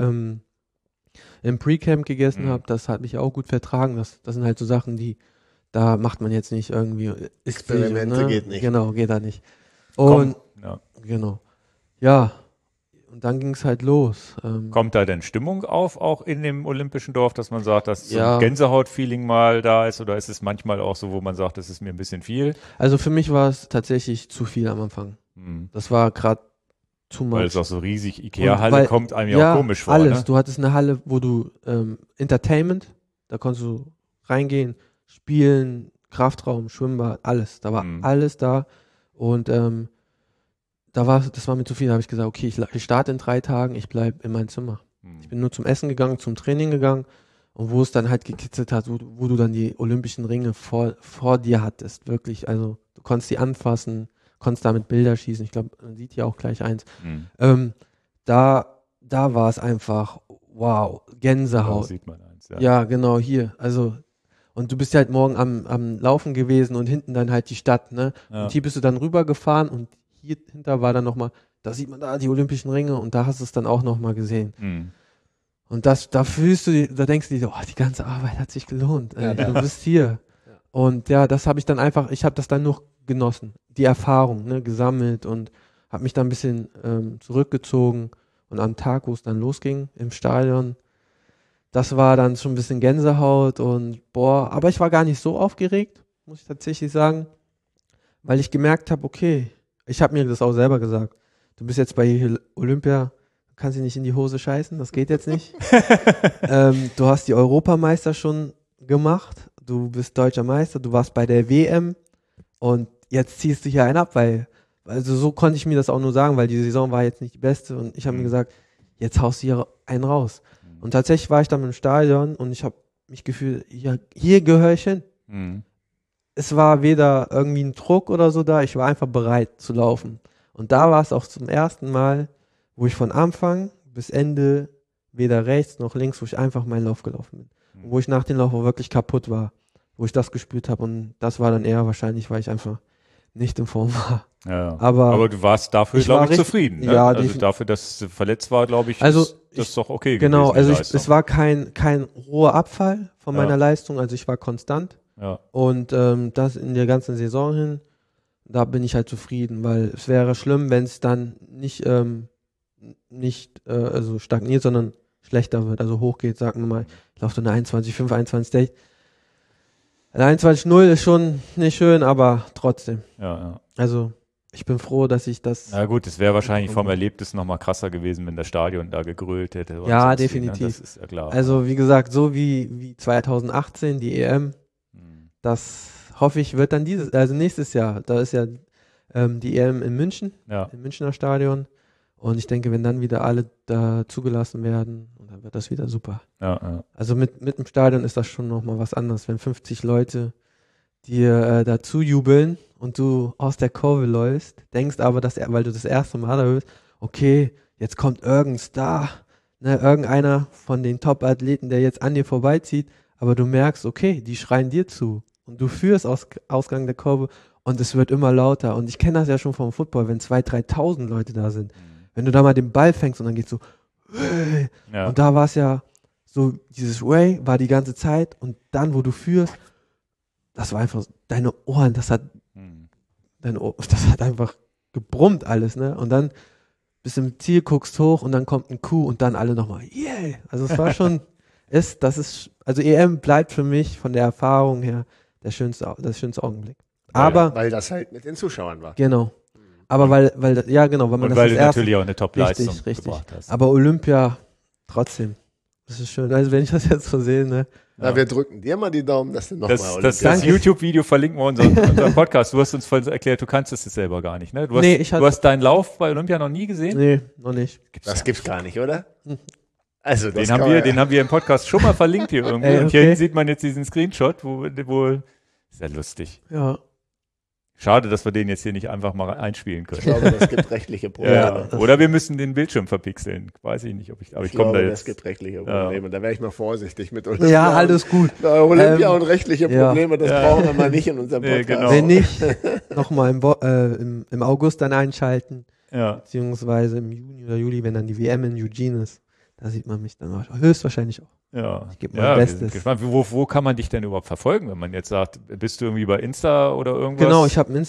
Speaker 2: im Pre-Camp gegessen habe, das hat mich auch gut vertragen. Das sind halt so Sachen, da macht man jetzt nicht irgendwie
Speaker 3: Experimente geht nicht.
Speaker 2: Genau, geht da nicht. Und
Speaker 1: Ja.
Speaker 2: genau. Ja, und dann ging es halt los.
Speaker 1: Kommt da denn Stimmung auf, auch in dem olympischen Dorf, dass man sagt, dass so
Speaker 2: Ja.
Speaker 1: ein Gänsehaut-Feeling mal da ist? Oder ist es manchmal auch so, wo man sagt, das ist mir ein bisschen viel?
Speaker 2: Also für mich war es tatsächlich zu viel am Anfang.
Speaker 1: Hm.
Speaker 2: Das war gerade too much.
Speaker 1: Weil es auch so riesig
Speaker 2: Und
Speaker 1: Ikea-Halle
Speaker 2: weil-
Speaker 1: kommt einem ja auch komisch vor.
Speaker 2: alles.
Speaker 1: Ne?
Speaker 2: Du hattest eine Halle, wo du Entertainment, da konntest du reingehen, spielen, Kraftraum, Schwimmbad, alles. Da war alles da. Und das war mir zu viel. Da habe ich gesagt, okay, ich starte in 3 Tagen, ich bleibe in meinem Zimmer. Ich bin nur zum Essen gegangen, zum Training gegangen. Und wo es dann halt gekitzelt hat, wo du dann die olympischen Ringe vor dir hattest, wirklich. Also du konntest die anfassen, konntest damit Bilder schießen. Ich glaube, man sieht hier auch gleich eins. Da war es einfach, wow,
Speaker 1: Da
Speaker 2: Gänsehaut.
Speaker 1: sieht man eins.
Speaker 2: Ja, genau, hier. Also, und du bist halt morgen am Laufen gewesen und hinten dann halt die Stadt, ne?
Speaker 1: Ja.
Speaker 2: Und hier bist du dann rübergefahren und hier hinter war dann nochmal, da sieht man da die Olympischen Ringe und da hast du es dann auch nochmal gesehen.
Speaker 1: Hm.
Speaker 2: Und da fühlst du, da denkst du dir, oh, die ganze Arbeit hat sich gelohnt.
Speaker 3: Ja,
Speaker 2: Du bist hier.
Speaker 3: Ja.
Speaker 2: Und ja, das habe ich dann einfach, ich habe das dann noch genossen, die Erfahrung, ne, gesammelt und habe mich dann ein bisschen zurückgezogen. Und am Tag, wo es dann losging im Stadion, das war dann schon ein bisschen Gänsehaut und boah, aber ich war gar nicht so aufgeregt, muss ich tatsächlich sagen, weil ich gemerkt habe, okay, ich habe mir das auch selber gesagt, du bist jetzt bei Olympia, kannst du nicht in die Hose scheißen, das geht jetzt nicht. Du hast die Europameister schon gemacht, du bist deutscher Meister, du warst bei der WM und jetzt ziehst du hier einen ab, weil, also so konnte ich mir das auch nur sagen, weil die Saison war jetzt nicht die beste und ich habe mir gesagt, jetzt haust du hier einen raus. Und tatsächlich war ich dann im Stadion und ich habe mich gefühlt, hier gehöre ich hin. Es war weder irgendwie ein Druck oder so da, ich war einfach bereit zu laufen. Und da war es auch zum ersten Mal, wo ich von Anfang bis Ende weder rechts noch links, wo ich einfach meinen Lauf gelaufen bin. Und wo ich nach dem Lauf auch wirklich kaputt war, wo ich das gespürt habe. Und das war dann eher wahrscheinlich, weil ich einfach nicht in Form war.
Speaker 1: Ja.
Speaker 2: Aber
Speaker 1: du warst dafür, glaube ich, zufrieden. Ne?
Speaker 2: Ja,
Speaker 1: also dafür, dass du verletzt war, glaube ich,
Speaker 2: also
Speaker 1: ist das doch okay
Speaker 2: genau,
Speaker 1: gewesen.
Speaker 2: Genau, also es war kein roher Abfall von meiner Leistung, also ich war konstant.
Speaker 1: Ja.
Speaker 2: Und das in der ganzen Saison hin, da bin ich halt zufrieden, weil es wäre schlimm, wenn es dann nicht also stagniert, sondern schlechter wird, also hochgeht, sagen wir mal, ich laufe eine 21,5, 21,6. 21,0 ist schon nicht schön, aber trotzdem.
Speaker 1: Ja.
Speaker 2: Also ich bin froh, dass ich das...
Speaker 1: Na gut, es wäre wahrscheinlich vom Erlebnis nochmal krasser gewesen, wenn das Stadion da gegrölt hätte.
Speaker 2: Ja,
Speaker 1: ne?
Speaker 2: definitiv.
Speaker 1: Das ist ja klar.
Speaker 2: Also wie gesagt, so wie 2018, die EM, das hoffe ich, wird dann nächstes Jahr. Da ist ja die EM in München, im Münchner Stadion. Und ich denke, wenn dann wieder alle da zugelassen werden, dann wird das wieder super.
Speaker 1: Ja.
Speaker 2: Also mit dem Stadion ist das schon nochmal was anderes, wenn 50 Leute dir dazu jubeln und du aus der Kurve läufst, denkst aber, weil du das erste Mal da bist, okay, jetzt kommt irgendein Star, ne, irgendeiner von den Top-Athleten, der jetzt an dir vorbeizieht, aber du merkst, okay, die schreien dir zu und du führst Ausgang der Kurve und es wird immer lauter. Und ich kenne das ja schon vom Football, wenn 2.000, 3.000 Leute da sind. Wenn du da mal den Ball fängst und dann geht's so,
Speaker 1: ja.
Speaker 2: Und da war es ja so, dieses Way war die ganze Zeit und dann, wo du führst, das war einfach, deine Ohren, das hat einfach gebrummt alles, ne? Und dann bis im Ziel guckst hoch und dann kommt ein Kuh und dann alle nochmal, yeah! Also es war schon, also EM bleibt für mich von der Erfahrung her das schönste Augenblick. Aber
Speaker 3: weil das halt mit den Zuschauern war.
Speaker 2: Genau. Aber weil man
Speaker 1: und
Speaker 2: das
Speaker 1: weil du natürlich auch eine Top-Leistung
Speaker 2: richtig.
Speaker 1: gebracht hast.
Speaker 2: Aber Olympia trotzdem. Das ist schön. Also wenn ich das jetzt so sehe, ne?
Speaker 3: Ja, wir drücken dir mal die Daumen, dass du nochmal
Speaker 1: das YouTube-Video verlinken wir unseren Podcast. Du hast uns vorhin erklärt, du kannst es selber gar nicht, ne? Du hast deinen Lauf bei Olympia noch nie gesehen?
Speaker 2: Nee, noch nicht.
Speaker 3: Das gibt's gar nicht, oder? Also
Speaker 1: den haben wir im Podcast schon mal verlinkt hier irgendwie.
Speaker 2: Okay.
Speaker 1: Und hier sieht man jetzt diesen Screenshot, wo ist ja lustig.
Speaker 2: Ja.
Speaker 1: Schade, dass wir den jetzt hier nicht einfach mal einspielen können.
Speaker 3: Ich glaube, das gibt rechtliche Probleme.
Speaker 1: Ja. Oder wir müssen den Bildschirm verpixeln. Weiß ich nicht, aber ich komme da jetzt.
Speaker 3: Das gibt rechtliche Probleme. Da wäre ich mal vorsichtig mit Olympia.
Speaker 2: Ja, alles gut.
Speaker 3: Olympia und rechtliche Probleme, das brauchen wir mal nicht in unserem Podcast.
Speaker 1: Genau.
Speaker 2: Wenn nicht, nochmal im August dann einschalten.
Speaker 1: Ja.
Speaker 2: Beziehungsweise im Juni oder Juli, wenn dann die WM in Eugene ist. Da sieht man mich dann höchstwahrscheinlich auch.
Speaker 1: Ja,
Speaker 2: ich gebe mein Bestes.
Speaker 1: Gespannt. Wo kann man dich denn überhaupt verfolgen, wenn man jetzt sagt, bist du irgendwie bei Insta oder irgendwas?
Speaker 2: Genau, ich habe einen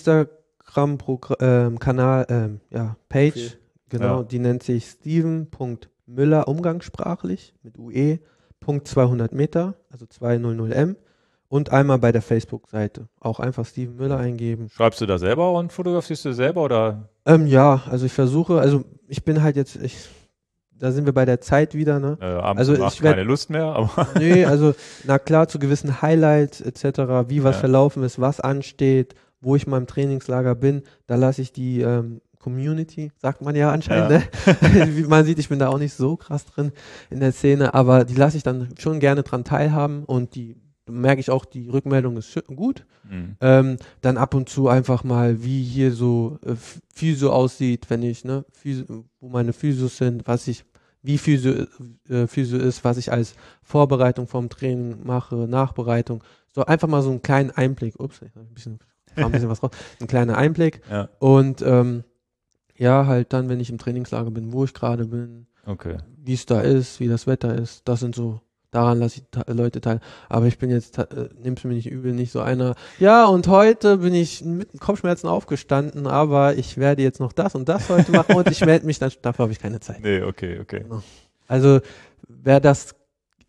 Speaker 2: Instagram-Kanal, Page,
Speaker 3: okay.
Speaker 2: Genau, die nennt sich Steven.Müller umgangssprachlich mit UE, .200 Meter, also 200M und einmal bei der Facebook-Seite. Auch einfach Steven Müller eingeben.
Speaker 1: Schreibst du da selber und fotografierst du selber oder?
Speaker 2: Ja, also ich versuche, ich bin halt jetzt, da sind wir bei der Zeit wieder, ne?
Speaker 1: Abends macht keine Lust mehr, aber.
Speaker 2: Nee, also, na klar, zu gewissen Highlights etc., wie was verlaufen ist, was ansteht, wo ich mal im Trainingslager bin, da lasse ich die Community, sagt man ja anscheinend, ne? Wie man sieht, ich bin da auch nicht so krass drin in der Szene, aber die lasse ich dann schon gerne dran teilhaben und die merke ich auch, die Rückmeldung ist gut. Dann ab und zu einfach mal, wie hier so Physio aussieht, wenn ich, ne, wo meine Physios sind, wie Physio ist, was ich als Vorbereitung vom Training mache, Nachbereitung. So einfach mal so einen kleinen Einblick. Ups, ich habe ein bisschen was raus. Ein kleiner Einblick.
Speaker 1: Ja.
Speaker 2: Und halt dann, wenn ich im Trainingslager bin, wo ich gerade bin, wie es da ist, wie das Wetter ist, das sind so. Daran lasse ich Leute teil. Aber ich bin jetzt, nimm's mir nicht übel, nicht so einer. Ja, und heute bin ich mit Kopfschmerzen aufgestanden, aber ich werde jetzt noch das und das heute machen und ich melde mich dann, dafür habe ich keine Zeit.
Speaker 1: Nee, okay.
Speaker 2: Genau. Also, wer das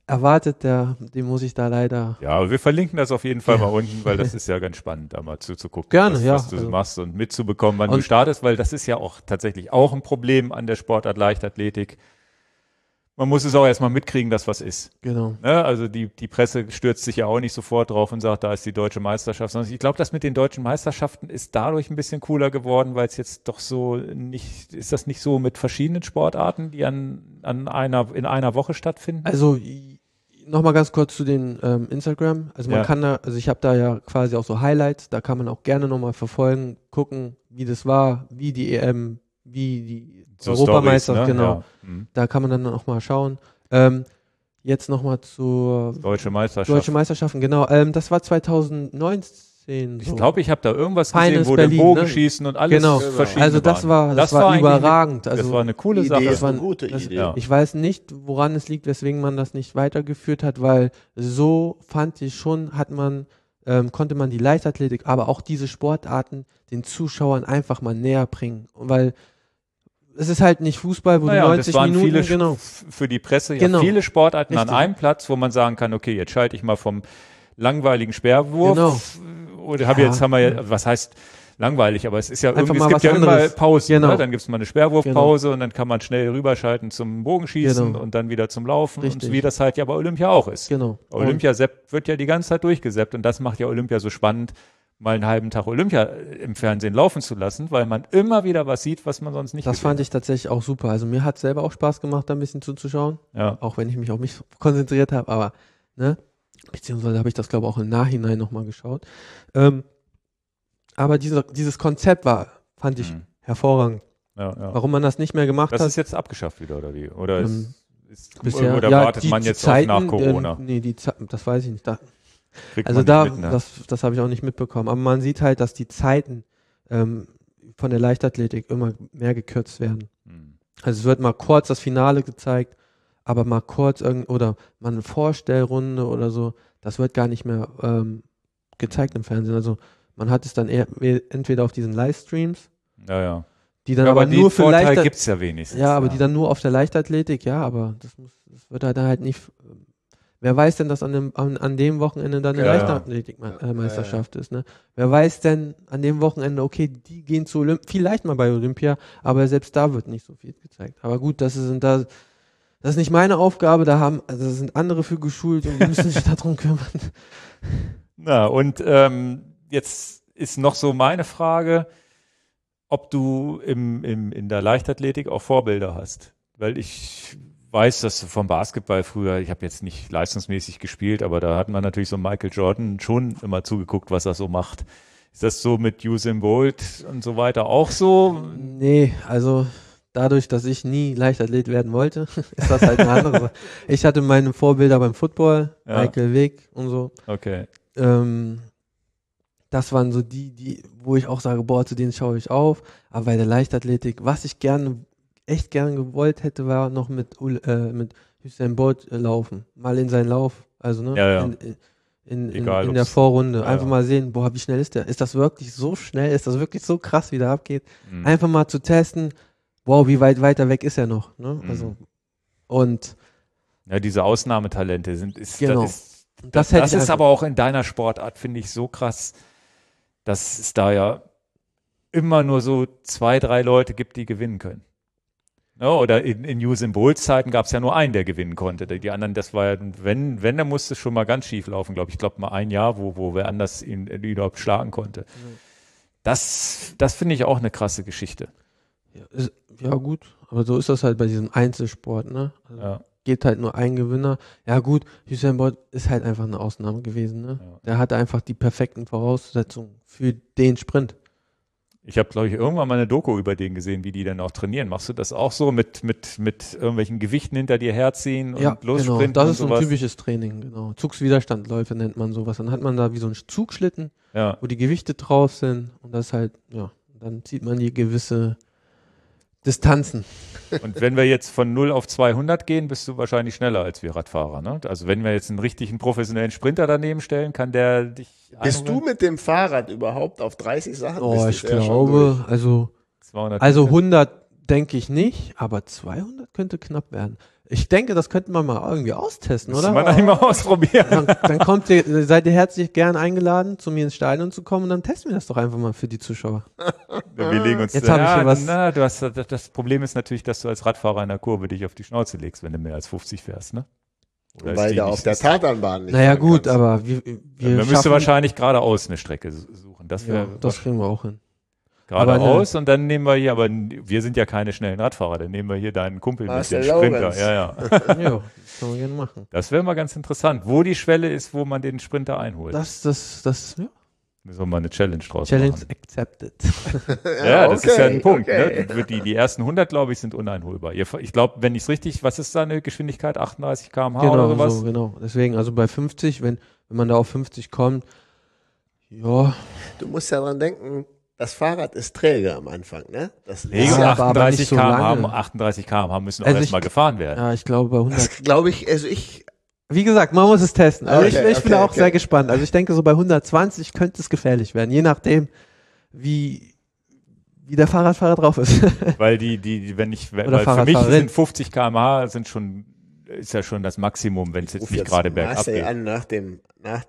Speaker 2: erwartet, dem muss ich da leider.
Speaker 1: Ja, aber wir verlinken das auf jeden Fall mal unten, weil das ist ja ganz spannend, da mal zuzugucken,
Speaker 2: Gerne,
Speaker 1: was du machst und mitzubekommen, wann du startest, weil das ist ja auch tatsächlich auch ein Problem an der Sportart Leichtathletik. Man muss es auch erstmal mitkriegen, dass was ist.
Speaker 2: Genau.
Speaker 1: Ne? Also die Presse stürzt sich ja auch nicht sofort drauf und sagt, da ist die deutsche Meisterschaft, sondern ich glaube, das mit den deutschen Meisterschaften ist dadurch ein bisschen cooler geworden, weil es jetzt doch so nicht, ist das nicht so mit verschiedenen Sportarten, die in einer Woche stattfinden?
Speaker 2: Also nochmal ganz kurz zu den Instagram. Also man kann da, also ich habe da ja quasi auch so Highlights, da kann man auch gerne nochmal verfolgen, gucken, wie das war, wie die EM, wie die so Europameisterschaft, ne? Genau. Ja. Da kann man dann auch mal schauen. Jetzt nochmal zur
Speaker 1: Deutsche
Speaker 2: Meisterschaften, genau. Das war 2019.
Speaker 1: So. Ich glaube, ich habe da irgendwas gesehen, wo Berlin, Bogenschießen, ne? Und alles verschieden
Speaker 2: Also das war überragend.
Speaker 1: Das war eine coole Sache.
Speaker 3: Das war eine gute Idee.
Speaker 2: Ja. Ich weiß nicht, woran es liegt, weswegen man das nicht weitergeführt hat, weil so fand ich schon, konnte man die Leichtathletik, aber auch diese Sportarten den Zuschauern einfach mal näher bringen. Weil es ist halt nicht Fußball, wo du 90 Minuten,
Speaker 1: viele für die Presse viele Sportarten an einem Platz, wo man sagen kann, okay, jetzt schalte ich mal vom langweiligen Speerwurf oder was heißt langweilig, aber es ist ja irgendwie, es gibt ja immer Pausen, ne? Dann gibt es mal eine Sperrwurfpause und dann kann man schnell rüberschalten zum Bogenschießen und dann wieder zum Laufen und wie das halt ja bei Olympia auch ist.
Speaker 2: Genau.
Speaker 1: Olympia wird ja die ganze Zeit durchgesäppt und das macht ja Olympia so spannend, mal einen halben Tag Olympia im Fernsehen laufen zu lassen, weil man immer wieder was sieht, was man sonst nicht
Speaker 2: Das fand ich tatsächlich auch super. Also mir hat selber auch Spaß gemacht, da ein bisschen zuzuschauen.
Speaker 1: Ja.
Speaker 2: Auch wenn ich mich auf mich konzentriert habe, aber, ne? Beziehungsweise habe ich das, glaube ich, auch im Nachhinein nochmal geschaut. Aber dieses Konzept fand ich hervorragend.
Speaker 1: Ja, ja.
Speaker 2: Warum man das nicht mehr gemacht hat.
Speaker 1: Das ist jetzt abgeschafft wieder, oder wie? Oder
Speaker 2: bisher,
Speaker 1: oder wartet man jetzt
Speaker 2: Zeiten,
Speaker 1: auf nach Corona?
Speaker 2: Das weiß ich nicht.
Speaker 1: Das
Speaker 2: habe ich auch nicht mitbekommen. Aber man sieht halt, dass die Zeiten von der Leichtathletik immer mehr gekürzt werden. Also es wird mal kurz das Finale gezeigt, aber mal kurz oder mal eine Vorstellrunde oder so, das wird gar nicht mehr gezeigt im Fernsehen. Also man hat es dann entweder auf diesen Livestreams, die dann aber nur für
Speaker 1: Leichtathletik gibt's ja wenigstens.
Speaker 2: Ja, aber die dann nur auf der Leichtathletik, aber das wird halt nicht. Wer weiß denn, dass an dem Wochenende dann eine Leichtathletik-Meisterschaft ist, ne? Wer weiß denn an dem Wochenende, okay, die gehen zu vielleicht mal bei Olympia, aber selbst da wird nicht so viel gezeigt. Aber gut, das ist nicht meine Aufgabe, da sind andere für geschult und die müssen sich darum kümmern.
Speaker 1: Na, und jetzt ist noch so meine Frage, ob du in der Leichtathletik auch Vorbilder hast. Weil ich weiß, dass vom Basketball früher, ich habe jetzt nicht leistungsmäßig gespielt, aber da hat man natürlich so Michael Jordan schon immer zugeguckt, was er so macht. Ist das so mit Usain Bolt und so weiter auch so?
Speaker 2: Nee, also dadurch, dass ich nie Leichtathlet werden wollte, ist das halt eine andere Sache. Ich hatte meine Vorbilder beim Football, Michael Vick und so.
Speaker 1: Okay.
Speaker 2: Das waren so die, wo ich auch sage, boah, zu denen schaue ich auf. Aber bei der Leichtathletik, was ich echt gerne gewollt hätte, war noch mit Usain Bolt laufen. Mal in seinen Lauf. Also, ne? In der Vorrunde. Einfach mal sehen, boah, wie schnell ist der? Ist das wirklich so schnell? Ist das wirklich so krass, wie der abgeht? Einfach mal zu testen, wow, wie weit weiter weg ist er noch? Ne? Also, und
Speaker 1: ja, diese Ausnahmetalente
Speaker 2: das
Speaker 1: ist aber auch in deiner Sportart, finde ich, so krass, dass es da ja immer nur so 2, 3 Leute gibt, die gewinnen können. Ja, oder in Usain Bolts Zeiten gab es ja nur einen, der gewinnen konnte. Die anderen, das war ja, wenn, dann musste es schon mal ganz schief laufen, glaube ich. Ich glaube mal ein Jahr, wo wer anders ihn überhaupt schlagen konnte. Das finde ich auch eine krasse Geschichte.
Speaker 2: Ja, gut, aber so ist das halt bei diesem Einzelsport, ne? Also geht halt nur ein Gewinner. Ja gut, Usain Bolt ist halt einfach eine Ausnahme gewesen, ne? Ja. Der hatte einfach die perfekten Voraussetzungen für den Sprint.
Speaker 1: Ich habe, glaube ich, irgendwann mal eine Doku über den gesehen, wie die dann auch trainieren. Machst du das auch so mit irgendwelchen Gewichten hinter dir herziehen und lossprinten?
Speaker 2: Genau, das ist so ein typisches Training, genau. Zugswiderstandläufe nennt man sowas. Dann hat man da wie so einen Zugschlitten, wo die Gewichte drauf sind und das halt, dann zieht man die gewisse Distanzen.
Speaker 1: Und wenn wir jetzt von 0 auf 200 gehen, bist du wahrscheinlich schneller als wir Radfahrer, ne? Also wenn wir jetzt einen richtigen professionellen Sprinter daneben stellen, kann der dich...
Speaker 3: Bist du mit dem Fahrrad überhaupt auf 30 Sachen?
Speaker 2: Oh, ich glaube, also 100 denke ich nicht, aber 200 könnte knapp werden. Ich denke, das könnten wir mal irgendwie austesten,
Speaker 1: Müssen
Speaker 2: oder?
Speaker 1: wir eigentlich mal ausprobieren.
Speaker 2: Dann seid ihr herzlich gern eingeladen, zu mir ins Stadion zu kommen und dann testen wir das doch einfach mal für die Zuschauer.
Speaker 1: Wir legen uns
Speaker 2: Jetzt hab ich hier was-
Speaker 1: das Problem ist natürlich, dass du als Radfahrer in der Kurve dich auf die Schnauze legst, wenn du mehr als 50 fährst, ne? Oder ist
Speaker 3: Weil
Speaker 1: die
Speaker 3: du
Speaker 1: nicht-
Speaker 3: auf der Tatanbahn nicht
Speaker 2: Naja
Speaker 3: fahren
Speaker 2: gut,
Speaker 3: kannst.
Speaker 2: aber wir
Speaker 1: Man müsste
Speaker 2: schaffen,
Speaker 1: wahrscheinlich geradeaus eine Strecke suchen. Das
Speaker 2: ja,
Speaker 1: wäre
Speaker 2: das kriegen wir auch hin.
Speaker 1: geradeaus und dann nehmen wir hier, aber wir sind ja keine schnellen Radfahrer, dann nehmen wir hier deinen Kumpel
Speaker 3: Marcel
Speaker 1: mit, den Sprinter.
Speaker 3: Lorenz.
Speaker 1: Ja.
Speaker 2: Ja, das können wir gerne machen.
Speaker 1: Das wäre mal ganz interessant, wo die Schwelle ist, wo man den Sprinter einholt.
Speaker 2: Das, ja.
Speaker 1: Müssen wir mal eine Challenge draus
Speaker 2: Challenge
Speaker 1: machen.
Speaker 2: accepted.
Speaker 1: Ja, das ist ja ein Punkt.
Speaker 3: okay.
Speaker 1: Ne? Die ersten 100, glaube ich, sind uneinholbar. Ich glaube, wenn ich es richtig, was ist da eine Geschwindigkeit? 38 km/h oder
Speaker 2: Genau,
Speaker 1: sowas?
Speaker 2: so, genau. Deswegen, also bei 50, wenn man da auf 50 kommt, ja,
Speaker 3: Du musst ja dran denken, das Fahrrad ist träge am Anfang, ne? Das
Speaker 1: Nee,
Speaker 3: ist
Speaker 1: und
Speaker 2: Ja,
Speaker 3: ja,
Speaker 2: aber
Speaker 1: 38
Speaker 2: nicht so
Speaker 1: km/h,
Speaker 2: lange.
Speaker 1: 38 km/h müssen auch
Speaker 2: Also
Speaker 1: erstmal gefahren werden.
Speaker 2: ja, ich glaube bei 100.
Speaker 3: das glaube ich, also ich,
Speaker 2: Wie gesagt, man muss es testen. Also
Speaker 3: Okay,
Speaker 2: ich bin
Speaker 3: okay,
Speaker 2: auch
Speaker 3: okay.
Speaker 2: sehr gespannt. Also ich denke, so bei 120 könnte es gefährlich werden, je nachdem, wie der Fahrradfahrer drauf ist.
Speaker 1: Weil weil für mich
Speaker 2: Fahrradfahrerin.
Speaker 1: sind 50 km/h ist ja schon das Maximum, wenn es jetzt
Speaker 3: ruf
Speaker 1: nicht gerade bergab
Speaker 3: Marcel
Speaker 1: geht.
Speaker 3: an nach dem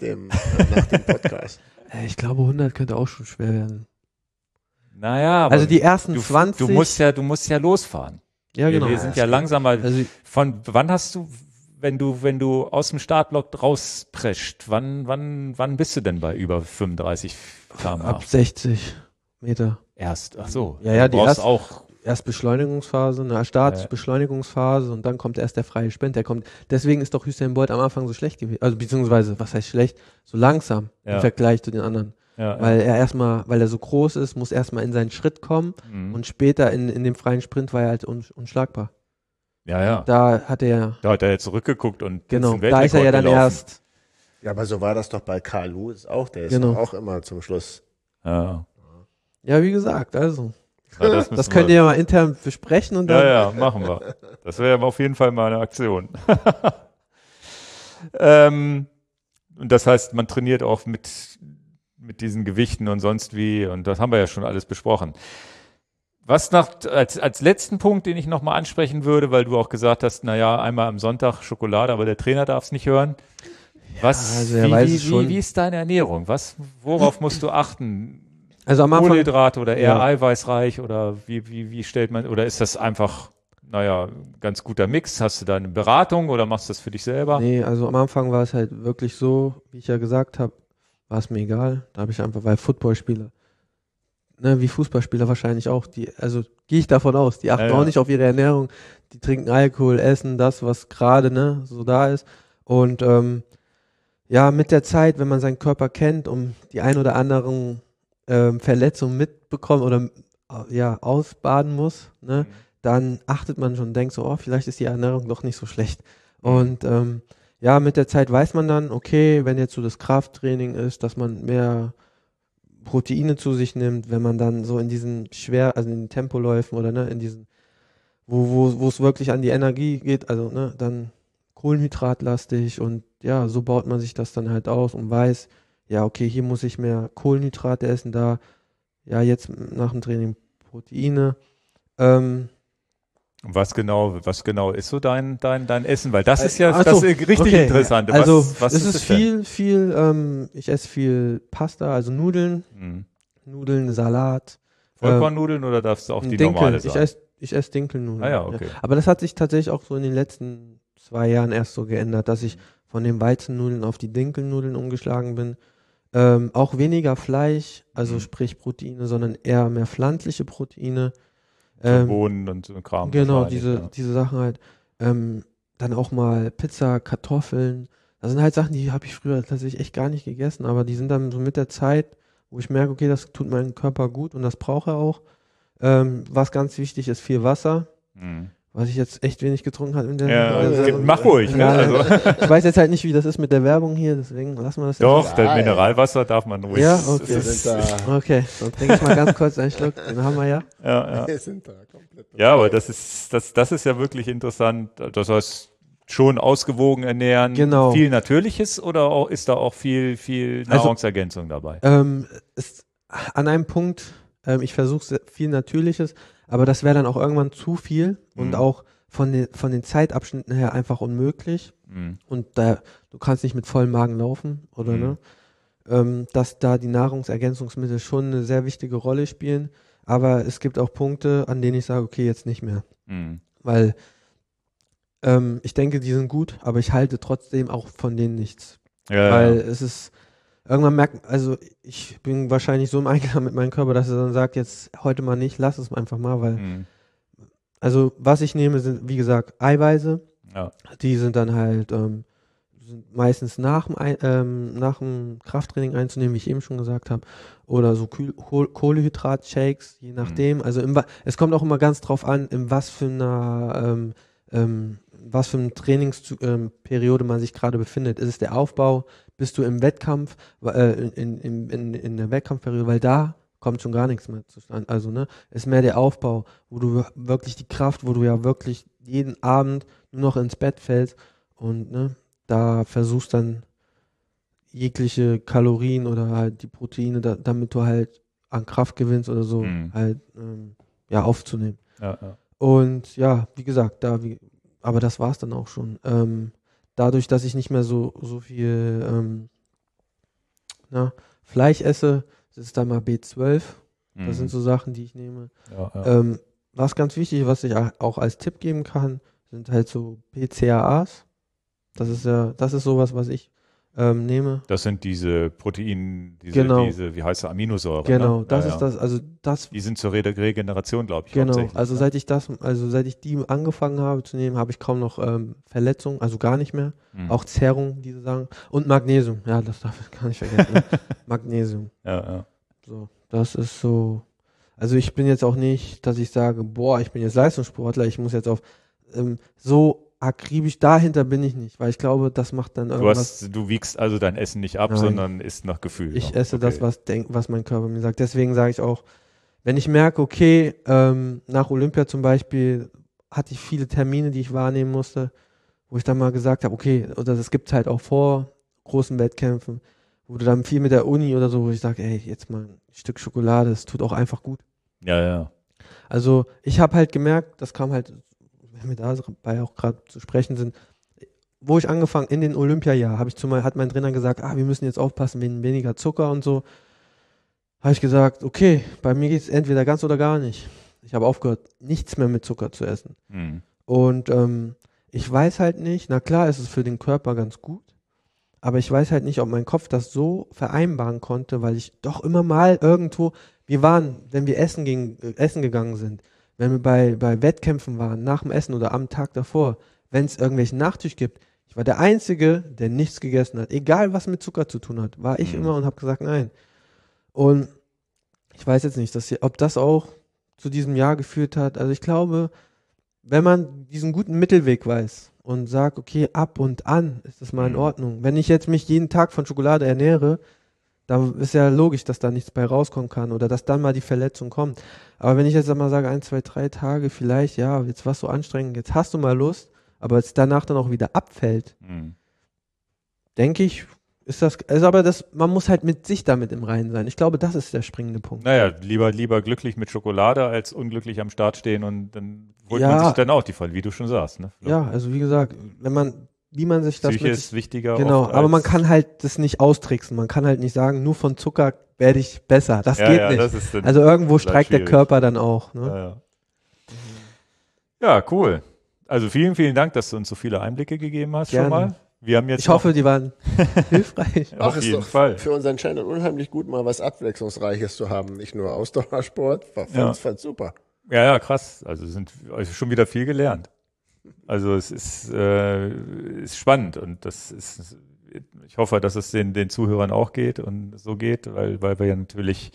Speaker 3: Podcast.
Speaker 2: Ich glaube, 100 könnte auch schon schwer werden.
Speaker 1: Naja, aber
Speaker 2: Also die ersten
Speaker 1: du
Speaker 2: 20.
Speaker 1: musst ja losfahren.
Speaker 2: ja, genau.
Speaker 1: Wir sind ja langsamer.
Speaker 2: Also
Speaker 1: Von wann hast du, wenn du aus dem Startblock rausprescht, wann bist du denn bei über 35 km/h?
Speaker 2: ab 60 Meter.
Speaker 1: Erst, ach so.
Speaker 2: Ja,
Speaker 1: du
Speaker 2: die
Speaker 1: brauchst
Speaker 2: erst-
Speaker 1: auch,
Speaker 2: Erst Beschleunigungsphase, Beschleunigungsphase und dann kommt erst der freie Sprint. Deswegen ist doch Usain Bolt am Anfang so schlecht gewesen. Also beziehungsweise, was heißt schlecht? So langsam
Speaker 1: Ja.
Speaker 2: im Vergleich zu den anderen.
Speaker 1: ja,
Speaker 2: Weil er so groß ist, muss erstmal in seinen Schritt kommen
Speaker 1: Mhm.
Speaker 2: und später in dem freien Sprint war er halt unschlagbar.
Speaker 1: ja.
Speaker 2: Da hat er,
Speaker 1: Da hat er jetzt zurückgeguckt und
Speaker 2: genau,
Speaker 1: den
Speaker 2: da ist er ja
Speaker 1: Weltrekord
Speaker 2: dann
Speaker 1: gelaufen.
Speaker 2: erst,
Speaker 3: Ja, aber so war das doch bei Carl Lewis auch. Der ist
Speaker 2: Genau.
Speaker 3: auch immer zum Schluss.
Speaker 1: Ja,
Speaker 2: ja, wie gesagt, also,
Speaker 1: ja,
Speaker 2: das
Speaker 1: müssen
Speaker 2: könnt
Speaker 1: wir-
Speaker 2: ihr ja mal intern besprechen und dann,
Speaker 1: Ja, machen wir. Das wäre auf jeden Fall mal eine Aktion. Und das heißt, man trainiert auch mit diesen Gewichten und sonst wie, und das haben wir ja schon alles besprochen. Was als letzten Punkt, den ich nochmal ansprechen würde, weil du auch gesagt hast, naja, einmal am Sonntag Schokolade, aber der Trainer darf es nicht hören.
Speaker 2: also er weiß es schon.
Speaker 1: Wie ist deine Ernährung? Worauf musst du achten?
Speaker 2: also am Anfang,
Speaker 1: Kohlenhydrate oder eher
Speaker 2: Ja.
Speaker 1: eiweißreich oder wie stellt man, oder ist das einfach, naja, ganz guter Mix? Hast du da eine Beratung oder machst du das für dich selber?
Speaker 2: nee, also am Anfang war es halt wirklich so, wie ich ja gesagt habe, war es mir egal. Da habe ich einfach, weil Footballspieler, ne, wie Fußballspieler wahrscheinlich auch, also gehe ich davon aus, die achten
Speaker 1: Ja, ja.
Speaker 2: auch nicht auf ihre Ernährung, die trinken Alkohol, essen das, was gerade, ne, so da ist. Und ja, mit der Zeit, wenn man seinen Körper kennt und die ein oder anderen Verletzungen mitbekommt oder ja, ausbaden muss, ne, dann achtet man schon und denkt so, oh, vielleicht ist die Ernährung doch nicht so schlecht. Und ja, mit der Zeit weiß man dann, okay, wenn jetzt so das Krafttraining ist, dass man mehr Proteine zu sich nimmt, wenn man dann so in diesen also in den Tempoläufen oder ne, in diesen, wo es wirklich an die Energie geht, also ne, dann kohlenhydratlastig und ja, so baut man sich das dann halt aus und weiß, ja, okay, hier muss ich mehr Kohlenhydrate essen, da, ja, jetzt nach dem Training Proteine.
Speaker 1: Was genau ist so dein Essen? Weil das ist ja
Speaker 2: Ach
Speaker 1: das
Speaker 2: so,
Speaker 1: richtig
Speaker 2: okay.
Speaker 1: Interessante.
Speaker 2: Also
Speaker 1: Was
Speaker 2: es ist
Speaker 1: das denn?
Speaker 2: viel, ich esse viel Pasta, also Nudeln, Salat.
Speaker 1: Vollkornnudeln oder darfst du auch die
Speaker 2: Dinkel.
Speaker 1: normale sein?
Speaker 2: Ich esse Dinkelnudeln.
Speaker 1: Ah ja, okay.
Speaker 2: Aber das hat sich tatsächlich auch so in den letzten 2 Jahren erst so geändert, dass ich von den Weizennudeln auf die Dinkelnudeln umgeschlagen bin. Auch weniger Fleisch, also sprich Proteine, sondern eher mehr pflanzliche Proteine.
Speaker 1: So Bohnen und so ein Kram.
Speaker 2: Genau,
Speaker 1: wahrscheinlich,
Speaker 2: diese Sachen halt. Dann auch mal Pizza, Kartoffeln. Das sind halt Sachen, die habe ich früher tatsächlich echt gar nicht gegessen, aber die sind dann so mit der Zeit, wo ich merke, okay, das tut meinem Körper gut und das braucht er auch. Was ganz wichtig ist, viel Wasser,
Speaker 1: Mhm.
Speaker 2: was ich jetzt echt wenig getrunken habe.
Speaker 1: Ja, mach ruhig. Ne?
Speaker 2: Ja,
Speaker 1: Also,
Speaker 2: ich weiß jetzt halt nicht, wie das ist mit der Werbung hier, deswegen lassen wir das
Speaker 1: doch,
Speaker 2: jetzt.
Speaker 1: das
Speaker 3: Ja,
Speaker 1: Mineralwasser darf man ruhig.
Speaker 2: Ja,
Speaker 1: Es
Speaker 2: okay.
Speaker 3: Wir
Speaker 1: ist-
Speaker 3: sind da,
Speaker 2: Okay, dann trinke ich mal ganz kurz einen Schluck, den haben wir ja.
Speaker 1: ja.
Speaker 3: wir sind da komplett.
Speaker 1: Ja, aber das ist ja wirklich interessant. Das heißt, schon ausgewogen ernähren.
Speaker 2: Genau.
Speaker 1: Viel Natürliches oder auch, ist da auch viel Nahrungsergänzung dabei?
Speaker 2: Ist an einem Punkt, ich versuche viel Natürliches, aber das wäre dann auch irgendwann zu viel und auch von den Zeitabschnitten her einfach unmöglich. Und du kannst nicht mit vollem Magen laufen, oder ne? Dass da die Nahrungsergänzungsmittel schon eine sehr wichtige Rolle spielen. Aber es gibt auch Punkte, an denen ich sage, okay, jetzt nicht mehr. Weil ich denke, die sind gut, aber ich halte trotzdem auch von denen nichts. Weil es ist, irgendwann merkt, also ich bin wahrscheinlich so im Einklang mit meinem Körper, dass er dann sagt, jetzt heute mal nicht, lass es einfach mal, weil also was ich nehme, sind, wie gesagt, Eiweiße. Ja. Die sind dann halt sind meistens nach dem Krafttraining einzunehmen, wie ich eben schon gesagt habe, oder so Kohlehydrat-Shakes, je nachdem. Also es kommt auch immer ganz drauf an, in was für einer Trainingsperiode man sich gerade befindet. Ist es der Aufbau? Bist du im Wettkampf, in der Wettkampfperiode? Weil da kommt schon gar nichts mehr zustande. Also, ne, ist mehr der Aufbau, wo du wirklich die Kraft, wo du ja wirklich jeden Abend nur noch ins Bett fällst und, ne, da versuchst dann jegliche Kalorien oder halt die Proteine, damit du halt an Kraft gewinnst oder so, halt, aufzunehmen. Ja. Und ja, wie gesagt, aber das war's dann auch schon. Dadurch, dass ich nicht mehr so viel Fleisch esse, das ist dann mal B12. Das sind so Sachen, die ich nehme. Ja. Was ganz wichtig, was ich auch als Tipp geben kann, sind halt so BCAAs. Das ist sowas, was ich nehme.
Speaker 1: Das sind diese Proteine,
Speaker 2: genau.
Speaker 1: wie heißt das, Aminosäuren.
Speaker 2: Genau,
Speaker 1: ne?
Speaker 2: das ist das, also das.
Speaker 1: Die sind zur Regeneration, glaube ich.
Speaker 2: Genau, also seit ich die angefangen habe zu nehmen, habe ich kaum noch Verletzungen, also gar nicht mehr. Auch Zerrung, diese Sachen. Und Magnesium, ja, das darf ich gar nicht vergessen. Ne? Magnesium. Ja. So, das ist so. Also ich bin jetzt auch nicht, dass ich sage, boah, ich bin jetzt Leistungssportler, ich muss jetzt auf so akribisch dahinter bin ich nicht, weil ich glaube, das macht dann irgendwas.
Speaker 1: Du wiegst also dein Essen nicht ab, sondern isst nach Gefühl.
Speaker 2: Ich esse das, was mein Körper mir sagt. Deswegen sage ich auch, wenn ich merke, okay, nach Olympia zum Beispiel hatte ich viele Termine, die ich wahrnehmen musste, wo ich dann mal gesagt habe, okay, oder das gibt es halt auch vor großen Wettkämpfen, wo du dann viel mit der Uni oder so, wo ich sage, ey, jetzt mal ein Stück Schokolade, das tut auch einfach gut.
Speaker 1: Ja.
Speaker 2: Also ich habe halt gemerkt, das kam halt, wenn wir dabei auch gerade zu sprechen sind, wo ich angefangen, in den Olympiajahr, hat mein Trainer gesagt, wir müssen jetzt aufpassen, weniger Zucker und so. Habe ich gesagt, okay, bei mir geht es entweder ganz oder gar nicht. Ich habe aufgehört, nichts mehr mit Zucker zu essen. Und ich weiß halt nicht, na klar ist es für den Körper ganz gut, aber ich weiß halt nicht, ob mein Kopf das so vereinbaren konnte, weil ich doch immer mal irgendwo, wenn wir essen gegangen sind, wenn wir bei Wettkämpfen waren, nach dem Essen oder am Tag davor, wenn es irgendwelchen Nachtisch gibt, ich war der Einzige, der nichts gegessen hat. Egal, was mit Zucker zu tun hat, war ich immer und habe gesagt, nein. Und ich weiß jetzt nicht, ob das auch zu diesem Jahr geführt hat. Also ich glaube, wenn man diesen guten Mittelweg weiß und sagt, okay, ab und an ist das mal in Ordnung. Wenn ich jetzt mich jeden Tag von Schokolade ernähre, da ist ja logisch, dass da nichts bei rauskommen kann oder dass dann mal die Verletzung kommt. Aber wenn ich jetzt mal sage, 1, 2, 3 Tage vielleicht, ja, jetzt war es so anstrengend, jetzt hast du mal Lust, aber es danach dann auch wieder abfällt, denke ich, man muss halt mit sich damit im Reinen sein. Ich glaube, das ist der springende Punkt.
Speaker 1: Naja, lieber glücklich mit Schokolade als unglücklich am Start stehen und dann holt man sich dann auch die Fall, wie du schon sagst. Ne?
Speaker 2: Ja, also wie gesagt, wie man sich das
Speaker 1: Psyche ist wichtiger.
Speaker 2: Genau, aber man kann halt das nicht austricksen. Man kann halt nicht sagen, nur von Zucker werde ich besser. Das geht nicht. Das also irgendwo streikt der Körper dann auch. Ne?
Speaker 1: Ja, cool. Also vielen, vielen Dank, dass du uns so viele Einblicke gegeben hast schon mal.
Speaker 2: Ich hoffe, die waren hilfreich.
Speaker 1: Auf jeden Fall.
Speaker 3: Für unseren Channel unheimlich gut, mal was Abwechslungsreiches zu haben. Nicht nur Ausdauersport. Fand super.
Speaker 1: Ja, krass. Also schon wieder viel gelernt. Also es ist spannend und ich hoffe, dass es den Zuhörern auch geht und so geht, weil wir ja natürlich,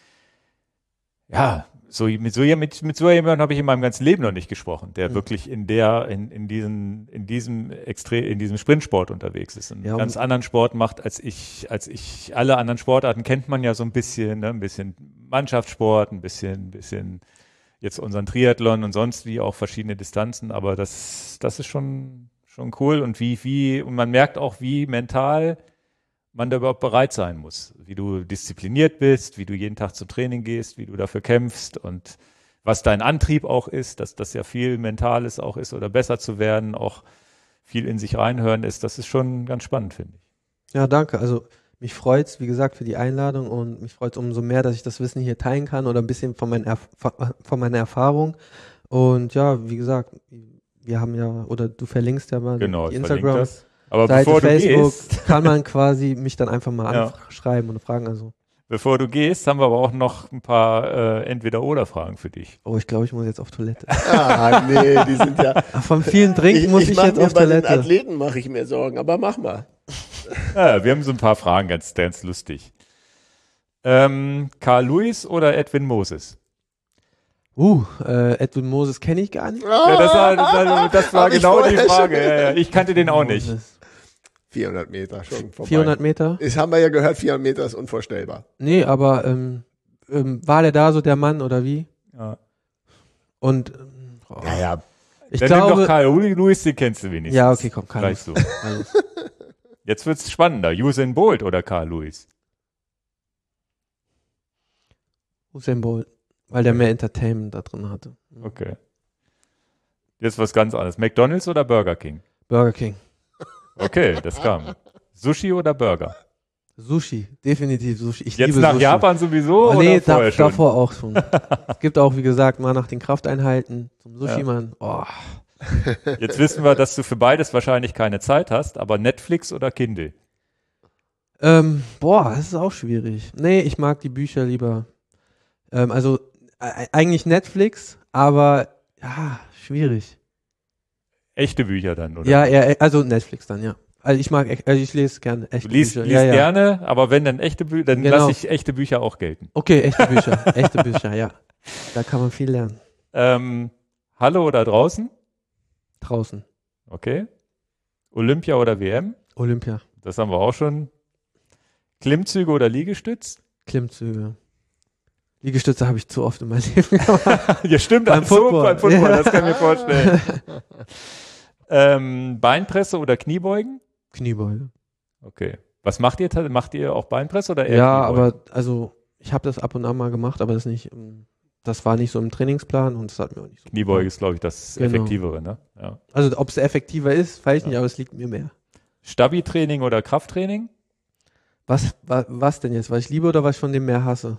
Speaker 1: mit so jemandem habe ich in meinem ganzen Leben noch nicht gesprochen, der wirklich in diesem Sprintsport unterwegs ist, einen ganz anderen Sport macht als ich. Alle anderen Sportarten kennt man ja so ein bisschen, ne? Ein bisschen Mannschaftssport, ein bisschen jetzt unseren Triathlon und sonst wie auch verschiedene Distanzen, aber das ist schon cool und und man merkt auch, wie mental man da überhaupt bereit sein muss, wie du diszipliniert bist, wie du jeden Tag zum Training gehst, wie du dafür kämpfst und was dein Antrieb auch ist, dass das ja viel Mentales auch ist oder besser zu werden, auch viel in sich reinhören ist. Das ist schon ganz spannend, finde ich.
Speaker 2: Ja, danke. Also mich freut's, wie gesagt, für die Einladung und mich freut's umso mehr, dass ich das Wissen hier teilen kann oder ein bisschen von meiner Erfahrung. Und ja, wie gesagt, wir haben ja, oder du verlinkst ja mal
Speaker 1: Genau,
Speaker 2: die
Speaker 1: ich verlinke
Speaker 2: Instagram.
Speaker 1: das. Aber
Speaker 2: Seite,
Speaker 1: bevor du
Speaker 2: Facebook,
Speaker 1: gehst,
Speaker 2: kann man quasi mich dann einfach mal
Speaker 1: Ja.
Speaker 2: anschreiben und fragen. Also,
Speaker 1: bevor du gehst, haben wir aber auch noch ein paar Entweder-Oder-Fragen für dich.
Speaker 2: oh, ich glaube, ich muss jetzt auf Toilette.
Speaker 3: Nee, die sind ja.
Speaker 2: Vom vielen Trinken muss ich
Speaker 3: mach
Speaker 2: jetzt
Speaker 3: mir
Speaker 2: auf
Speaker 3: bei den
Speaker 2: Toilette.
Speaker 3: Athleten mache ich mir Sorgen, aber mach mal.
Speaker 1: Ja, wir haben so ein paar Fragen, ganz, ganz lustig. Carl Lewis oder Edwin Moses?
Speaker 2: Edwin Moses kenne ich gar nicht.
Speaker 1: Ja, das war
Speaker 3: Hab ich
Speaker 1: genau die
Speaker 3: vorher
Speaker 1: Frage. Ja. Ich kannte den auch nicht.
Speaker 2: Moses.
Speaker 3: 400 Meter schon vorbei.
Speaker 2: 400 Meter?
Speaker 3: Das haben wir ja gehört, 400 Meter ist unvorstellbar.
Speaker 2: Nee, aber war der da so der Mann oder wie?
Speaker 1: Ja.
Speaker 2: Und
Speaker 3: Naja,
Speaker 2: ich
Speaker 1: Dann nimm doch
Speaker 2: glaube,
Speaker 1: Carl Lewis, den kennst du wenigstens.
Speaker 2: ja, okay, komm,
Speaker 1: Gleich so.
Speaker 2: Also,
Speaker 1: Jetzt wird's spannender. Usain Bolt oder Carl Lewis?
Speaker 2: Usain Bolt, weil der mehr Entertainment da drin hatte.
Speaker 1: Okay. Jetzt was ganz anderes. McDonald's oder Burger King?
Speaker 2: Burger King.
Speaker 1: Okay, das kam. Sushi oder Burger?
Speaker 2: Sushi, definitiv Sushi. Ich
Speaker 1: Jetzt
Speaker 2: liebe
Speaker 1: nach
Speaker 2: Sushi.
Speaker 1: Japan sowieso
Speaker 2: Oh, nee,
Speaker 1: oder vorher schon?
Speaker 2: davor auch schon. Es gibt auch, wie gesagt, mal nach den Krafteinheiten zum Sushi-Mann. Oh,
Speaker 1: Jetzt wissen wir, dass du für beides wahrscheinlich keine Zeit hast, aber Netflix oder Kindle?
Speaker 2: das ist auch schwierig. Nee, ich mag die Bücher lieber. Eigentlich Netflix, aber ja, schwierig.
Speaker 1: Echte Bücher dann, oder?
Speaker 2: Ja, also Netflix dann, ja. Also ich lese gerne echte
Speaker 1: Du liest
Speaker 2: Bücher.
Speaker 1: ja. Gerne, aber wenn dann echte Bücher, dann
Speaker 2: Genau.
Speaker 1: lasse ich echte Bücher auch gelten.
Speaker 2: Okay, echte Bücher, echte Bücher, ja. Da kann man viel lernen.
Speaker 1: Halle oder draußen?
Speaker 2: Draußen.
Speaker 1: Okay. Olympia oder WM?
Speaker 2: Olympia.
Speaker 1: Das haben wir auch schon. Klimmzüge oder Liegestütz?
Speaker 2: Klimmzüge. Liegestütze habe ich zu oft in meinem Leben gemacht.
Speaker 1: Ja, stimmt.
Speaker 2: Beim Football. Ja.
Speaker 1: Das kann ich mir vorstellen. Beinpresse oder Kniebeugen?
Speaker 2: Kniebeuge.
Speaker 1: Okay. Was macht ihr? Macht ihr auch Beinpresse oder eher
Speaker 2: Ja,
Speaker 1: Kniebeugen?
Speaker 2: aber also ich habe das ab und an mal gemacht, aber das war nicht so im Trainingsplan und das hat mir auch nicht so
Speaker 1: Kniebeuge ist, glaube ich, das
Speaker 2: Genau.
Speaker 1: Effektivere, ne? Ja.
Speaker 2: Also ob es effektiver ist, weiß ich nicht, aber es liegt mir mehr.
Speaker 1: Stabi-Training oder Krafttraining?
Speaker 2: Was denn jetzt? Was ich liebe oder was ich von dem mehr hasse?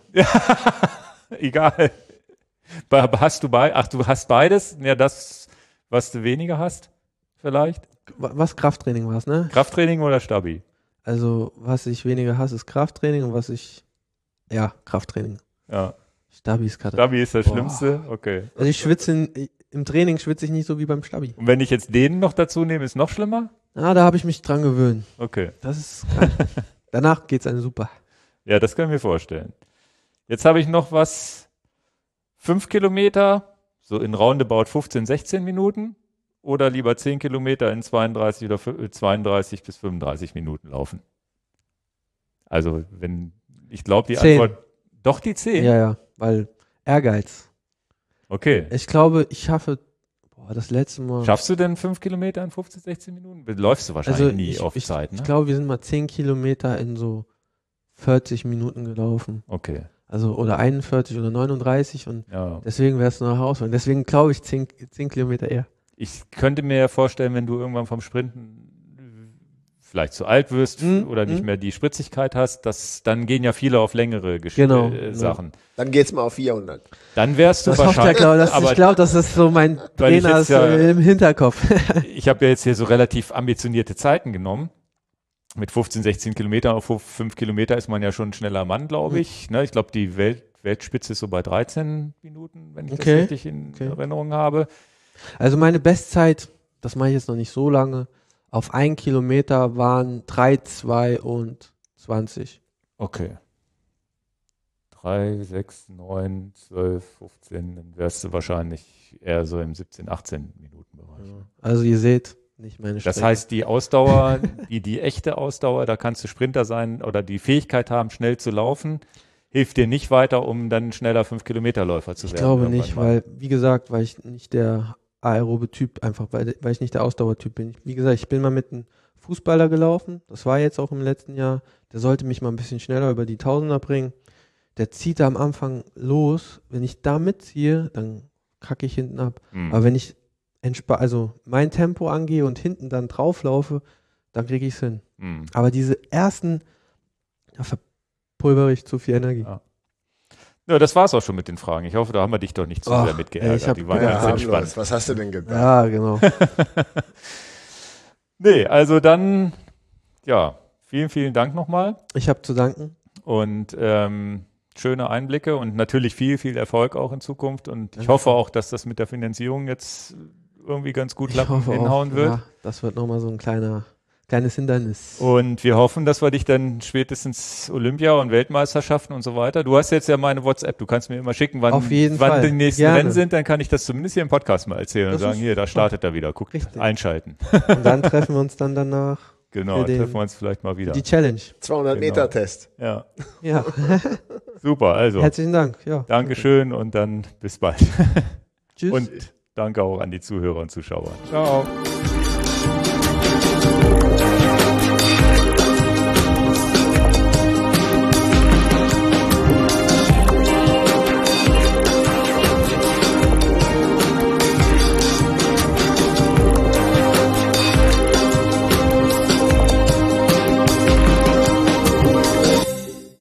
Speaker 1: Egal. Hast du du hast beides? Ja, das, was du weniger hast, vielleicht?
Speaker 2: Was Krafttraining war es, ne?
Speaker 1: Krafttraining oder Stabi?
Speaker 2: Also was ich weniger hasse, ist Krafttraining und Krafttraining.
Speaker 1: Ja.
Speaker 2: Stabi ist gerade.
Speaker 1: Stabi ist das
Speaker 2: Boah.
Speaker 1: Schlimmste? Okay.
Speaker 2: Also im Training schwitze ich nicht so wie beim Stabi.
Speaker 1: Und wenn ich jetzt den noch dazu nehme, ist noch schlimmer?
Speaker 2: Da habe ich mich dran gewöhnt.
Speaker 1: Okay.
Speaker 2: Das ist geil. Danach geht's einem super.
Speaker 1: Ja, das kann ich mir vorstellen. Jetzt habe ich noch was. 5 Kilometer, so in roundabout 15, 16 Minuten. Oder lieber 10 Kilometer in 32 bis 35 Minuten laufen. Also, ich glaube, die
Speaker 2: 10.
Speaker 1: Antwort, doch die 10?
Speaker 2: Ja, weil Ehrgeiz.
Speaker 1: Okay.
Speaker 2: Ich glaube, ich schaffe, das letzte Mal.
Speaker 1: Schaffst du denn 5 Kilometer in 15, 16 Minuten? Läufst du wahrscheinlich nie auf Zeit, ne?
Speaker 2: Ich glaube, wir sind mal 10 Kilometer in so 40 Minuten gelaufen.
Speaker 1: Okay.
Speaker 2: Also, oder 41 oder 39 und
Speaker 1: Ja.
Speaker 2: deswegen wäre es eine Herausforderung. Deswegen glaube ich 10 Kilometer eher.
Speaker 1: Ich könnte mir ja vorstellen, wenn du irgendwann vom Sprinten vielleicht zu alt wirst oder nicht mehr die Spritzigkeit hast, dann gehen ja viele auf längere
Speaker 2: Genau,
Speaker 1: Sachen.
Speaker 3: dann geht's mal auf 400.
Speaker 1: Dann wärst du
Speaker 2: Das hofft
Speaker 1: wahrscheinlich,
Speaker 2: ich glaube, das ist so mein
Speaker 1: Weil ich
Speaker 2: Trainer
Speaker 1: jetzt ja-
Speaker 2: im Hinterkopf.
Speaker 1: ich habe ja jetzt hier so relativ ambitionierte Zeiten genommen. Mit 15, 16 Kilometern auf 5 Kilometer ist man ja schon ein schneller Mann, glaube ich. Ne? Ich glaube, die Weltspitze ist so bei 13 Minuten, wenn ich das richtig in Erinnerung habe.
Speaker 2: Also meine Bestzeit, das mache ich jetzt noch nicht so lange, auf 1 Kilometer waren 3,22.
Speaker 1: Okay. 3, 6, 9, 12, 15, dann wärst du wahrscheinlich eher so im 17, 18 Minuten Bereich.
Speaker 2: Also ihr seht, nicht meine Strecke.
Speaker 1: Das heißt, die Ausdauer, die echte Ausdauer, da kannst du Sprinter sein oder die Fähigkeit haben, schnell zu laufen, hilft dir nicht weiter, um dann schneller 5-Kilometer-Läufer zu werden.
Speaker 2: Ich glaube
Speaker 1: irgendwann
Speaker 2: nicht,
Speaker 1: mal.
Speaker 2: weil, wie gesagt, weil ich nicht der aerobe Typ, einfach weil ich nicht der Ausdauertyp bin. Wie gesagt, ich bin mal mit einem Fußballer gelaufen, das war jetzt auch im letzten Jahr, der sollte mich mal ein bisschen schneller über die Tausender bringen. der zieht da am Anfang los. Wenn ich da mitziehe, dann kacke ich hinten ab. Aber wenn ich also mein Tempo angehe und hinten dann drauflaufe, dann kriege ich es hin. Aber diese ersten, da verpulvere ich zu viel Energie.
Speaker 1: Ja, das war's auch schon mit den Fragen. Ich hoffe, da haben wir dich doch nicht zu sehr mitgeärgert. Die waren ganz entspannt.
Speaker 3: Was hast du denn gedacht?
Speaker 2: Ja, genau.
Speaker 1: Nee, also dann, ja, vielen, vielen Dank nochmal.
Speaker 2: Ich habe zu danken.
Speaker 1: Und schöne Einblicke und natürlich viel, viel Erfolg auch in Zukunft. Und ich hoffe auch, dass das mit der Finanzierung jetzt irgendwie ganz gut hinhauen wird.
Speaker 2: Ja, das wird nochmal so ein kleines Hindernis.
Speaker 1: Und wir hoffen, dass wir dich dann spätestens Olympia und Weltmeisterschaften und so weiter. Du hast jetzt ja meine WhatsApp, du kannst mir immer schicken, wann die nächsten Rennen sind, dann kann ich das zumindest hier im Podcast mal erzählen und sagen, hier, da startet er wieder, guckt, einschalten.
Speaker 2: Und dann treffen wir uns dann danach.
Speaker 1: Genau, treffen wir uns vielleicht mal wieder.
Speaker 2: Die Challenge.
Speaker 3: 200 Meter Test.
Speaker 1: Ja.
Speaker 2: Super,
Speaker 1: also.
Speaker 2: Herzlichen Dank. Ja.
Speaker 1: Dankeschön und dann bis bald.
Speaker 2: Tschüss.
Speaker 1: Und danke auch an die Zuhörer und Zuschauer. Ciao.